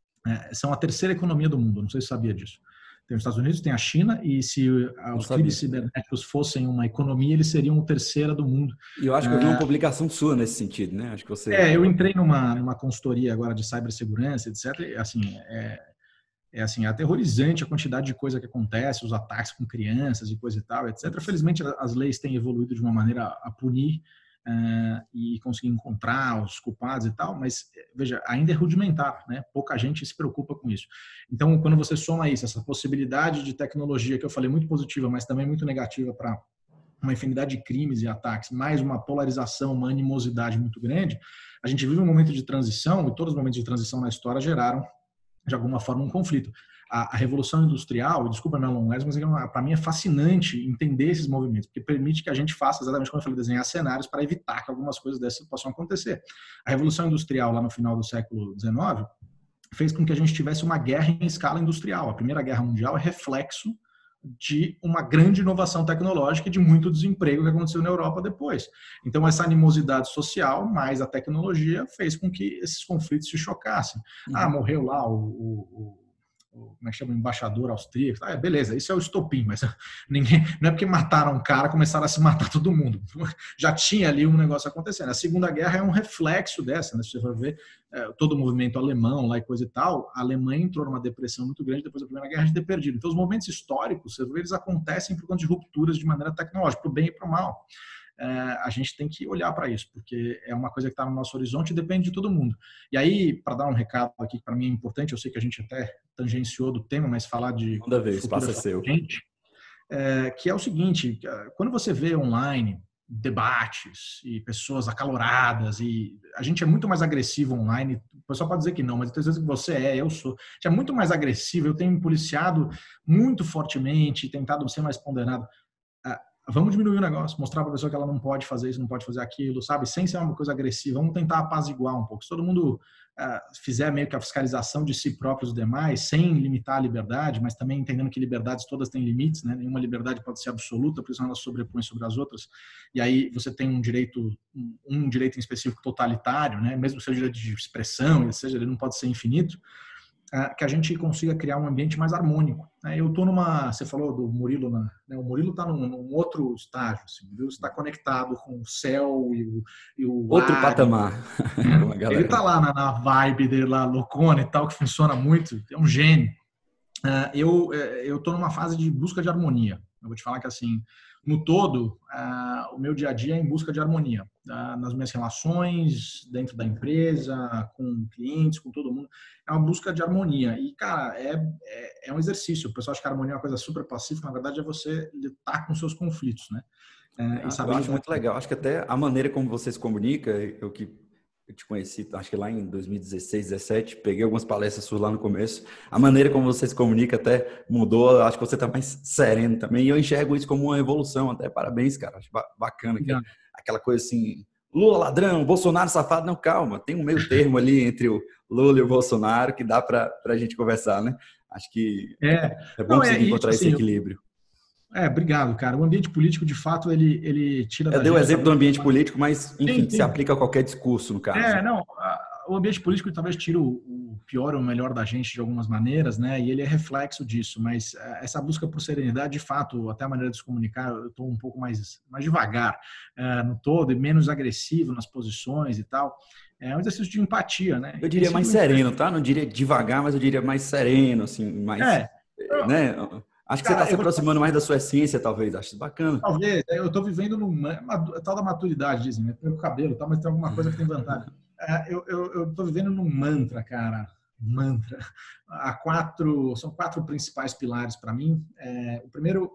é, são a terceira economia do mundo, não sei se você sabia disso. Tem os Estados Unidos, tem a China, e se os crimes cibernéticos fossem uma economia, eles seriam a terceira do mundo. E eu acho que eu vi uma publicação sua nesse sentido, né? Acho que você... É, eu entrei numa, numa consultoria agora de cibersegurança, etcétera. E, assim, é, é assim, é aterrorizante a quantidade de coisa que acontece, os ataques com crianças e coisa e tal, etcétera. Felizmente, as leis têm evoluído de uma maneira a punir uh, e conseguir encontrar os culpados e tal, mas, veja, ainda é rudimentar, né? Pouca gente se preocupa com isso. Então, quando você soma isso, essa possibilidade de tecnologia, que eu falei muito positiva, mas também muito negativa para uma infinidade de crimes e ataques, mais uma polarização, uma animosidade muito grande, a gente vive um momento de transição, e todos os momentos de transição na história geraram de alguma forma, um conflito. A, a Revolução Industrial, desculpa me alongar, mas para mim é fascinante entender esses movimentos, porque permite que a gente faça, exatamente como eu falei, desenhar cenários para evitar que algumas coisas dessas possam acontecer. A Revolução Industrial, lá no final do século dezenove, fez com que a gente tivesse uma guerra em escala industrial. A Primeira Guerra Mundial é reflexo de uma grande inovação tecnológica e de muito desemprego que aconteceu na Europa depois. Então, essa animosidade social, mais a tecnologia, fez com que esses conflitos se chocassem. Uhum. Ah, morreu lá o, o, o, como é que chama, o embaixador austríaco. Ah, beleza, isso é o estopim, mas ninguém, não é porque mataram um cara, começaram a se matar todo mundo. Já tinha ali um negócio acontecendo. A Segunda Guerra é um reflexo dessa, né? Se você for ver é, todo o movimento alemão lá e coisa e tal, a Alemanha entrou numa depressão muito grande depois da Primeira Guerra de ter perdido. Então, os movimentos históricos, você vê, eles acontecem por conta de rupturas de maneira tecnológica, para o bem e para o mal. É, a gente tem que olhar para isso, porque é uma coisa que está no nosso horizonte e depende de todo mundo. E aí, para dar um recado aqui que para mim é importante, eu sei que a gente até tangenciou do tema, mas falar de... Toda vez, passa seu. Gente, é, que é o seguinte, quando você vê online debates e pessoas acaloradas, e a gente é muito mais agressivo online, o pessoal pode dizer que não, mas eu tenho certeza que você é, eu sou, a gente é muito mais agressivo, eu tenho me policiado muito fortemente, tentado ser mais ponderado. Vamos diminuir o negócio, mostrar para a pessoa que ela não pode fazer isso, não pode fazer aquilo, sabe? Sem ser uma coisa agressiva. Vamos tentar apaziguar um pouco. Se todo mundo uh, fizer meio que a fiscalização de si próprio e dos demais, sem limitar a liberdade, mas também entendendo que liberdades todas têm limites, né? Nenhuma liberdade pode ser absoluta, porque senão ela sobrepõe sobre as outras. E aí você tem um direito, um, um direito em específico totalitário, né? Mesmo que seja direito de expressão, ou seja, ele não pode ser infinito. Que a gente consiga criar um ambiente mais harmônico. Eu estou numa... Você falou do Murilo, na, né? O Murilo está num, num outro estágio, assim, viu? Está conectado com o céu e o, e o outro ar, patamar. Ele está lá na, na vibe dele, lá, loucona e tal, que funciona muito, é um gênio. Eu eu estou numa fase de busca de harmonia. Eu vou te falar que, assim, no todo, uh, o meu dia a dia é em busca de harmonia. Uh, nas minhas relações, dentro da empresa, com clientes, com todo mundo. É uma busca de harmonia. E, cara, é, é, é um exercício. O pessoal acha que a harmonia é uma coisa super pacífica. Na verdade, é você lidar com seus conflitos, né? Uh, e saber eu acho muito legal. Acho que até a maneira como você se comunica, eu que eu te conheci, acho que lá em dois mil e dezesseis, dezessete, peguei algumas palestras suas lá no começo. A maneira como você se comunica até mudou, acho que você está mais sereno também. E eu enxergo isso como uma evolução, até parabéns, cara. Acho bacana. Que, aquela coisa assim, Lula ladrão, Bolsonaro safado. Não, calma, tem um meio termo ali entre o Lula e o Bolsonaro que dá para a gente conversar, né? Acho que é, é bom Não, conseguir é, encontrar tipo esse assim, equilíbrio. É, obrigado, cara. O ambiente político, de fato, ele, ele tira... Eu dei o exemplo do ambiente político, mas, enfim, sim, sim. se aplica a qualquer discurso, no caso. É, não, o ambiente político talvez tire o pior ou o melhor da gente de algumas maneiras, né? E ele é reflexo disso, mas essa busca por serenidade, de fato, até a maneira de se comunicar, eu estou um pouco mais, mais devagar é, no todo e menos agressivo nas posições e tal. É um exercício de empatia, né? Eu diria mais sereno, tá? Não diria devagar, mas eu diria mais sereno, assim, mais... É. Né? Acho que Cara, você está se aproximando eu... mais da sua essência, talvez. Acho bacana. Talvez. Eu estou vivendo numa tal da maturidade, dizem, né? Tem o cabelo, tá, mas tem alguma coisa que tem vantagem. É, eu estou vivendo num mantra, cara. Mantra. Há quatro, são quatro principais pilares para mim. É, o primeiro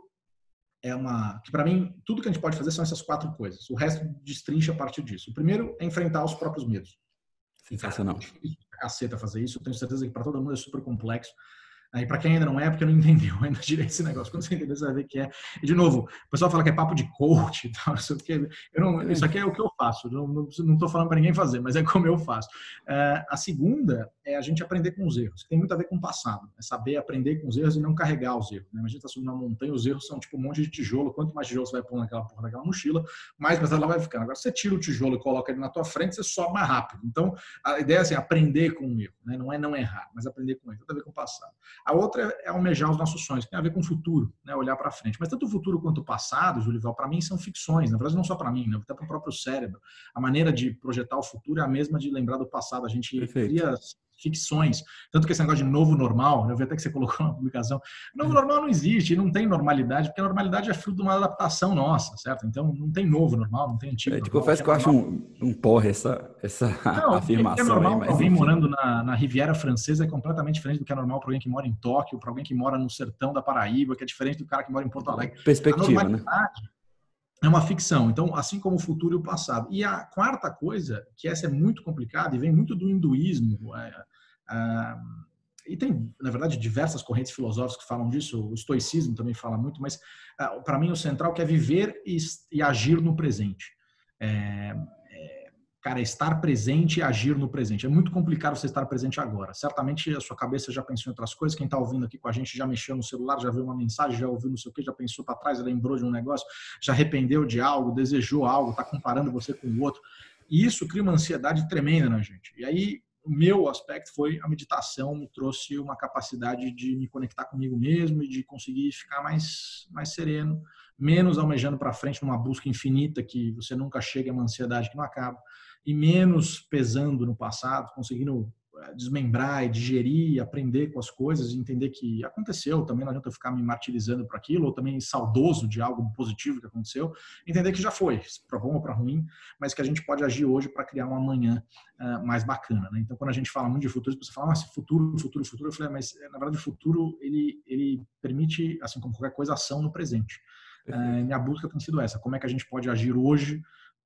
é uma... que para mim, tudo que a gente pode fazer são essas quatro coisas. O resto destrincha a partir disso. O primeiro é enfrentar os próprios medos. Sensacional. É difícil pra caceta fazer isso. Eu tenho certeza que para todo mundo é super complexo. E para quem ainda não é, porque não entendeu ainda direito esse negócio. Quando você entender, você vai ver que é. E, de novo, o pessoal fala que é papo de coach e tal, não sei o quê. Eu não, isso aqui é o que eu faço. Não estou falando para ninguém fazer, mas é como eu faço. É, a segunda é a gente aprender com os erros. Tem muito a ver com o passado. É saber aprender com os erros e não carregar os erros. Né? A gente está subindo uma montanha, os erros são tipo um monte de tijolo. Quanto mais tijolo você vai pôr naquela porra daquela mochila, mais pesada ela vai ficando. Agora, você tira o tijolo e coloca ele na tua frente, você sobe mais rápido. Então, a ideia é assim, aprender com o erro. Né? Não é não errar, mas aprender com ele. Tem a ver com o passado. A outra é almejar os nossos sonhos, que tem a ver com o futuro, né? Olhar para frente. Mas tanto o futuro quanto o passado, Julival, para mim são ficções. Na verdade, não só para mim, né? Até para o próprio cérebro. A maneira de projetar o futuro é a mesma de lembrar do passado. A gente Perfeito. cria ficções. Tanto que esse negócio de novo normal, né? Eu vi até que você colocou na publicação, novo normal não existe, não tem normalidade, porque a normalidade é fruto de uma adaptação nossa, certo? Então, não tem novo normal, não tem antigo. Eu te confesso que eu acho um, um porra essa, essa não, afirmação. É normal, aí, mas alguém enfim. morando na, na Riviera Francesa é completamente diferente do que é normal para alguém que mora em Tóquio, para alguém que mora no sertão da Paraíba, que é diferente do cara que mora em Porto Alegre. Perspectiva, a normalidade, né? É uma ficção, então, assim como o futuro e o passado. E a quarta coisa, que essa é muito complicada e vem muito do hinduísmo, é, é, e tem, na verdade, diversas correntes filosóficas que falam disso, o estoicismo também fala muito, mas uh, para mim o central que é viver e, e agir no presente. É, é, cara, estar presente e agir no presente. É muito complicado você estar presente agora. Certamente a sua cabeça já pensou em outras coisas, quem está ouvindo aqui com a gente já mexeu no celular, já viu uma mensagem, já ouviu não sei o que, já pensou para trás, lembrou de um negócio, já arrependeu de algo, desejou algo, está comparando você com o outro. E isso cria uma ansiedade tremenda na gente. E aí, o meu aspecto foi a meditação, me trouxe uma capacidade de me conectar comigo mesmo e de conseguir ficar mais, mais sereno, menos almejando para frente numa busca infinita que você nunca chega, é uma ansiedade que não acaba, e menos pesando no passado, conseguindo desmembrar e digerir, aprender com as coisas e entender que aconteceu, também não adianta eu ficar me martirizando por aquilo, ou também saudoso de algo positivo que aconteceu, entender que já foi, para bom ou para ruim, mas que a gente pode agir hoje para criar um amanhã uh, mais bacana, né? Então, quando a gente fala muito de futuro, você fala, mas futuro, futuro, futuro, eu falei, mas na verdade o futuro, ele, ele permite, assim como qualquer coisa, ação no presente. Uh, minha busca tem sido essa, como é que a gente pode agir hoje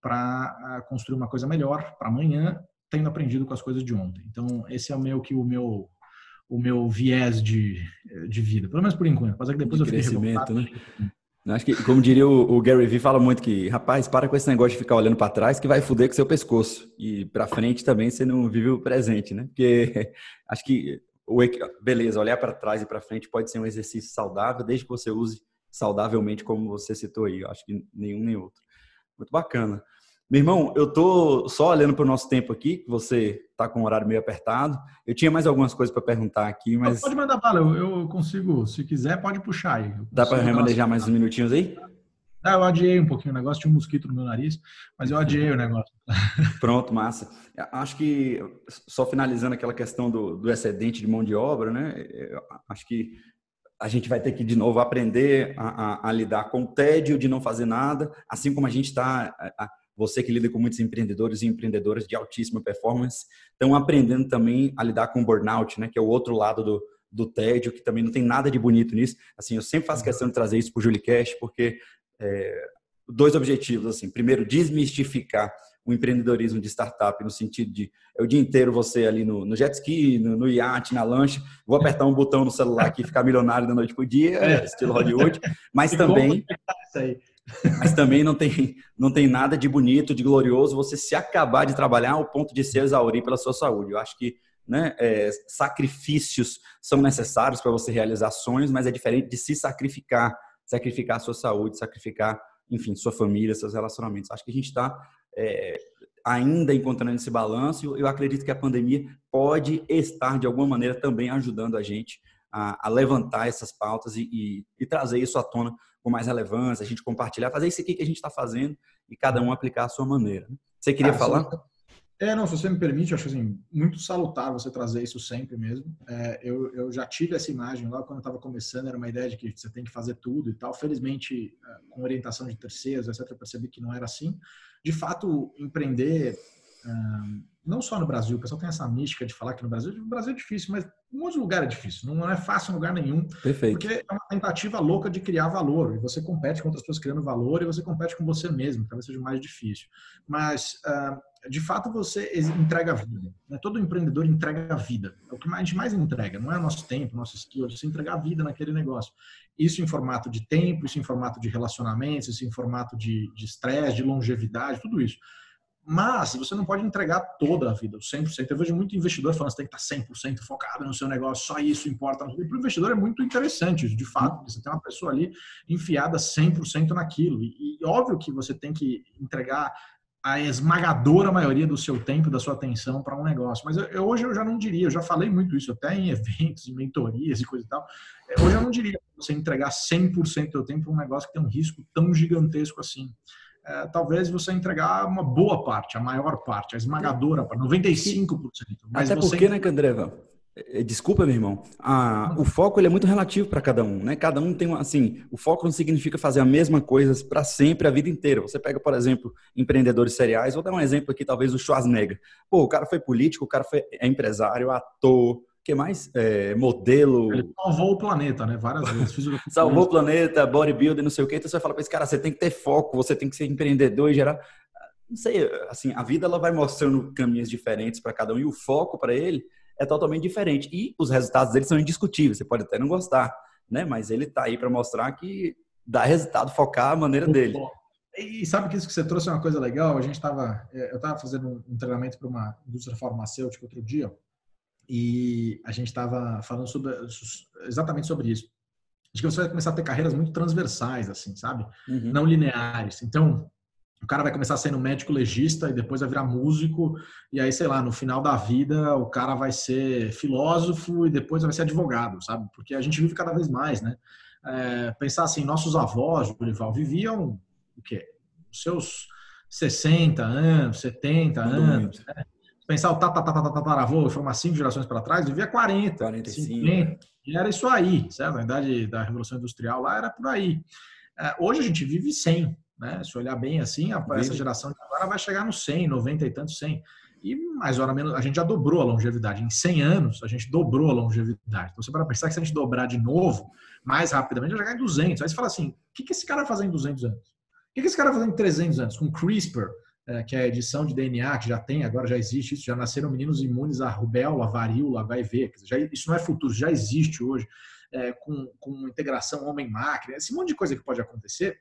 para uh, construir uma coisa melhor para amanhã, tendo aprendido com as coisas de ontem. Então, esse é o meu, que o meu, o meu viés de, de vida, pelo menos por enquanto. Apesar que depois de eu fiquei crescimento, né? Acho que, como diria o, o Gary Vee, fala muito que, rapaz, para com esse negócio de ficar olhando para trás que vai foder com seu pescoço. E para frente também você não vive o presente, né? Porque acho que, o, beleza, olhar para trás e para frente pode ser um exercício saudável, desde que você use saudavelmente, como você citou aí. Eu acho que nenhum nem outro. Muito bacana. Meu irmão, eu tô só olhando para o nosso tempo aqui, que você tá com o horário meio apertado. Eu tinha mais algumas coisas para perguntar aqui, mas... Pode mandar bala, eu, eu consigo, se quiser, pode puxar aí. Dá para remanejar mais uns minutinhos aí? Ah, eu adiei um pouquinho o negócio, tinha um mosquito no meu nariz, mas eu adiei o negócio. Pronto, massa. Acho que, só finalizando aquela questão do, do excedente de mão de obra, né? Acho que a gente vai ter que, de novo, aprender a, a, a lidar com o tédio de não fazer nada, assim como a gente está... Você que lida com muitos empreendedores e empreendedoras de altíssima performance, estão aprendendo também a lidar com o burnout, né? Que é o outro lado do, do tédio, que também não tem nada de bonito nisso. Assim, eu sempre faço questão de trazer isso para o JuliCast, porque é, dois objetivos, assim. Primeiro, desmistificar o empreendedorismo de startup, no sentido de é o dia inteiro você ali no, no jet ski, no, no iate, na lancha, vou apertar um botão no celular aqui e ficar milionário da noite pro dia, é. Estilo Hollywood, mas também... Mas também não tem, não tem nada de bonito, de glorioso você se acabar de trabalhar ao ponto de se exaurir pela sua saúde. Eu acho que, né, é, sacrifícios são necessários para você realizar sonhos, mas é diferente de se sacrificar, sacrificar a sua saúde, sacrificar, enfim, sua família, seus relacionamentos. Acho que a gente está é, ainda encontrando esse balanço e eu acredito que a pandemia pode estar, de alguma maneira, também ajudando a gente a, a levantar essas pautas e, e, e trazer isso à tona com mais relevância, a gente compartilhar, fazer isso aqui que a gente está fazendo e cada um aplicar a sua maneira. Você queria ah, falar? É, não, se você me permite, eu acho assim, muito salutar você trazer isso sempre mesmo. É, eu, eu já tive essa imagem lá quando eu estava começando, era uma ideia de que você tem que fazer tudo e tal. Felizmente, com orientação de terceiros, etcétera, eu percebi que não era assim. De fato, empreender, não só no Brasil, o pessoal tem essa mística de falar que no Brasil, no Brasil é difícil, mas em um monte de lugar é difícil, não é fácil em lugar nenhum. Perfeito. Porque é uma tentativa louca de criar valor, e você compete com outras pessoas criando valor, e você compete com você mesmo, talvez seja mais difícil. Mas, de fato, você entrega a vida, né? Todo empreendedor entrega a vida, é o que a gente mais entrega, não é o nosso tempo, nosso skill, é você entregar a vida naquele negócio. Isso em formato de tempo, isso em formato de relacionamentos, isso em formato de estresse, de, de longevidade, tudo isso. Mas você não pode entregar toda a vida, o cem por cento. Eu vejo muito investidor falando que você tem que estar cem por cento focado no seu negócio, só isso importa. E para o investidor é muito interessante isso, de fato, porque você tem uma pessoa ali enfiada cem por cento naquilo. E, e óbvio que você tem que entregar a esmagadora maioria do seu tempo, da sua atenção para um negócio. Mas eu, eu, hoje eu já não diria, eu já falei muito isso, até em eventos, em mentorias e coisa e tal. Hoje eu não diria você entregar cem por cento do seu tempo para um negócio que tem um risco tão gigantesco assim. É, talvez você entregar uma boa parte, a maior parte, a esmagadora, para noventa e cinco por cento. Mas até porque, né, Candreva? Desculpa, meu irmão. Ah, o foco ele é muito relativo para cada um, né? Cada um tem uma, assim, o foco não significa fazer a mesma coisa para sempre, a vida inteira. Você pega, por exemplo, empreendedores seriais, vou dar um exemplo aqui, talvez o Schwarzenegger. Pô, o cara foi político, o cara foi é empresário, ator, o que mais? É, modelo. Ele salvou o planeta, né? Várias vezes. Salvou o planeta, bodybuilder, não sei o quê. Então você vai falar para esse cara, você tem que ter foco, você tem que ser empreendedor e gerar... Não sei, assim, a vida ela vai mostrando caminhos diferentes para cada um e o foco para ele é totalmente diferente. E os resultados dele são indiscutíveis, você pode até não gostar, né? Mas ele está aí para mostrar que dá resultado, focar a maneira dele. E sabe que isso que você trouxe é uma coisa legal? A gente estava, eu estava fazendo um treinamento para uma indústria farmacêutica outro dia e a gente estava falando sobre, exatamente sobre isso. Acho que você vai começar a ter carreiras muito transversais, assim, sabe? Uhum. Não lineares. Então, o cara vai começar sendo médico legista e depois vai virar músico e aí, sei lá, no final da vida o cara vai ser filósofo e depois vai ser advogado, sabe? Porque a gente vive cada vez mais, né? É, pensar assim, nossos avós, Dorival, viviam o quê? Os seus sessenta anos, setenta anos, né? Pensar o tataravô, foi umas cinco gerações para trás, vivia quarenta, quarenta e cinco. cinquenta, e era isso aí, certo? A idade da Revolução Industrial lá era por aí. É, hoje a gente vive cem, né? Se olhar bem assim, a, essa geração de agora vai chegar no cem, noventa e tantos, cem. E mais ou menos, a gente já dobrou a longevidade. Em cem anos, a gente dobrou a longevidade. Então, você para pensar que se a gente dobrar de novo, mais rapidamente, vai chegar em duzentos. Aí você fala assim, o que, que esse cara vai fazer em duzentos anos? O que, que esse cara vai fazer em trezentos anos? Com CRISPR, é, que é a edição de D N A, que já tem, agora já existe isso, já nasceram meninos imunes a rubéola, varíola, H I V. Já, isso não é futuro, já existe hoje. É, com, com integração homem-máquina, esse monte de coisa que pode acontecer,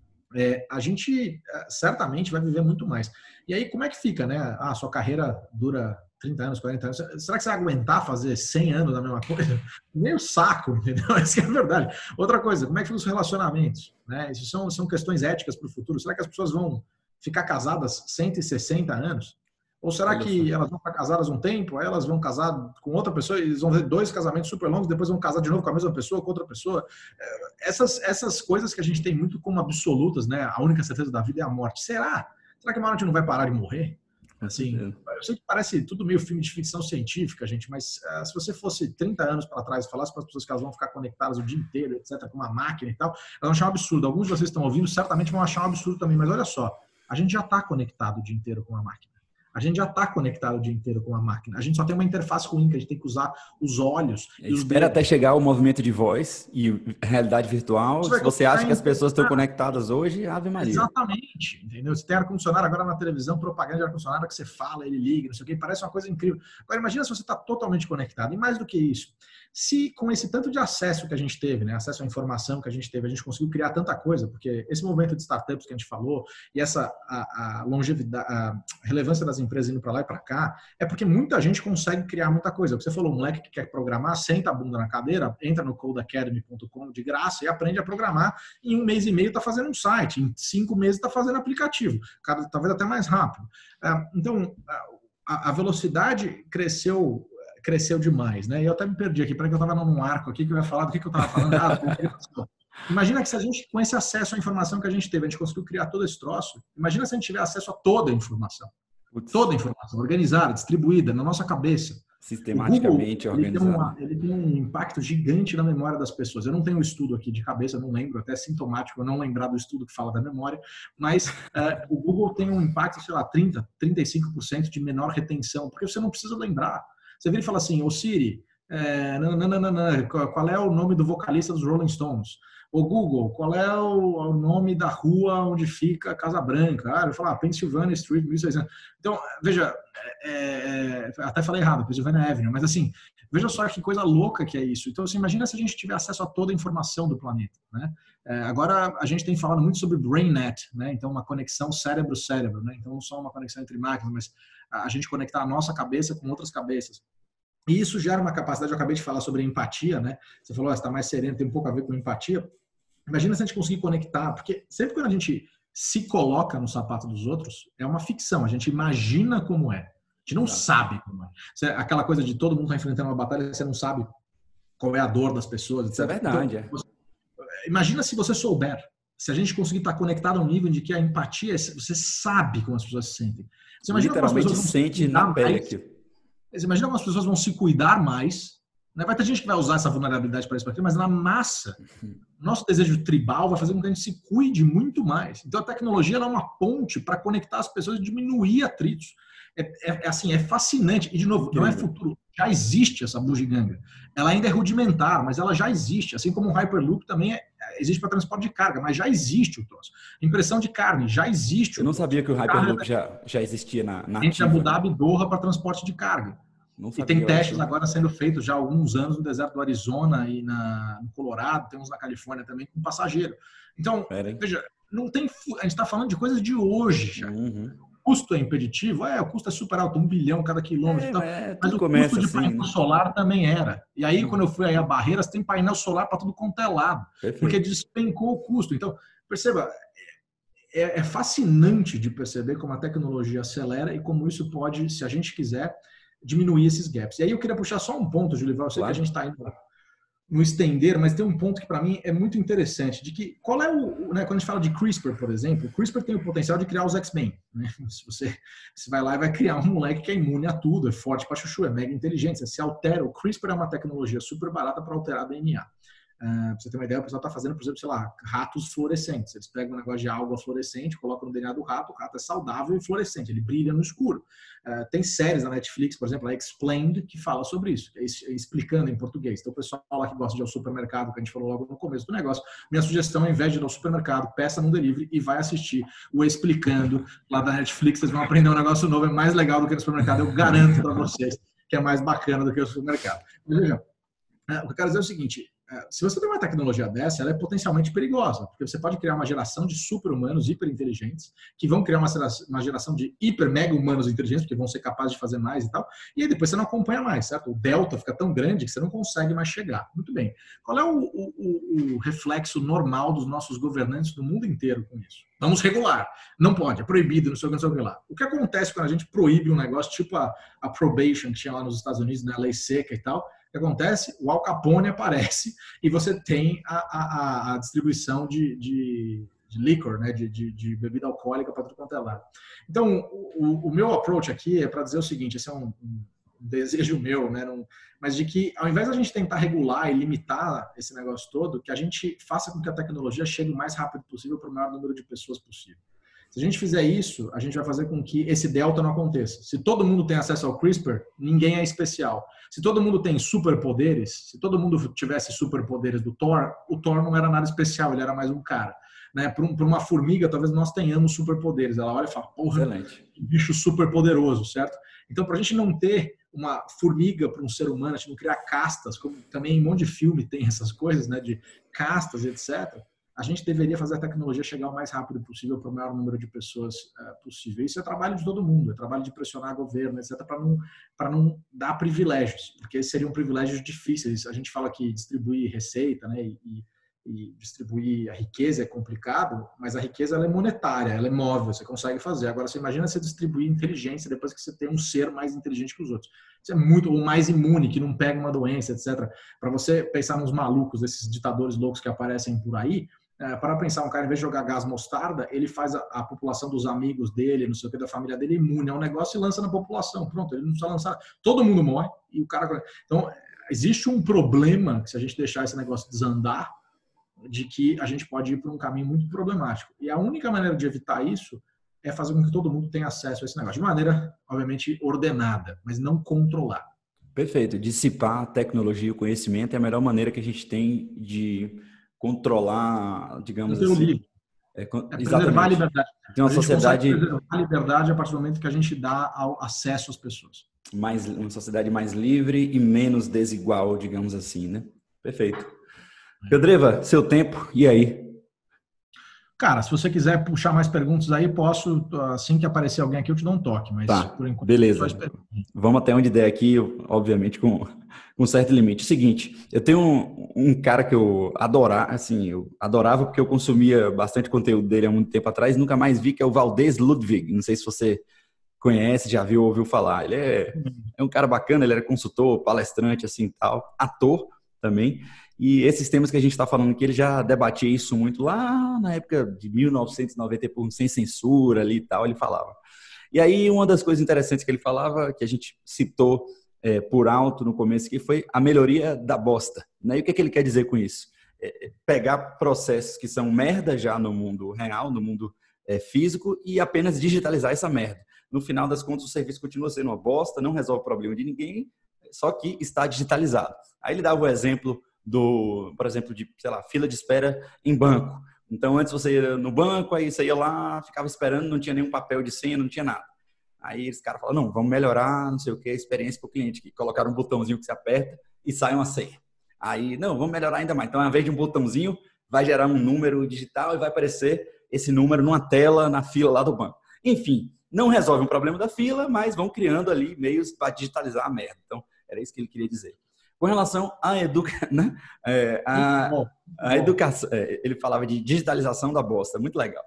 é, a gente é, certamente vai viver muito mais. E aí, como é que fica, né? Ah, sua carreira dura trinta anos, quarenta anos. Será que você vai aguentar fazer cem anos da mesma coisa? Nem o saco, entendeu? Essa é a verdade. Outra coisa, como é que ficam os relacionamentos? Né? Isso são, são questões éticas para o futuro. Será que as pessoas vão ficar casadas cento e sessenta anos? Ou será que elas vão ficar casadas um tempo, aí elas vão casar com outra pessoa e eles vão ter dois casamentos super longos, depois vão casar de novo com a mesma pessoa, com outra pessoa? Essas, essas coisas que a gente tem muito como absolutas, né? A única certeza da vida é a morte. Será? Será que uma hora a gente não vai parar de morrer? Assim, eu sei que parece tudo meio filme de ficção científica, gente, mas uh, se você fosse trinta anos para trás e falasse para as pessoas que elas vão ficar conectadas o dia inteiro, etcétera, com uma máquina e tal, elas vão achar um absurdo. Alguns de vocês estão ouvindo, certamente vão achar um absurdo também, mas olha só, a gente já está conectado o dia inteiro com a máquina. A gente já está conectado o dia inteiro com a máquina. A gente só tem uma interface ruim, que a gente tem que usar os olhos. E os Espera dedos. Até chegar o movimento de voz e realidade virtual. Você Se você acha que as pessoas estão conectadas hoje, Ave Maria. Exatamente. Entendeu? Você tem ar-condicionado agora na televisão, propaganda de ar-condicionado que você fala, ele liga, não sei o que, parece uma coisa incrível. Agora, imagina se você está totalmente conectado. E mais do que isso, se com esse tanto de acesso que a gente teve, né, acesso à informação que a gente teve, a gente conseguiu criar tanta coisa, porque esse movimento de startups que a gente falou e essa a, a longevidade, a relevância das empresas indo para lá e para cá, é porque muita gente consegue criar muita coisa. Você falou, um moleque que quer programar, senta a bunda na cadeira, entra no code academy ponto com de graça e aprende a programar. Em um mês e meio está fazendo um site, em cinco meses está fazendo aplicativo, cada, talvez até mais rápido. Então, a, a velocidade cresceu cresceu demais, né? E eu até me perdi aqui, para que eu estava num arco aqui que eu ia falar do que, que eu estava falando. Ah, imagina que se a gente, com esse acesso à informação que a gente teve, a gente conseguiu criar todo esse troço, imagina se a gente tiver acesso a toda a informação. Putz. Toda a informação, organizada, distribuída, na nossa cabeça. Sistematicamente organizada. Ele tem, uma, ele tem um impacto gigante na memória das pessoas. Eu não tenho um estudo aqui de cabeça, não lembro, até é sintomático eu não lembrar do estudo que fala da memória, mas uh, o Google tem um impacto, sei lá, trinta, trinta e cinco por cento de menor retenção, porque você não precisa lembrar. Você vira e fala assim, ô Siri, é, nananana, qual é o nome do vocalista dos Rolling Stones? Ô Google, qual é o, o nome da rua onde fica a Casa Branca? Ah, eu falo, ah, Pennsylvania Street, mil e seiscentos. Então, veja, é, é, até falei errado, Pennsylvania Avenue, mas assim, veja só que coisa louca que é isso. Então, assim, imagina se a gente tiver acesso a toda a informação do planeta, né? É, agora, a gente tem falado muito sobre BrainNet, né? Então, uma conexão cérebro-cérebro, né? Então, não só uma conexão entre máquinas, mas a gente conectar a nossa cabeça com outras cabeças. E isso gera uma capacidade, eu acabei de falar sobre empatia, né? Você falou, ah, você está mais sereno, tem um pouco a ver com empatia. Imagina se a gente conseguir conectar, porque sempre quando a gente se coloca no sapato dos outros, é uma ficção, a gente imagina como é. A gente não sabe como é. Você, aquela coisa de todo mundo está enfrentando uma batalha, você não sabe qual é a dor das pessoas, etcétera. Isso é verdade, então, você, imagina se você souber, se a gente conseguir estar conectado ao nível de que a empatia, você sabe como as pessoas se sentem. Você imagina como as pessoas vão sente na pele aqui. Você imagina como as pessoas vão se cuidar mais, né? Vai ter gente que vai usar essa vulnerabilidade para isso, para aquilo, mas na massa, nosso desejo tribal vai fazer com que a gente se cuide muito mais. Então a tecnologia ela é uma ponte para conectar as pessoas e diminuir atritos. É, é, é assim, é fascinante. E de novo, não é futuro. Já existe essa bugiganga. Ela ainda é rudimentar, mas ela já existe. Assim como o Hyperloop também é, existe para transporte de carga, mas já existe o troço. Impressão de carne, já existe. Eu não sabia que o Hyperloop já, já existia na, na Entre Abu Dhabi e Doha para transporte de carga. Não e tem testes isso. agora sendo feitos já há alguns anos no deserto do Arizona e na, no Colorado, tem uns na Califórnia também com passageiro. Então, veja, não tem, a gente está falando de coisas de hoje já. Uhum. O custo é impeditivo? É, o custo é super alto, um bilhão cada quilômetro. É, então, é, mas o custo de painel assim, solar né? também era. E aí, uhum. quando eu fui aí a Barreiras, tem painel solar para tudo quanto é lado. Perfeito. Porque despencou o custo. Então, perceba, é, é fascinante de perceber como a tecnologia acelera e como isso pode, se a gente quiser, diminuir esses gaps. E aí eu queria puxar só um ponto, Julival, eu sei claro. que a gente está indo no estender, mas tem um ponto que para mim é muito interessante, de que qual é o, né, quando a gente fala de CRISPR, por exemplo, o CRISPR tem o potencial de criar os X-Men, né? Se você, você vai lá e vai criar um moleque que é imune a tudo, é forte para chuchu, é mega inteligente, você se altera, o CRISPR é uma tecnologia super barata para alterar D N A. Uh, pra você ter uma ideia, o pessoal está fazendo, por exemplo, sei lá, ratos fluorescentes. Eles pegam um negócio de alga fluorescente, colocam no D N A do rato, o rato é saudável e fluorescente, ele brilha no escuro. Uh, tem séries na Netflix, por exemplo, a Explained, que fala sobre isso, é explicando em português. Então, o pessoal lá que gosta de ir ao supermercado, que a gente falou logo no começo do negócio, minha sugestão, ao invés de ir ao supermercado, peça num delivery e vai assistir o Explicando lá da Netflix. Vocês vão aprender um negócio novo, é mais legal do que no supermercado, eu garanto para vocês que é mais bacana do que o supermercado. Mas vejam, uh, o que eu quero dizer é o seguinte, se você tem uma tecnologia dessa, ela é potencialmente perigosa, porque você pode criar uma geração de super-humanos hiperinteligentes, que vão criar uma geração de hiper-mega-humanos inteligentes, porque vão ser capazes de fazer mais e tal, e aí depois você não acompanha mais, certo? O delta fica tão grande que você não consegue mais chegar. Muito bem. Qual é o, o, o reflexo normal dos nossos governantes do mundo inteiro com isso? Vamos regular. Não pode, é proibido, não sei o que, não sei o que lá. O que acontece quando a gente proíbe um negócio tipo a, a probation que tinha lá nos Estados Unidos, né, a lei seca e tal? O que acontece? O Al Capone aparece e você tem a, a, a distribuição de, de, de liquor, né? de, de, de bebida alcoólica para tudo quanto é lado. Então, o, o meu approach aqui é para dizer o seguinte, esse é um, um desejo meu, né? Não, mas de que ao invés de a gente tentar regular e limitar esse negócio todo, que a gente faça com que a tecnologia chegue o mais rápido possível para o maior número de pessoas possível. Se a gente fizer isso, a gente vai fazer com que esse delta não aconteça. Se todo mundo tem acesso ao CRISPR, ninguém é especial. Se todo mundo tem superpoderes, se todo mundo tivesse superpoderes do Thor, o Thor não era nada especial, ele era mais um cara. Né? Para um, uma formiga, talvez nós tenhamos superpoderes. Ela olha e fala, porra, que bicho super poderoso, certo? Então, para a gente não ter uma formiga para um ser humano, a gente não criar castas, como também em um monte de filme tem essas coisas, né, de castas, etcétera, a gente deveria fazer a tecnologia chegar o mais rápido possível para o maior número de pessoas uh, possível. Isso é trabalho de todo mundo, é trabalho de pressionar o governo, etcétera, para não, para não dar privilégios, porque seriam privilégios difíceis. A gente fala que distribuir receita, né, e, e distribuir a riqueza é complicado, mas a riqueza ela é monetária, ela é móvel, você consegue fazer. Agora, você imagina você distribuir inteligência depois que você tem um ser mais inteligente que os outros. Isso é muito, ou mais imune, que não pega uma doença, etcétera. Para você pensar nos malucos, esses ditadores loucos que aparecem por aí, É, para pensar, um cara, em vez de jogar gás mostarda, ele faz a, a população dos amigos dele, não sei o que, da família dele, imune a um negócio e lança na população. Pronto, ele não precisa lançar. Todo mundo morre e o cara... Então, existe um problema, que se a gente deixar esse negócio desandar, de que a gente pode ir por um caminho muito problemático. E a única maneira de evitar isso é fazer com que todo mundo tenha acesso a esse negócio. De maneira, obviamente, ordenada, mas não controlada. Perfeito. Dissipar a tecnologia e o conhecimento é a melhor maneira que a gente tem de controlar, digamos assim. Livre. É, é preservar a liberdade. Tem uma a sociedade preservar a liberdade a partir do momento que a gente dá ao acesso às pessoas. Mais, uma sociedade mais livre e menos desigual, digamos assim, né? Perfeito. É. Pedreva, seu tempo, e aí? Cara, se você quiser puxar mais perguntas aí, posso, assim que aparecer alguém aqui, eu te dou um toque, mas tá, por enquanto... Beleza. Vamos até onde der aqui, obviamente, com... com um certo limite. Seguinte, eu tenho um, um cara que eu adorava, assim, eu adorava porque eu consumia bastante conteúdo dele há muito tempo atrás, nunca mais vi, que é o Valdez Ludwig. Não sei se você conhece, já viu ou ouviu falar. Ele é, é um cara bacana, ele era consultor, palestrante, assim, tal, ator também. E esses temas que a gente está falando aqui, ele já debatia isso muito lá na época de mil novecentos e noventa, sem censura ali e tal, ele falava. E aí, uma das coisas interessantes que ele falava, que a gente citou É, por alto no começo, que foi a melhoria da bosta. Né? E o que, é que ele quer dizer com isso? É pegar processos que são merda já no mundo real, no mundo é, físico, e apenas digitalizar essa merda. No final das contas, o serviço continua sendo uma bosta, não resolve o problema de ninguém, só que está digitalizado. Aí ele dava o exemplo do, por exemplo, de, sei lá, fila de espera em banco. Então, antes você ia no banco, aí você ia lá, ficava esperando, não tinha nenhum papel de senha, não tinha nada. Aí os caras falam, não, vamos melhorar, não sei o que, a experiência para o cliente, que colocaram um botãozinho que você aperta e sai uma senha. Aí, não, vamos melhorar ainda mais. Então, ao invés de um botãozinho, vai gerar um número digital e vai aparecer esse número numa tela na fila lá do banco. Enfim, não resolve um problema da fila, mas vão criando ali meios para digitalizar a merda. Então, era isso que ele queria dizer. Com relação à educação, né? é, a, a educação, é, ele falava de digitalização da bosta, muito legal.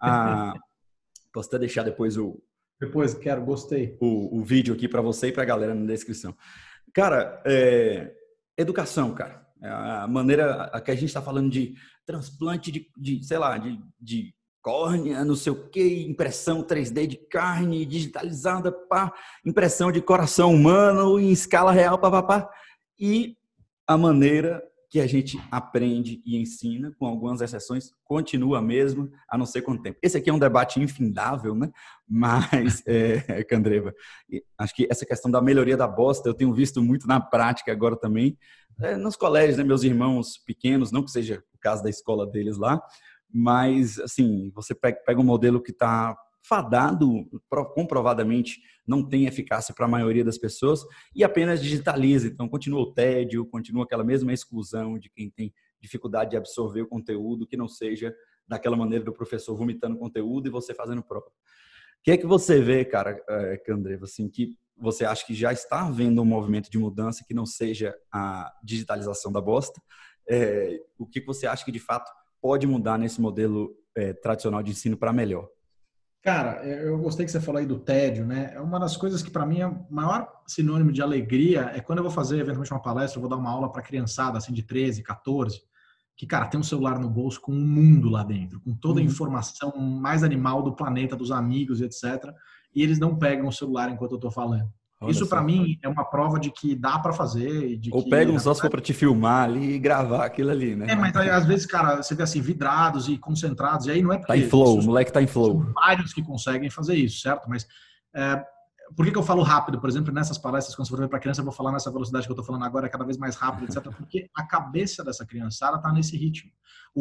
A, posso até deixar depois o... Depois, quero, gostei. O, o vídeo aqui para você e para a galera na descrição. Cara, é, educação, cara. A maneira a que a gente está falando de transplante de, de sei lá, de, de córnea, não sei o quê, impressão três D de carne digitalizada, pá, impressão de coração humano em escala real, pá, pá, pá. E a maneira que a gente aprende e ensina, com algumas exceções, continua a mesma, a não ser quanto tempo. Esse aqui é um debate infindável, né? Mas, é, Candreva, acho que essa questão da melhoria da bosta, eu tenho visto muito na prática agora também, é, nos colégios, né? Meus irmãos pequenos, não que seja o caso da escola deles lá, mas, assim, você pega, pega um modelo que está fadado, comprovadamente, não tem eficácia para a maioria das pessoas e apenas digitaliza. Então, continua o tédio, continua aquela mesma exclusão de quem tem dificuldade de absorver o conteúdo, que não seja daquela maneira do professor vomitando conteúdo e você fazendo prova. O que é que você vê, cara, Candreva, assim, que você acha que já está havendo um movimento de mudança que não seja a digitalização da bosta? É, o que você acha que, de fato, pode mudar nesse modelo é, tradicional de ensino para melhor? Cara, eu gostei que você falou aí do tédio, né? É uma das coisas que para mim é o maior sinônimo de alegria é quando eu vou fazer eventualmente uma palestra, eu vou dar uma aula para criançada assim de treze, quatorze, que, cara, tem um celular no bolso com um mundo lá dentro, com toda a informação mais animal do planeta, dos amigos, etcétera. E eles não pegam o celular enquanto eu tô falando. Olha, isso para mim é uma prova de que dá para fazer. De Ou que, pegam só se for para te filmar ali e gravar aquilo ali, né? É, mas aí, às vezes, cara, você vê assim, vidrados e concentrados, e aí não é porque... Tá em flow, o moleque tá em flow. São vários que conseguem fazer isso, certo? Mas é, por que que eu falo rápido? Por exemplo, nessas palestras, quando você for ver para criança, eu vou falar nessa velocidade que eu tô falando agora, cada vez mais rápido, etcétera. Porque a cabeça dessa criançada tá nesse ritmo.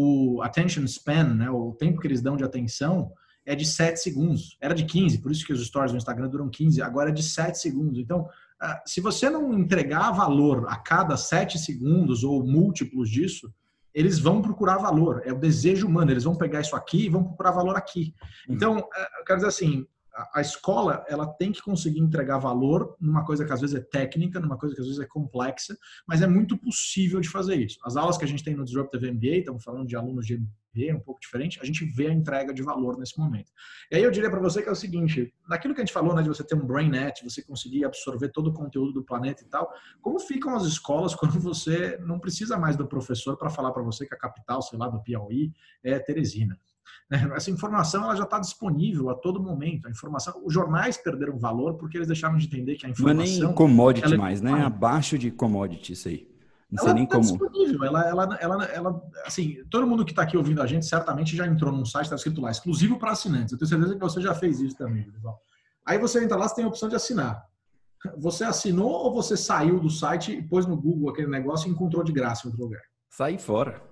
O attention span, né, o tempo que eles dão de atenção, é de sete segundos. Era de quinze, por isso que os stories no Instagram duram quinze, agora é de sete segundos. Então, se você não entregar valor a cada sete segundos ou múltiplos disso, eles vão procurar valor. É o desejo humano. Eles vão pegar isso aqui e vão procurar valor aqui. Então, eu quero dizer assim, a escola ela tem que conseguir entregar valor numa coisa que às vezes é técnica, numa coisa que às vezes é complexa, mas é muito possível de fazer isso. As aulas que a gente tem no Disruptive M B A, estamos falando de alunos de M B A, um pouco diferente, a gente vê a entrega de valor nesse momento. E aí eu diria para você que é o seguinte, naquilo que a gente falou, né, de você ter um brain net, você conseguir absorver todo o conteúdo do planeta e tal, como ficam as escolas quando você não precisa mais do professor para falar para você que a capital, sei lá, do Piauí é Teresina? Essa informação ela já está disponível a todo momento. A informação, os jornais perderam valor porque eles deixaram de entender que a informação... Não é nem commodity é mais, né? Abaixo de commodity isso aí. Não sei ela nem tá como. disponível. Ela, ela, ela, ela, assim, todo mundo que está aqui ouvindo a gente certamente já entrou num site, está escrito lá, exclusivo para assinantes. Eu tenho certeza que você já fez isso também, Júlio. Aí você entra lá, você tem a opção de assinar. Você assinou ou você saiu do site e pôs no Google aquele negócio e encontrou de graça em outro lugar? Saí fora.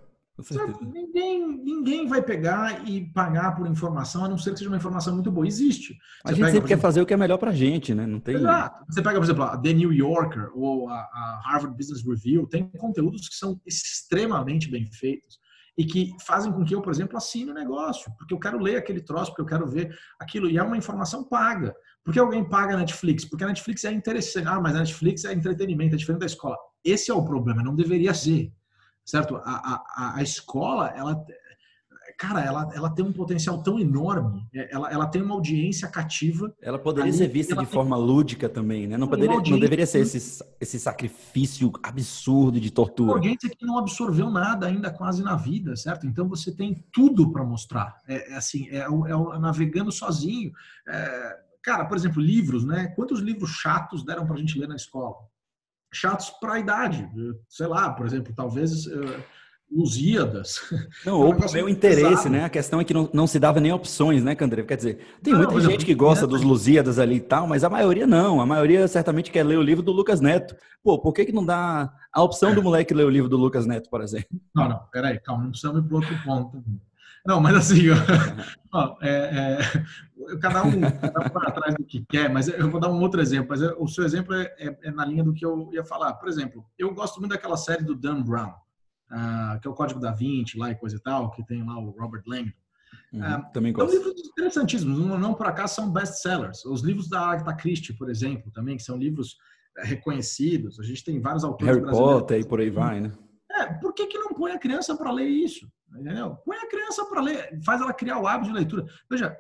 Ninguém, ninguém vai pegar e pagar por informação, a não ser que seja uma informação muito boa. Existe. A gente sempre quer fazer o que é melhor pra gente, né? Não tem... Exato. Você pega, por exemplo, a The New Yorker ou a, a Harvard Business Review, tem conteúdos que são extremamente bem feitos e que fazem com que eu, por exemplo, assine o negócio, porque eu quero ler aquele troço, porque eu quero ver aquilo. E é uma informação paga. Por que alguém paga a Netflix? Porque a Netflix é interessante. Ah, mas a Netflix é entretenimento, é diferente da escola. Esse é o problema, não deveria ser. Certo? A, a, a escola, ela, cara, ela, ela tem um potencial tão enorme, ela, ela tem uma audiência cativa. Ela poderia ali, ser vista de forma tem... lúdica também, né? Não, poderia, não deveria ser esse, esse sacrifício absurdo de tortura. Uma audiência que não absorveu nada ainda quase na vida, certo? Então você tem tudo para mostrar. É, é assim, é, o, é o navegando sozinho. É, cara, por exemplo, livros, né? Quantos livros chatos deram para a gente ler na escola? Chatos para a idade, sei lá, por exemplo, talvez uh, Lusíadas. Não, ou o meu interesse, pesado. Né? A questão é que não, não se dava nem opções, né, Candreva? Quer dizer, tem não, muita gente exemplo, que gosta Neto, dos Lusíadas ali e tal, mas a maioria não. A maioria certamente quer ler o livro do Lucas Neto. Pô, por que que não dá a opção do moleque ler o livro do Lucas Neto, por exemplo? Não, não, peraí, calma, não precisamos ir para outro ponto. Não, mas assim, ó, é, é, cada um, cada um vai atrás do que quer, mas eu vou dar um outro exemplo. Mas o seu exemplo é, é, é na linha do que eu ia falar. Por exemplo, eu gosto muito daquela série do Dan Brown, uh, que é o Código da Vinci lá e coisa e tal, que tem lá o Robert Langdon. Uhum, uh, também gosto. São livros interessantíssimos, não, não por acaso são best-sellers. Os livros da Agatha Christie, por exemplo, também, que são livros reconhecidos. A gente tem vários autores Harry Potter e por aí vai, né? É, por que que não põe a criança para ler isso? Entendeu? Põe a criança para ler, faz ela criar o hábito de leitura. Veja,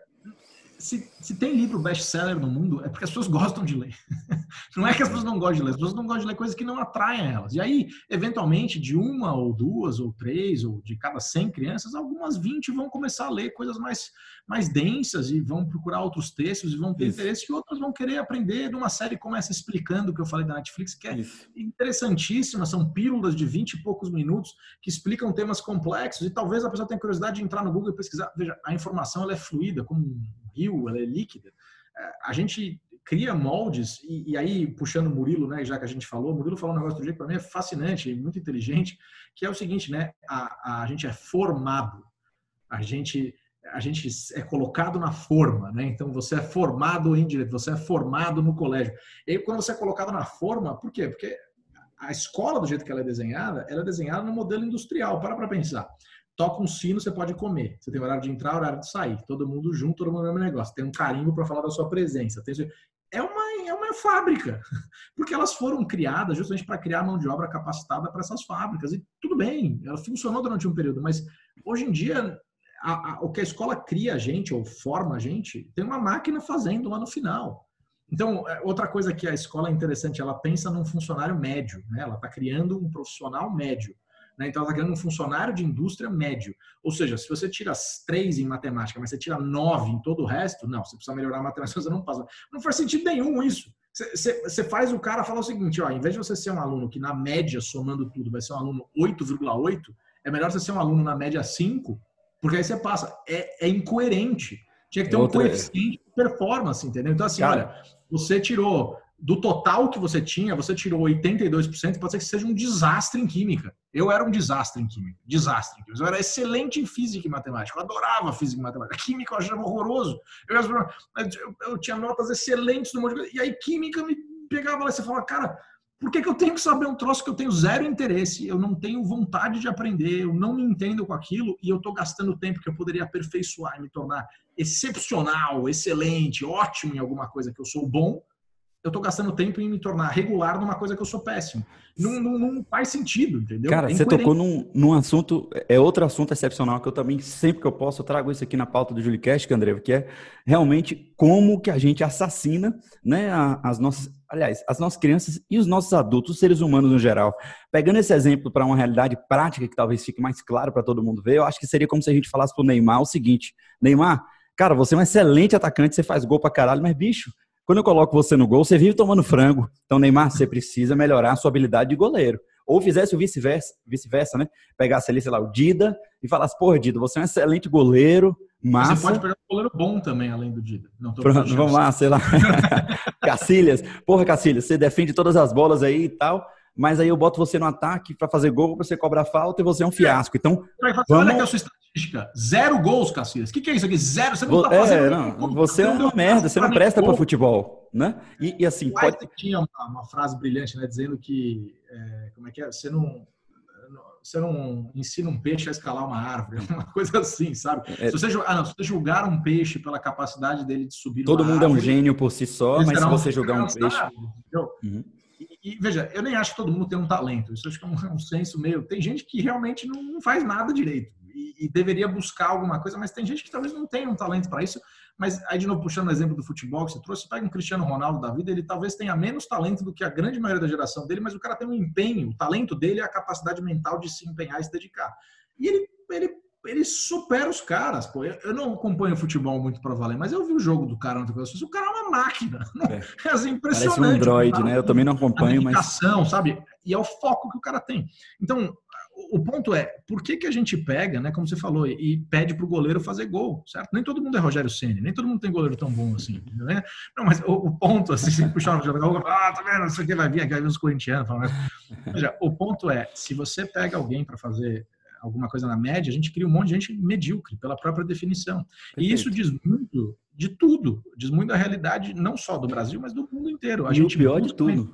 se, se tem livro best-seller no mundo, é porque as pessoas gostam de ler. Não é que as pessoas não gostam de ler, as pessoas não gostam de ler coisas que não atraem elas. E aí, eventualmente, de uma ou duas ou três, ou de cada cem crianças, algumas vinte vão começar a ler coisas mais, mais densas e vão procurar outros textos e vão ter Isso. interesse, e outras vão querer aprender numa série como essa Explicando, que eu falei da Netflix, que é Isso. interessantíssima, são pílulas de vinte e poucos minutos que explicam temas complexos e talvez a pessoa tenha curiosidade de entrar no Google e pesquisar. Veja, a informação ela é fluida, como um rio, ela é líquida. A gente cria moldes, e, e aí, puxando o Murilo, né, já que a gente falou, o Murilo falou um negócio do jeito que para mim é fascinante, muito inteligente, que é o seguinte, né, a, a gente é formado, a gente, a gente é colocado na forma, né, então você é formado em direito, você é formado no colégio. E aí, quando você é colocado na forma, por quê? Porque a escola, do jeito que ela é desenhada, ela é desenhada no modelo industrial, para para pensar. Toca um sino, você pode comer. Você tem horário de entrar, horário de sair. Todo mundo junto, todo mundo no mesmo negócio. Tem um carimbo para falar da sua presença. Tem... É, uma, é uma fábrica. Porque elas foram criadas justamente para criar mão de obra capacitada para essas fábricas. E tudo bem, ela funcionou durante um período. Mas hoje em dia, a, a, o que a escola cria a gente, ou forma a gente, tem uma máquina fazendo lá no final. Então, outra coisa que a escola é interessante, ela pensa num funcionário médio. Né? Ela está criando um profissional médio. Então, ela está criando um funcionário de indústria médio. Ou seja, se você tira três em matemática, mas você tira nove em todo o resto, não, você precisa melhorar a matemática, você não passa. Não faz sentido nenhum isso. Você, você faz o cara falar o seguinte, ó, em vez de você ser um aluno que, na média, somando tudo, vai ser um aluno oito vírgula oito, é melhor você ser um aluno na média cinco, porque aí você passa. É, é incoerente. Tinha que ter Outra... um coeficiente de performance, entendeu? Então, assim, cara... olha, você tirou... Do total que você tinha, você tirou oitenta e dois por cento, pode ser que seja um desastre em química. Eu era um desastre em química. Desastre em química. Eu era excelente em física e matemática. Eu adorava física e matemática. Química eu achava horroroso. Eu, eu, eu tinha notas excelentes no monte de coisa. E aí química me pegava lá e você falava, cara, por que, que eu tenho que saber um troço que eu tenho zero interesse? Eu não tenho vontade de aprender, eu não me entendo com aquilo e eu estou gastando tempo que eu poderia aperfeiçoar e me tornar excepcional, excelente, ótimo em alguma coisa que eu sou bom. Eu tô gastando tempo em me tornar regular numa coisa que eu sou péssimo. Não, não, não faz sentido, entendeu? Cara, é você tocou num, num assunto, é outro assunto excepcional que eu também, sempre que eu posso, eu trago isso aqui na pauta do JuliCast, André, que é realmente como que a gente assassina, né, as nossas, aliás, as nossas crianças e os nossos adultos, os seres humanos no geral. Pegando esse exemplo para uma realidade prática que talvez fique mais claro para todo mundo ver, eu acho que seria como se a gente falasse pro Neymar o seguinte, Neymar, cara, você é um excelente atacante, você faz gol pra caralho, mas bicho, quando eu coloco você no gol, você vive tomando frango. Então, Neymar, você precisa melhorar a sua habilidade de goleiro. Ou fizesse o vice-versa, vice-versa, né? Pegasse ali, sei lá, o Dida e falasse, porra, Dida, você é um excelente goleiro, massa. Você pode pegar um goleiro bom também, além do Dida. Não tô Pronto, vamos lá, sei lá. Cacilhas. Porra, Cacilhas, você defende todas as bolas aí e tal, mas aí eu boto você no ataque para fazer gol, pra você cobrar falta e você é um fiasco. Então, vamos... Olha aqui a sua estatística. Zero gols, Cacilhas. O que, que é isso aqui? Zero. Você não tá é, fazendo... Não, você é uma merda, você não presta para futebol, né? E, e assim... Pode... Tinha uma, uma frase brilhante, né? Dizendo que... É, como é que é? Você não... Você não ensina um peixe a escalar uma árvore, uma coisa assim, sabe? É, se, você, ah, não, se você julgar um peixe pela capacidade dele de subir todo mundo árvore, é um gênio por si só, mas se você julgar um peixe... Uhum. E, e veja, eu nem acho que todo mundo tem um talento. Isso acho que é um, um senso meio... Tem gente que realmente não, não faz nada direito e, e deveria buscar alguma coisa, mas tem gente que talvez não tenha um talento para isso. Mas aí, de novo, puxando o exemplo do futebol que você trouxe, pega um Cristiano Ronaldo da vida, ele talvez tenha menos talento do que a grande maioria da geração dele, mas o cara tem um empenho, o talento dele é a capacidade mental de se empenhar e se dedicar. E ele, ele, ele supera os caras, pô. Eu, eu não acompanho futebol muito para valer, mas eu vi o jogo do cara ontem, o cara é uma máquina. É, é assim, impressionante. Parece um Android, cara, né? Eu também não acompanho, mas... sabe? E é o foco que o cara tem. Então... O ponto é, por que que a gente pega, né, como você falou, e pede pro goleiro fazer gol, certo? Nem todo mundo é Rogério Ceni, nem todo mundo tem goleiro tão bom assim, né? Não, mas o, o ponto, assim, se puxar o Rogério Ceni, ah, tá vendo, isso aqui vai vir, aqui vai vir os corintianos, falando, veja, o ponto é, se você pega alguém para fazer alguma coisa na média, a gente cria um monte de gente medíocre, pela própria definição. Perfeito. E isso diz muito de tudo, diz muito da realidade, não só do Brasil, mas do mundo inteiro. A e gente o pior de tudo.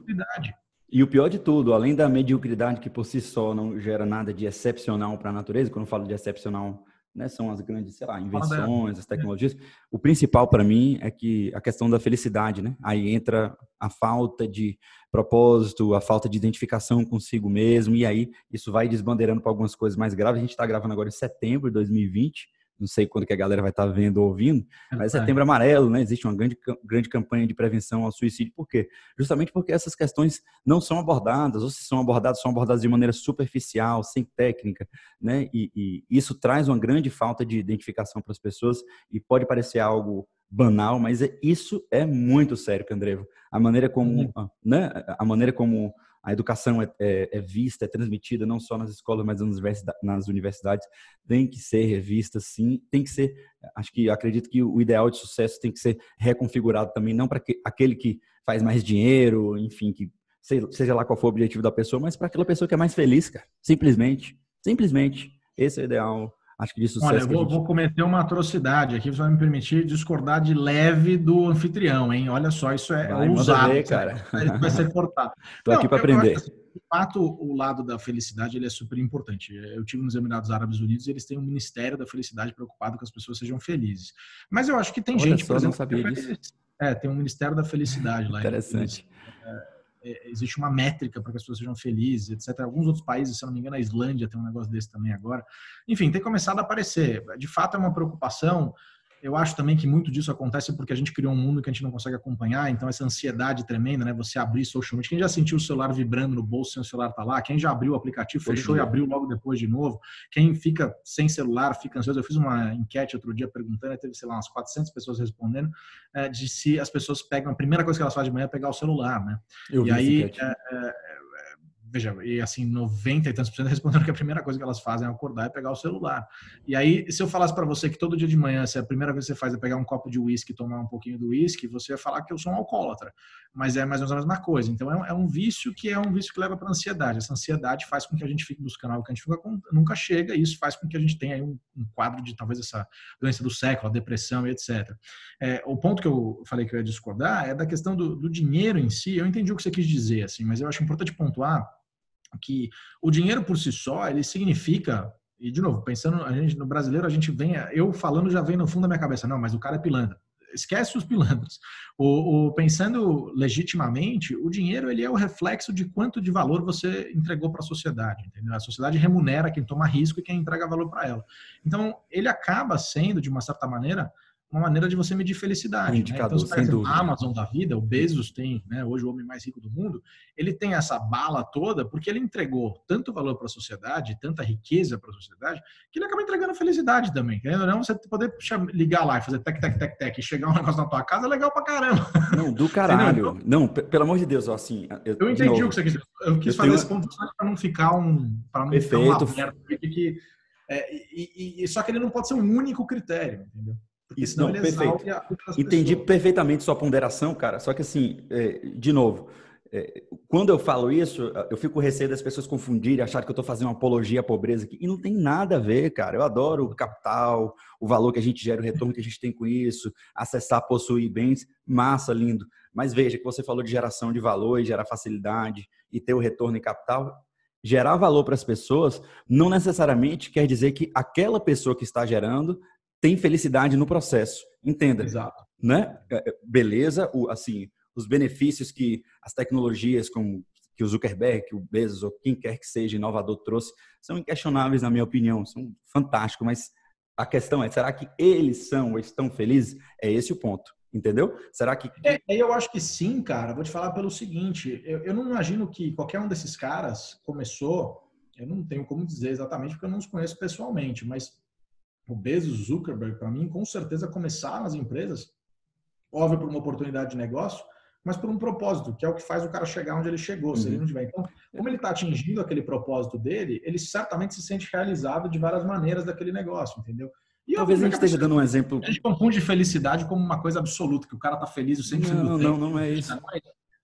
E o pior de tudo, além da mediocridade que por si só não gera nada de excepcional para a natureza, quando eu falo de excepcional, né, são as grandes, sei lá, invenções, as tecnologias. O principal para mim é que a questão da felicidade, né? Aí entra a falta de propósito, a falta de identificação consigo mesmo, e aí isso vai desbandeirando para algumas coisas mais graves. A gente está gravando agora em setembro de dois mil e vinte, não sei quando que a galera vai estar vendo ou ouvindo, mas é Setembro Amarelo, né? Existe uma grande, grande campanha de prevenção ao suicídio. Por quê? Justamente porque essas questões não são abordadas, ou se são abordadas, são abordadas de maneira superficial, sem técnica, né? E, e isso traz uma grande falta de identificação para as pessoas e pode parecer algo banal, mas é, isso é muito sério, Candrevo. A maneira como, uhum. né? A maneira como a educação é, é, é vista, é transmitida não só nas escolas, mas nas universidades, tem que ser revista, sim, tem que ser, acho que, acredito que o ideal de sucesso tem que ser reconfigurado também, não para aquele que faz mais dinheiro, enfim, que seja lá qual for o objetivo da pessoa, mas para aquela pessoa que é mais feliz, cara, simplesmente, simplesmente, esse é o ideal. Acho que de sucesso. Olha, eu vou, gente... vou cometer uma atrocidade aqui, você vai me permitir discordar de leve do anfitrião, hein? Olha só, isso é vai, ousado. Ver, cara. Vai ser cortado. Tô Não, aqui para aprender. Acho, de fato, o lado da felicidade ele é super importante. Eu tive nos Emirados Árabes Unidos e eles têm um Ministério da Felicidade preocupado que as pessoas sejam felizes. Mas eu acho que tem Olha gente, só, por exemplo, não sabia que disso. É, tem um Ministério da Felicidade lá. Interessante. É, existe uma métrica para que as pessoas sejam felizes, etcétera. Alguns outros países, se eu não me engano, a Islândia tem um negócio desse também agora. Enfim, tem começado a aparecer. De fato, é uma preocupação. Eu acho também que muito disso acontece porque a gente criou um mundo que a gente não consegue acompanhar, então essa ansiedade tremenda, né? Você abrir social media. Quem já sentiu o celular vibrando no bolso sem o celular tá lá? Quem já abriu o aplicativo, fechou e abriu logo depois de novo? Quem fica sem celular, fica ansioso? Eu fiz uma enquete outro dia perguntando, teve, sei lá, umas quatrocentas pessoas respondendo, é, de se as pessoas pegam, a primeira coisa que elas fazem de manhã é pegar o celular, né? Eu e aí, é, é, veja, e assim, noventa e tantos por cento responderam que a primeira coisa que elas fazem é acordar e pegar o celular. E aí, se eu falasse para você que todo dia de manhã, se a primeira coisa que você faz é pegar um copo de uísque e tomar um pouquinho do uísque, você ia falar que eu sou um alcoólatra. Mas é mais ou menos a mesma coisa. Então, é um, é um vício que é um vício que leva para a ansiedade. Essa ansiedade faz com que a gente fique buscando algo que a gente nunca, nunca chega, e isso faz com que a gente tenha aí um, um quadro de, talvez, essa doença do século, a depressão e etcétera. É, o ponto que eu falei que eu ia discordar é da questão do, do dinheiro em si. Eu entendi o que você quis dizer, assim, mas eu acho importante pontuar que o dinheiro por si só, ele significa, e de novo, pensando a gente, no brasileiro, a gente vem, eu falando já vem no fundo da minha cabeça, não, mas o cara é pilantra. Esquece os pilantras. O, o, pensando legitimamente, o dinheiro ele é o reflexo de quanto de valor você entregou para a sociedade. Entendeu? A sociedade remunera quem toma risco e quem entrega valor para ela. Então, ele acaba sendo, de uma certa maneira, uma maneira de você medir felicidade. Um né? Então, você pega a Amazon da vida, o Bezos tem, né, hoje o homem mais rico do mundo, ele tem essa bala toda porque ele entregou tanto valor para a sociedade, tanta riqueza para a sociedade, que ele acaba entregando felicidade também. Querendo não, você poder ligar lá e fazer tec, tec, tec, tec e chegar um negócio na tua casa é legal pra caramba. Não, do caralho. Não, pelo amor de Deus, assim... Eu, eu entendi o que você quis dizer. Eu quis eu fazer tenho... esse ponto para não ficar um... para não Perfeito. ficar uma merda, que, é, e, e, só que ele não pode ser um único critério, entendeu? Isso, não, perfeito. Entendi perfeitamente sua ponderação, cara. Só que assim, é, de novo, é, quando eu falo isso, eu fico com receio das pessoas confundirem, acharem que eu estou fazendo uma apologia à pobreza aqui. E não tem nada a ver, cara. Eu adoro o capital, o valor que a gente gera, o retorno que a gente tem com isso, acessar, possuir bens, massa, lindo. Mas veja que você falou de geração de valor e gerar facilidade e ter o retorno em capital. Gerar valor para as pessoas não necessariamente quer dizer que aquela pessoa que está gerando tem felicidade no processo, entenda. Exato. Né? Beleza, o, assim, os benefícios que as tecnologias, como que o Zuckerberg, que o Bezos, ou quem quer que seja inovador trouxe, são inquestionáveis, na minha opinião, são fantásticos, mas a questão é, será que eles são ou estão felizes? É esse o ponto, entendeu? Será que... É, eu acho que sim, cara. Vou te falar pelo seguinte, eu, eu não imagino que qualquer um desses caras começou, eu não tenho como dizer exatamente, porque eu não os conheço pessoalmente, mas o Bezos, o Zuckerberg, para mim, com certeza começaram as empresas, óbvio por uma oportunidade de negócio, mas por um propósito, que é o que faz o cara chegar onde ele chegou, uhum. se ele não tiver. Então, como ele está atingindo aquele propósito dele, ele certamente se sente realizado de várias maneiras daquele negócio, entendeu? E talvez a gente esteja dando um exemplo... A gente confunde felicidade como uma coisa absoluta, que o cara está feliz o cem por cento não, do tempo. Não, não é isso.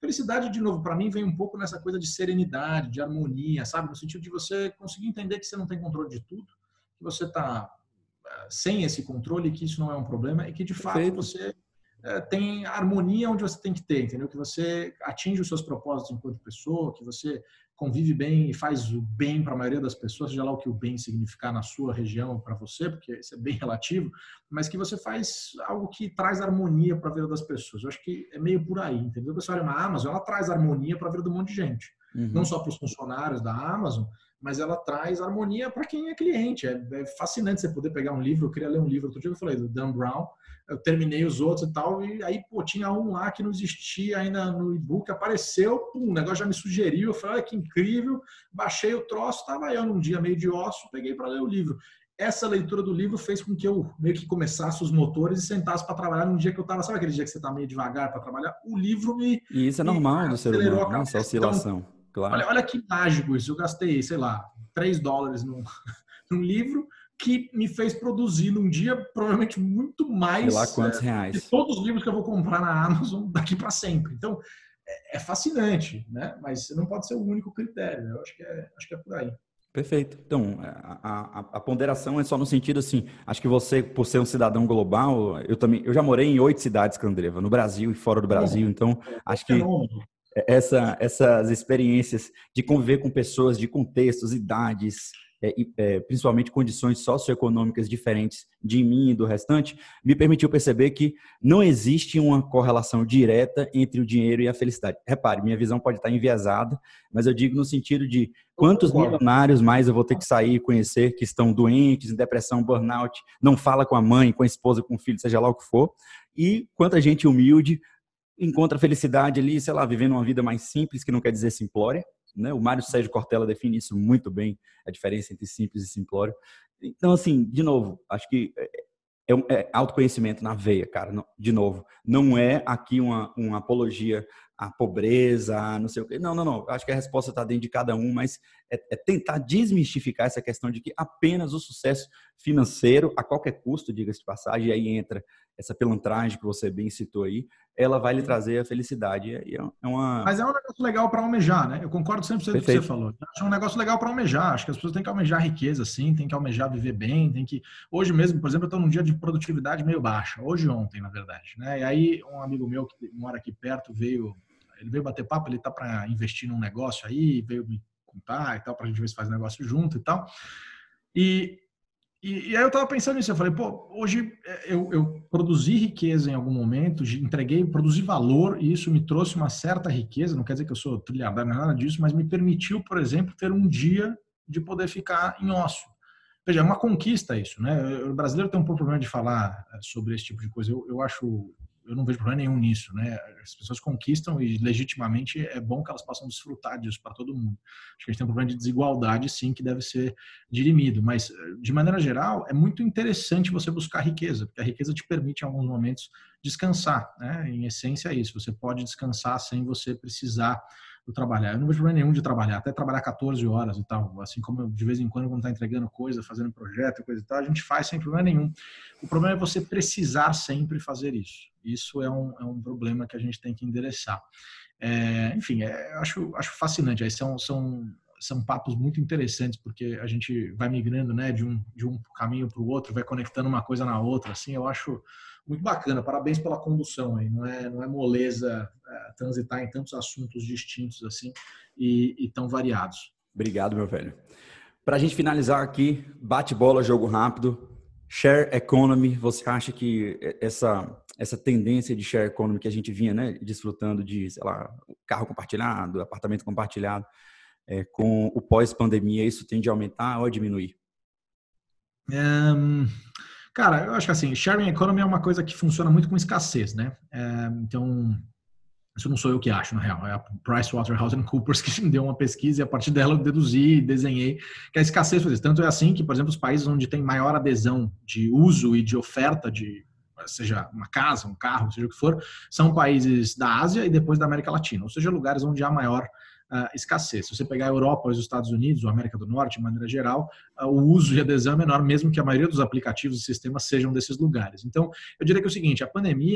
felicidade, de novo, para mim vem um pouco nessa coisa de serenidade, de harmonia, sabe? No sentido de você conseguir entender que você não tem controle de tudo, que você está sem esse controle, que isso não é um problema e que, de fato, Perfeito. você é, tem harmonia onde você tem que ter, entendeu? Que você atinge os seus propósitos enquanto pessoa, que você convive bem e faz o bem para a maioria das pessoas, seja lá o que o bem significar na sua região para você, porque isso é bem relativo, mas que você faz algo que traz harmonia para a vida das pessoas. Eu acho que é meio por aí, entendeu? O pessoal olha, a Amazon, ela traz harmonia para a vida de um monte de gente. Uhum. Não só para os funcionários da Amazon, mas ela traz harmonia para quem é cliente. É, é fascinante você poder pegar um livro. Eu queria ler um livro, outro dia eu falei do Dan Brown, eu terminei os outros e tal, e aí, pô, tinha um lá que não existia ainda no e-book, apareceu, pum, o negócio já me sugeriu, eu falei, olha que incrível, baixei o troço, estava eu num dia meio de ócio, peguei para ler o livro. Essa leitura do livro fez com que eu meio que começasse os motores e sentasse para trabalhar num dia que eu estava, sabe aquele dia que você está meio devagar para trabalhar? O livro me... E isso é normal do ser humano, né? Essa oscilação. Então, claro. Olha, olha que mágico isso, eu gastei, sei lá, três dólares num, num livro que me fez produzir num dia provavelmente muito mais sei lá quantos é, reais. de todos os livros que eu vou comprar na Amazon daqui para sempre. Então, é, é fascinante, né? Mas não pode ser o único critério. Eu acho que é, acho que é por aí. Perfeito. Então, a, a, a ponderação é só no sentido assim, acho que você, por ser um cidadão global, eu também, eu já morei em oito cidades, Candreva, no Brasil e fora do Brasil, então acho que essa, essas experiências de conviver com pessoas de contextos, idades, É, é, principalmente condições socioeconômicas diferentes de mim e do restante, me permitiu perceber que não existe uma correlação direta entre o dinheiro e a felicidade. Repare, minha visão pode estar enviesada, mas eu digo no sentido de quantos milionários mais eu vou ter que sair e conhecer que estão doentes, em depressão, burnout, não fala com a mãe, com a esposa, com o filho, seja lá o que for, e quanta gente humilde encontra felicidade ali, sei lá, vivendo uma vida mais simples, que não quer dizer simplória, né? O Mário Sérgio Cortella define isso muito bem, a diferença entre simples e simplório. Então, assim, de novo, acho que é, é autoconhecimento na veia, cara. De novo, não é aqui uma, uma apologia à pobreza, a não sei o quê. Não, não, não. Acho que a resposta está dentro de cada um, mas é, é tentar desmistificar essa questão de que apenas o sucesso financeiro, a qualquer custo, diga-se de passagem, e aí entra essa pilantragem que você bem citou aí, ela vai lhe trazer a felicidade. É uma... Mas é um negócio legal para almejar, né? Eu concordo cem por cento com o que você falou. Acho um negócio legal para almejar. Acho que as pessoas têm que almejar riqueza, sim, tem que almejar viver bem, tem que... Hoje mesmo, por exemplo, eu estou num dia de produtividade meio baixa. Hoje e ontem, na verdade, né? E aí um amigo meu que mora aqui perto veio... Ele veio bater papo, ele tá para investir num negócio aí, veio me contar e tal, para a gente ver se faz negócio junto e tal. E... E, e aí eu tava pensando nisso, eu falei, pô, hoje eu, eu produzi riqueza em algum momento, entreguei, produzi valor e isso me trouxe uma certa riqueza, não quer dizer que eu sou trilhardário, nada disso, mas me permitiu, por exemplo, ter um dia de poder ficar em ócio. Veja, é uma conquista isso, né? O brasileiro tem um pouco problema de falar sobre esse tipo de coisa, eu, eu acho... Eu não vejo problema nenhum nisso, né? As pessoas conquistam e legitimamente é bom que elas possam desfrutar disso para todo mundo. Acho que a gente tem um problema de desigualdade, sim, que deve ser dirimido. Mas, de maneira geral, é muito interessante você buscar riqueza, porque a riqueza te permite, em alguns momentos, descansar, né? Em essência é isso. Você pode descansar sem você precisar do trabalhar. Eu não vejo problema nenhum de trabalhar, até trabalhar quatorze horas e tal. Assim como eu, de vez em quando, quando está entregando coisa, fazendo projeto e coisa e tal, a gente faz sem problema nenhum. O problema é você precisar sempre fazer isso. Isso é um, é um problema que a gente tem que endereçar. É, enfim, é, acho, acho fascinante. Aí são, são, são papos muito interessantes, porque a gente vai migrando, né, de um, de um caminho para o outro, vai conectando uma coisa na outra. Assim, eu acho muito bacana. Parabéns pela condução aí. Não é, não é moleza é, transitar em tantos assuntos distintos assim e, e tão variados. Obrigado, meu velho. Para a gente finalizar aqui, bate-bola, jogo rápido. Share economy, você acha que essa, essa tendência de share economy que a gente vinha, né, desfrutando de, sei lá, carro compartilhado, apartamento compartilhado, é, com o pós-pandemia, isso tende a aumentar ou a diminuir? Um, cara, eu acho que assim, sharing economy é uma coisa que funciona muito com escassez, né? É, então, isso não sou eu que acho, na real. É a PricewaterhouseCoopers que me deu uma pesquisa e a partir dela eu deduzi e desenhei que a escassez faz isso. Tanto é assim que, por exemplo, os países onde tem maior adesão de uso e de oferta de, seja uma casa, um carro, seja o que for, são países da Ásia e depois da América Latina, ou seja, lugares onde há maior uh, escassez. Se você pegar a Europa, os Estados Unidos, ou a América do Norte, de maneira geral, uh, o uso e adesão é menor, mesmo que a maioria dos aplicativos e sistemas sejam desses lugares. Então, eu diria que é o seguinte, a pandemia,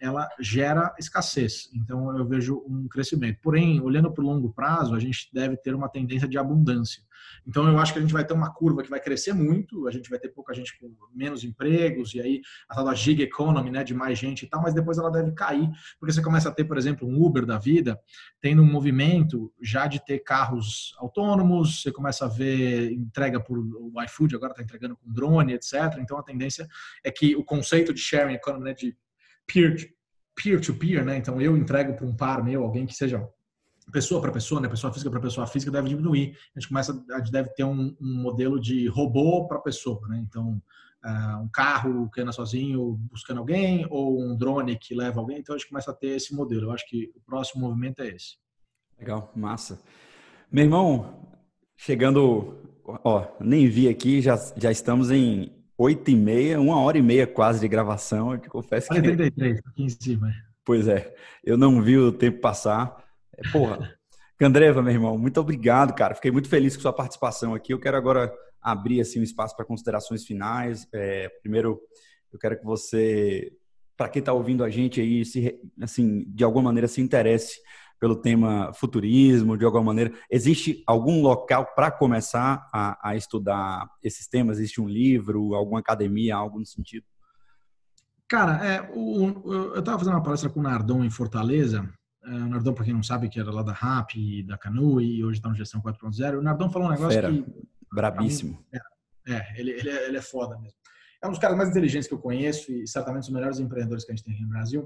ela gera escassez. Então, eu vejo um crescimento. Porém, olhando para o longo prazo, a gente deve ter uma tendência de abundância. Então, eu acho que a gente vai ter uma curva que vai crescer muito, a gente vai ter pouca gente com menos empregos, e aí a tal da gig economy, né, de mais gente e tal, mas depois ela deve cair, porque você começa a ter, por exemplo, um Uber da vida, tendo um movimento já de ter carros autônomos, você começa a ver entrega por o iFood, agora está entregando com drone, etcétera. Então, a tendência é que o conceito de sharing economy, né, de peer-to-peer, né? Então eu entrego para um par meu, alguém que seja pessoa para pessoa, né? Pessoa física para pessoa física, deve diminuir. A gente começa, a gente deve ter um, um modelo de robô para pessoa, né? Então uh, um carro que anda sozinho buscando alguém ou um drone que leva alguém. Então a gente começa a ter esse modelo. Eu acho que o próximo movimento é esse. Legal, massa. Meu irmão, chegando, ó, nem vi aqui, já já estamos em oito e meia, uma hora e meia quase de gravação, eu te confesso que... trinta e três, aqui em cima. Pois é, eu não vi o tempo passar. Porra, Candreva, meu irmão, muito obrigado, cara. Fiquei muito feliz com sua participação aqui. Eu quero agora abrir assim, um espaço para considerações finais. É, primeiro, eu quero que você, para quem está ouvindo a gente aí, se, assim, de alguma maneira se interesse pelo tema futurismo, de alguma maneira. Existe algum local para começar a, a estudar esses temas? Existe um livro, alguma academia, algo no sentido? Cara, é, o, eu estava fazendo uma palestra com o Nardon em Fortaleza. É, o Nardon, para quem não sabe, que era lá da R A P, da Canu, e hoje está no Gestão quatro ponto zero. O Nardon falou um negócio Fera, que... brabíssimo. Mim, é, é ele, ele, é, ele é foda mesmo. É um dos caras mais inteligentes que eu conheço e certamente os melhores empreendedores que a gente tem aqui no Brasil.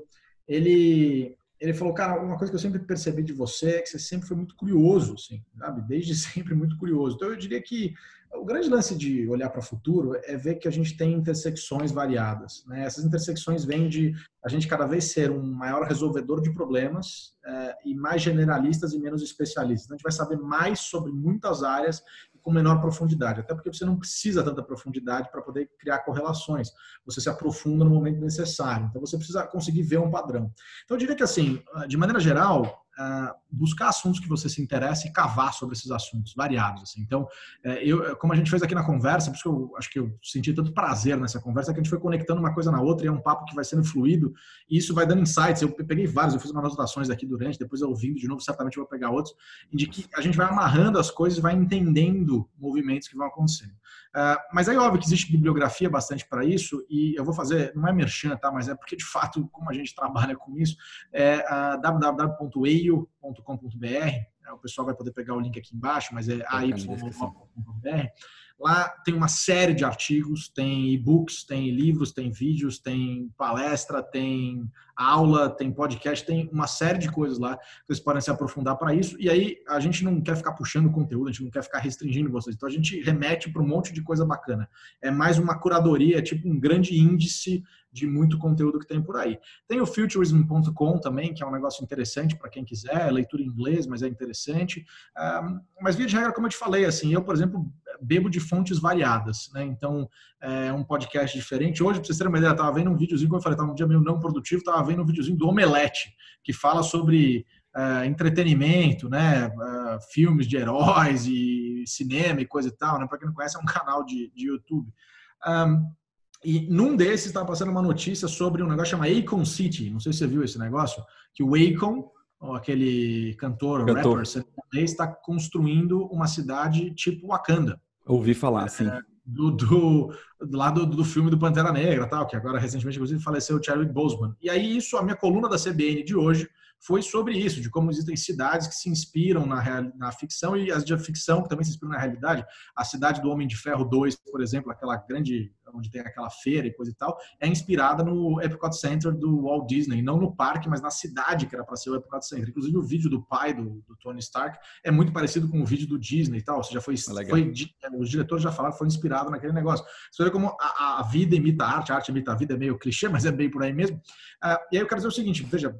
Ele... Ele falou, cara, uma coisa que eu sempre percebi de você é que você sempre foi muito curioso, assim, sabe? Desde sempre muito curioso. Então, eu diria que o grande lance de olhar para o futuro é ver que a gente tem intersecções variadas, né? Essas intersecções vêm de a gente cada vez ser um maior resolvedor de problemas é, e mais generalistas e menos especialistas. Então, a gente vai saber mais sobre muitas áreas com menor profundidade, até porque você não precisa tanta profundidade para poder criar correlações. Você se aprofunda no momento necessário. Então, você precisa conseguir ver um padrão. Então, eu diria que, assim, de maneira geral, buscar assuntos que você se interessa e cavar sobre esses assuntos variados. Assim. Então, eu, como a gente fez aqui na conversa, por isso que eu acho que eu senti tanto prazer nessa conversa, que a gente foi conectando uma coisa na outra e é um papo que vai sendo fluido e isso vai dando insights. Eu peguei vários, eu fiz umas anotações aqui durante, depois eu ouvindo de novo, certamente eu vou pegar outros, de que a gente vai amarrando as coisas e vai entendendo movimentos que vão acontecendo. Uh, mas aí, óbvio que existe bibliografia bastante para isso e eu vou fazer, não é merchan, tá? Mas é porque, de fato, como a gente trabalha com isso, é uh, w w w ponto e i o ponto com ponto b r. O pessoal vai poder pegar o link aqui embaixo, mas é a y ponto com ponto b r. Lá tem uma série de artigos, tem e-books, tem livros, tem vídeos, tem palestra, tem aula, tem podcast, tem uma série de coisas lá que vocês podem se aprofundar para isso. E aí a gente não quer ficar puxando conteúdo, a gente não quer ficar restringindo vocês. Então a gente remete para um monte de coisa bacana. É mais uma curadoria, é tipo um grande índice de muito conteúdo que tem por aí. Tem o futurism ponto com também, que é um negócio interessante para quem quiser, leitura em inglês, mas é interessante. Um, mas via de regra, como eu te falei, assim, eu, por exemplo, bebo de fontes variadas, né? Então, é um podcast diferente. Hoje, para vocês terem uma ideia, eu estava vendo um videozinho, como eu falei, estava um dia meio não produtivo, estava vendo um videozinho do Omelete, que fala sobre uh, entretenimento, né? Uh, filmes de heróis e cinema e coisa e tal, né? Para quem não conhece, é um canal de, de YouTube. Um, E num desses estava passando uma notícia sobre um negócio chamado Akon City. Não sei se você viu esse negócio. Que o Akon, aquele cantor, cantor. rapper, está construindo uma cidade tipo Wakanda. Ouvi falar, sim. É, do, do, do lado do, do filme do Pantera Negra, tal, que agora recentemente, inclusive, faleceu o Chadwick Boseman. E aí isso, a minha coluna da C B N de hoje foi sobre isso, de como existem cidades que se inspiram na, real, na ficção e as de ficção que também se inspiram na realidade. A cidade do Homem de Ferro dois, por exemplo, aquela grande, onde tem aquela feira e coisa e tal, é inspirada no Epcot Center do Walt Disney, não no parque, mas na cidade que era para ser o Epcot Center. Inclusive o vídeo do pai do, do Tony Stark é muito parecido com o vídeo do Disney e tal, ou seja, foi, foi, os diretores já falaram que foi inspirado naquele negócio. Você vê como a, a vida imita a arte, a arte imita a vida, é meio clichê, mas é bem por aí mesmo. Uh, e aí eu quero dizer o seguinte, veja,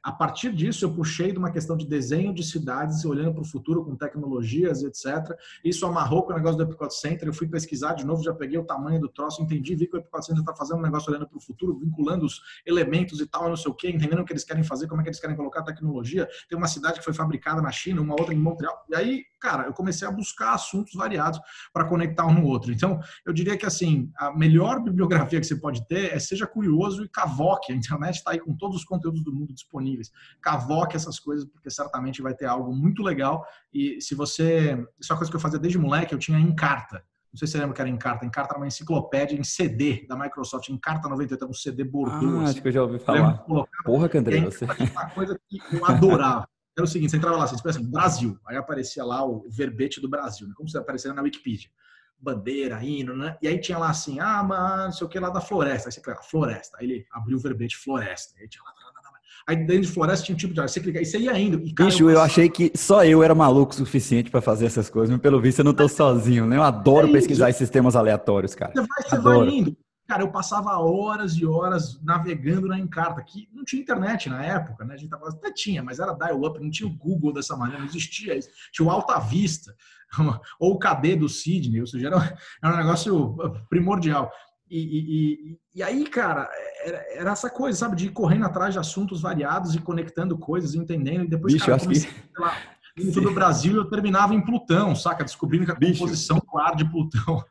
A partir disso, eu puxei de uma questão de desenho de cidades, olhando para o futuro com tecnologias, etcétera. Isso amarrou com o negócio do Epicot Center. Eu fui pesquisar de novo, já peguei o tamanho do troço, entendi, vi que o Epicot Center está fazendo um negócio olhando para o futuro, vinculando os elementos e tal, não sei o quê, entendendo o que eles querem fazer, como é que eles querem colocar a tecnologia. Tem uma cidade que foi fabricada na China, uma outra em Montreal. E aí, cara, eu comecei a buscar assuntos variados para conectar um no outro. Então, eu diria que, assim, a melhor bibliografia que você pode ter é seja curioso e cavoque. A internet está aí com todos os conteúdos do mundo disponíveis. Cavoque essas coisas, porque certamente vai ter algo muito legal. E se você... Isso é uma coisa que eu fazia desde moleque, eu tinha Encarta. Não sei se você lembra que era Encarta. Encarta era uma enciclopédia em C D da Microsoft. Encarta noventa e oito, um C D Bordeaux. Ah, assim. acho que eu já ouvi falar. Porra, Candré, você... Uma coisa que eu adorava. Era o seguinte, você entrava lá, você assim, Brasil. Aí aparecia lá o verbete do Brasil, né? Como se aparecesse na Wikipedia. Bandeira, hino, né? E aí tinha lá assim, ah, mas não sei o que lá da floresta. Aí você clica, floresta. Aí ele abriu o verbete floresta. Aí tinha lá... Aí dentro de floresta tinha um tipo de área. Você clica, e você ia indo. E, cara, Bicho, eu, eu achei que só eu era maluco o suficiente para fazer essas coisas, mas pelo visto eu não tô sozinho, né? Eu adoro é pesquisar esses sistemas aleatórios, cara. Você vai, você vai indo. Cara, eu passava horas e horas navegando na Encarta, que não tinha internet na época, né? A gente tava, até tinha, mas era dial-up, não tinha o Google dessa maneira, não existia isso. Tinha o Alta Vista, ou o K D do Sidney, ou seja, era, era um negócio primordial. E, e, e aí, cara, era, era essa coisa, sabe, de ir correndo atrás de assuntos variados e conectando coisas, entendendo, e depois, Bicho, cara, acho comecei, que... sei lá, indo do Brasil, eu terminava em Plutão, saca? Descobrindo que a Bicho. composição do ar de Plutão...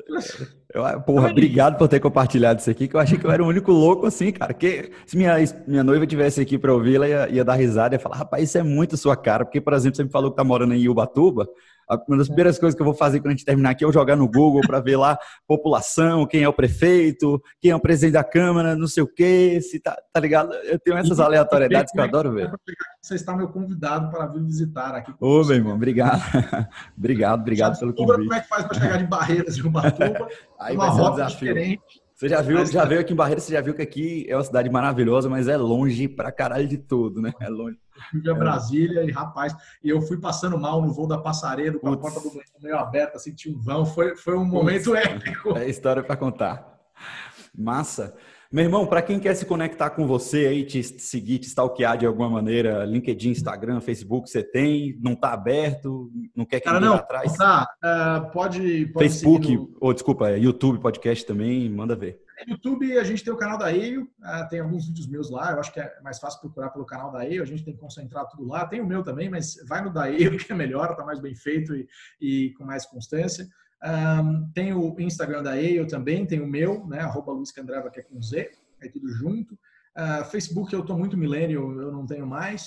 Eu, porra, obrigado por ter compartilhado isso aqui, que eu achei que eu era o único louco assim, cara. Que se minha, minha noiva tivesse aqui para ouvir, ela ia, ia dar risada e ia falar, rapaz, isso é muito sua cara. Porque, por exemplo, você me falou que tá morando em Ubatuba. Uma das primeiras coisas que eu vou fazer quando a gente terminar aqui é eu jogar no Google para ver lá população, quem é o prefeito, quem é o presidente da Câmara, não sei o quê, se tá, tá ligado? Eu tenho essas aleatoriedades que eu adoro ver. Você está meu convidado para vir visitar aqui. Ô, meu irmão, obrigado. obrigado, obrigado pelo convite. Como é que faz para chegar de Barreiras de Ubatuba? Aí vai ser um desafio. Diferente. Você já viu, já veio aqui em Barreiras, você já viu que aqui é uma cidade maravilhosa, mas é longe pra caralho de tudo, né? É longe. Fui a Brasília e, rapaz, e eu fui passando mal no voo da Passaredo, com a porta do banheiro meio aberta, assim, tinha um vão. Foi, foi um momento Putz, épico. É história pra contar. Massa. Meu irmão, para quem quer se conectar com você aí, te seguir, te stalkear de alguma maneira, LinkedIn, Instagram, Facebook, você tem? Não tá aberto? Não quer que Cara, não, atrás? Tá, uh, pode, pode Facebook, no... ou desculpa, YouTube, podcast também, manda ver. YouTube, a gente tem o canal da E I O, uh, tem alguns vídeos meus lá, eu acho que é mais fácil procurar pelo canal da E I O, a gente tem que concentrar tudo lá, tem o meu também, mas vai no da E I O que é melhor, tá mais bem feito e, e com mais constância. Um, tem o Instagram da E I O também, tem o meu, né, arroba Luiz Candreva, que é com Z, é tudo junto. Uh, Facebook eu tô muito millennial, eu não tenho mais.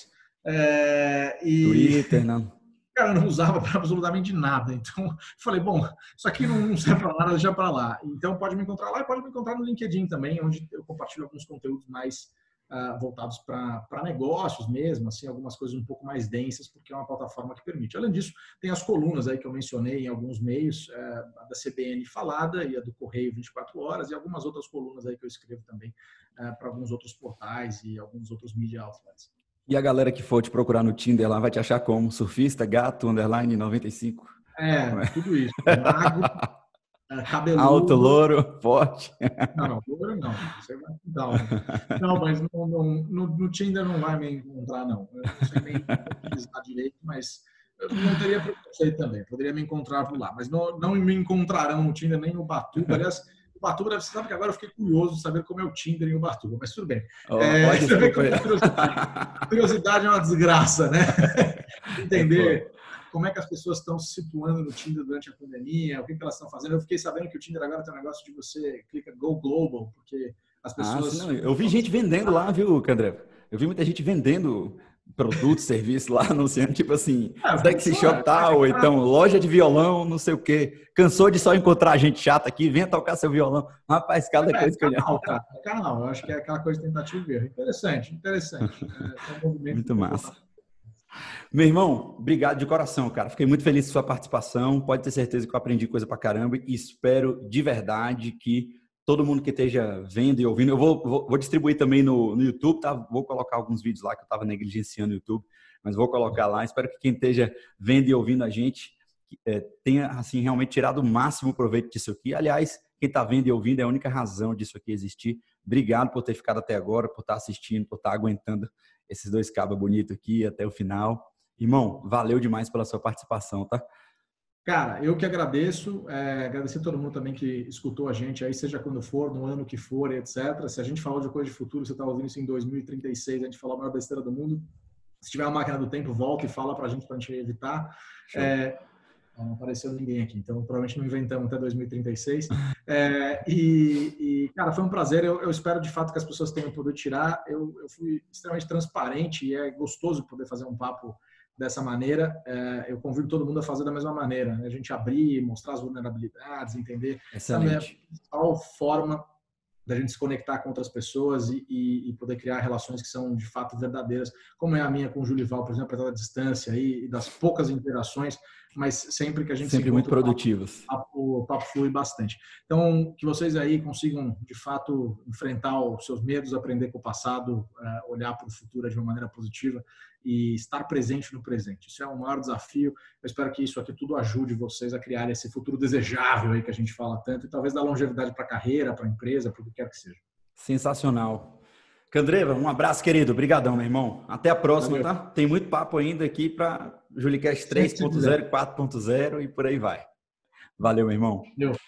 Uh, e... Twitter, não. Cara, eu não usava para absolutamente nada. Então, falei, bom, isso aqui não serve para nada, deixa para lá. Então, pode me encontrar lá e pode me encontrar no LinkedIn também, onde eu compartilho alguns conteúdos mais uh, voltados para negócios mesmo, assim, algumas coisas um pouco mais densas, porque é uma plataforma que permite. Além disso, tem as colunas aí que eu mencionei em alguns meios, uh, a da C B N Falada e a do Correio vinte e quatro horas, e algumas outras colunas aí que eu escrevo também uh, para alguns outros portais e alguns outros media outlets. E a galera que for te procurar no Tinder lá vai te achar como? Surfista, gato, underline noventa e cinco? É, tudo isso. Mago, cabeludo. Alto, louro, forte. Não, não, louro não. Você vai não, não, mas no, no, no, no Tinder não vai me encontrar, não. Eu não sei nem utilizar direito, mas eu não teria preconceito também. Poderia me encontrar por lá. Mas não, não me encontrarão no Tinder nem no Ubatuba. Aliás, Ubatuba, você sabe que agora eu fiquei curioso de saber como é o Tinder em Ubatuba, mas tudo bem. Oh, é, pode você vê que a curiosidade, curiosidade é uma desgraça, né? Entender como é que as pessoas estão se situando no Tinder durante a pandemia, o que, que elas estão fazendo. Eu fiquei sabendo que o Tinder agora tem um negócio de você clica Go Global, porque as pessoas... Ah, não, eu vi gente vendendo lá, viu, Candré? Eu vi muita gente vendendo produtos, serviços lá, anunciando, tipo assim, é, sexy shop tal, ou então loja de violão, não sei o quê. Cansou de só encontrar gente chata aqui, venha tocar seu violão. Rapaz, cada é, coisa que eu canal, cara, é canal, eu acho que é aquela coisa de tentativa e erro. Interessante, interessante. É, é um movimento muito massa. Meu irmão, obrigado de coração, cara. Fiquei muito feliz com sua participação. Pode ter certeza que eu aprendi coisa pra caramba e espero de verdade que todo mundo que esteja vendo e ouvindo, eu vou, vou, vou distribuir também no, no YouTube, tá? Vou colocar alguns vídeos lá que eu estava negligenciando no YouTube, mas vou colocar lá. Espero que quem esteja vendo e ouvindo a gente é, tenha, assim, realmente tirado o máximo proveito disso aqui. Aliás, quem está vendo e ouvindo é a única razão disso aqui existir. Obrigado por ter ficado até agora, por estar assistindo, por estar aguentando esses dois cabos bonitos aqui até o final. Irmão, valeu demais pela sua participação, tá? Cara, eu que agradeço, é, agradecer a todo mundo também que escutou a gente aí, seja quando for, no ano que for, etcétera. Se a gente falou de coisa de futuro, você está ouvindo isso em dois mil e trinta e seis, a gente falou a maior besteira do mundo. Se tiver uma máquina do tempo, volta e fala pra gente, pra gente evitar. É, não apareceu ninguém aqui, então provavelmente não inventamos até dois mil e trinta e seis. É, e, e, cara, foi um prazer. Eu, eu espero de fato que as pessoas tenham podido tirar. Eu, eu fui extremamente transparente e é gostoso poder fazer um papo dessa maneira. É, eu convido todo mundo a fazer da mesma maneira, né? A gente abrir, mostrar as vulnerabilidades, entender. Excelente. Essa é a principal forma da gente se conectar com outras pessoas e, e, e poder criar relações que são de fato verdadeiras, como é a minha com o Julival, por exemplo, apesar da distância aí, e das poucas interações, mas sempre que a gente sempre se muito produtivos. O papo, o papo flui bastante. Então, que vocês aí consigam, de fato, enfrentar os seus medos, aprender com o passado, uh, olhar para o futuro de uma maneira positiva e estar presente no presente. Isso é o maior desafio. Eu espero que isso aqui tudo ajude vocês a criar esse futuro desejável aí que a gente fala tanto e talvez dar longevidade para a carreira, para a empresa, para o que quer que seja. Sensacional. Candreva, um abraço, querido. Obrigadão, meu irmão. Até a próxima, Valeu. Tá? Tem muito papo ainda aqui para JuliCast três ponto zero, quatro ponto zero e por aí vai. Valeu, meu irmão. Valeu.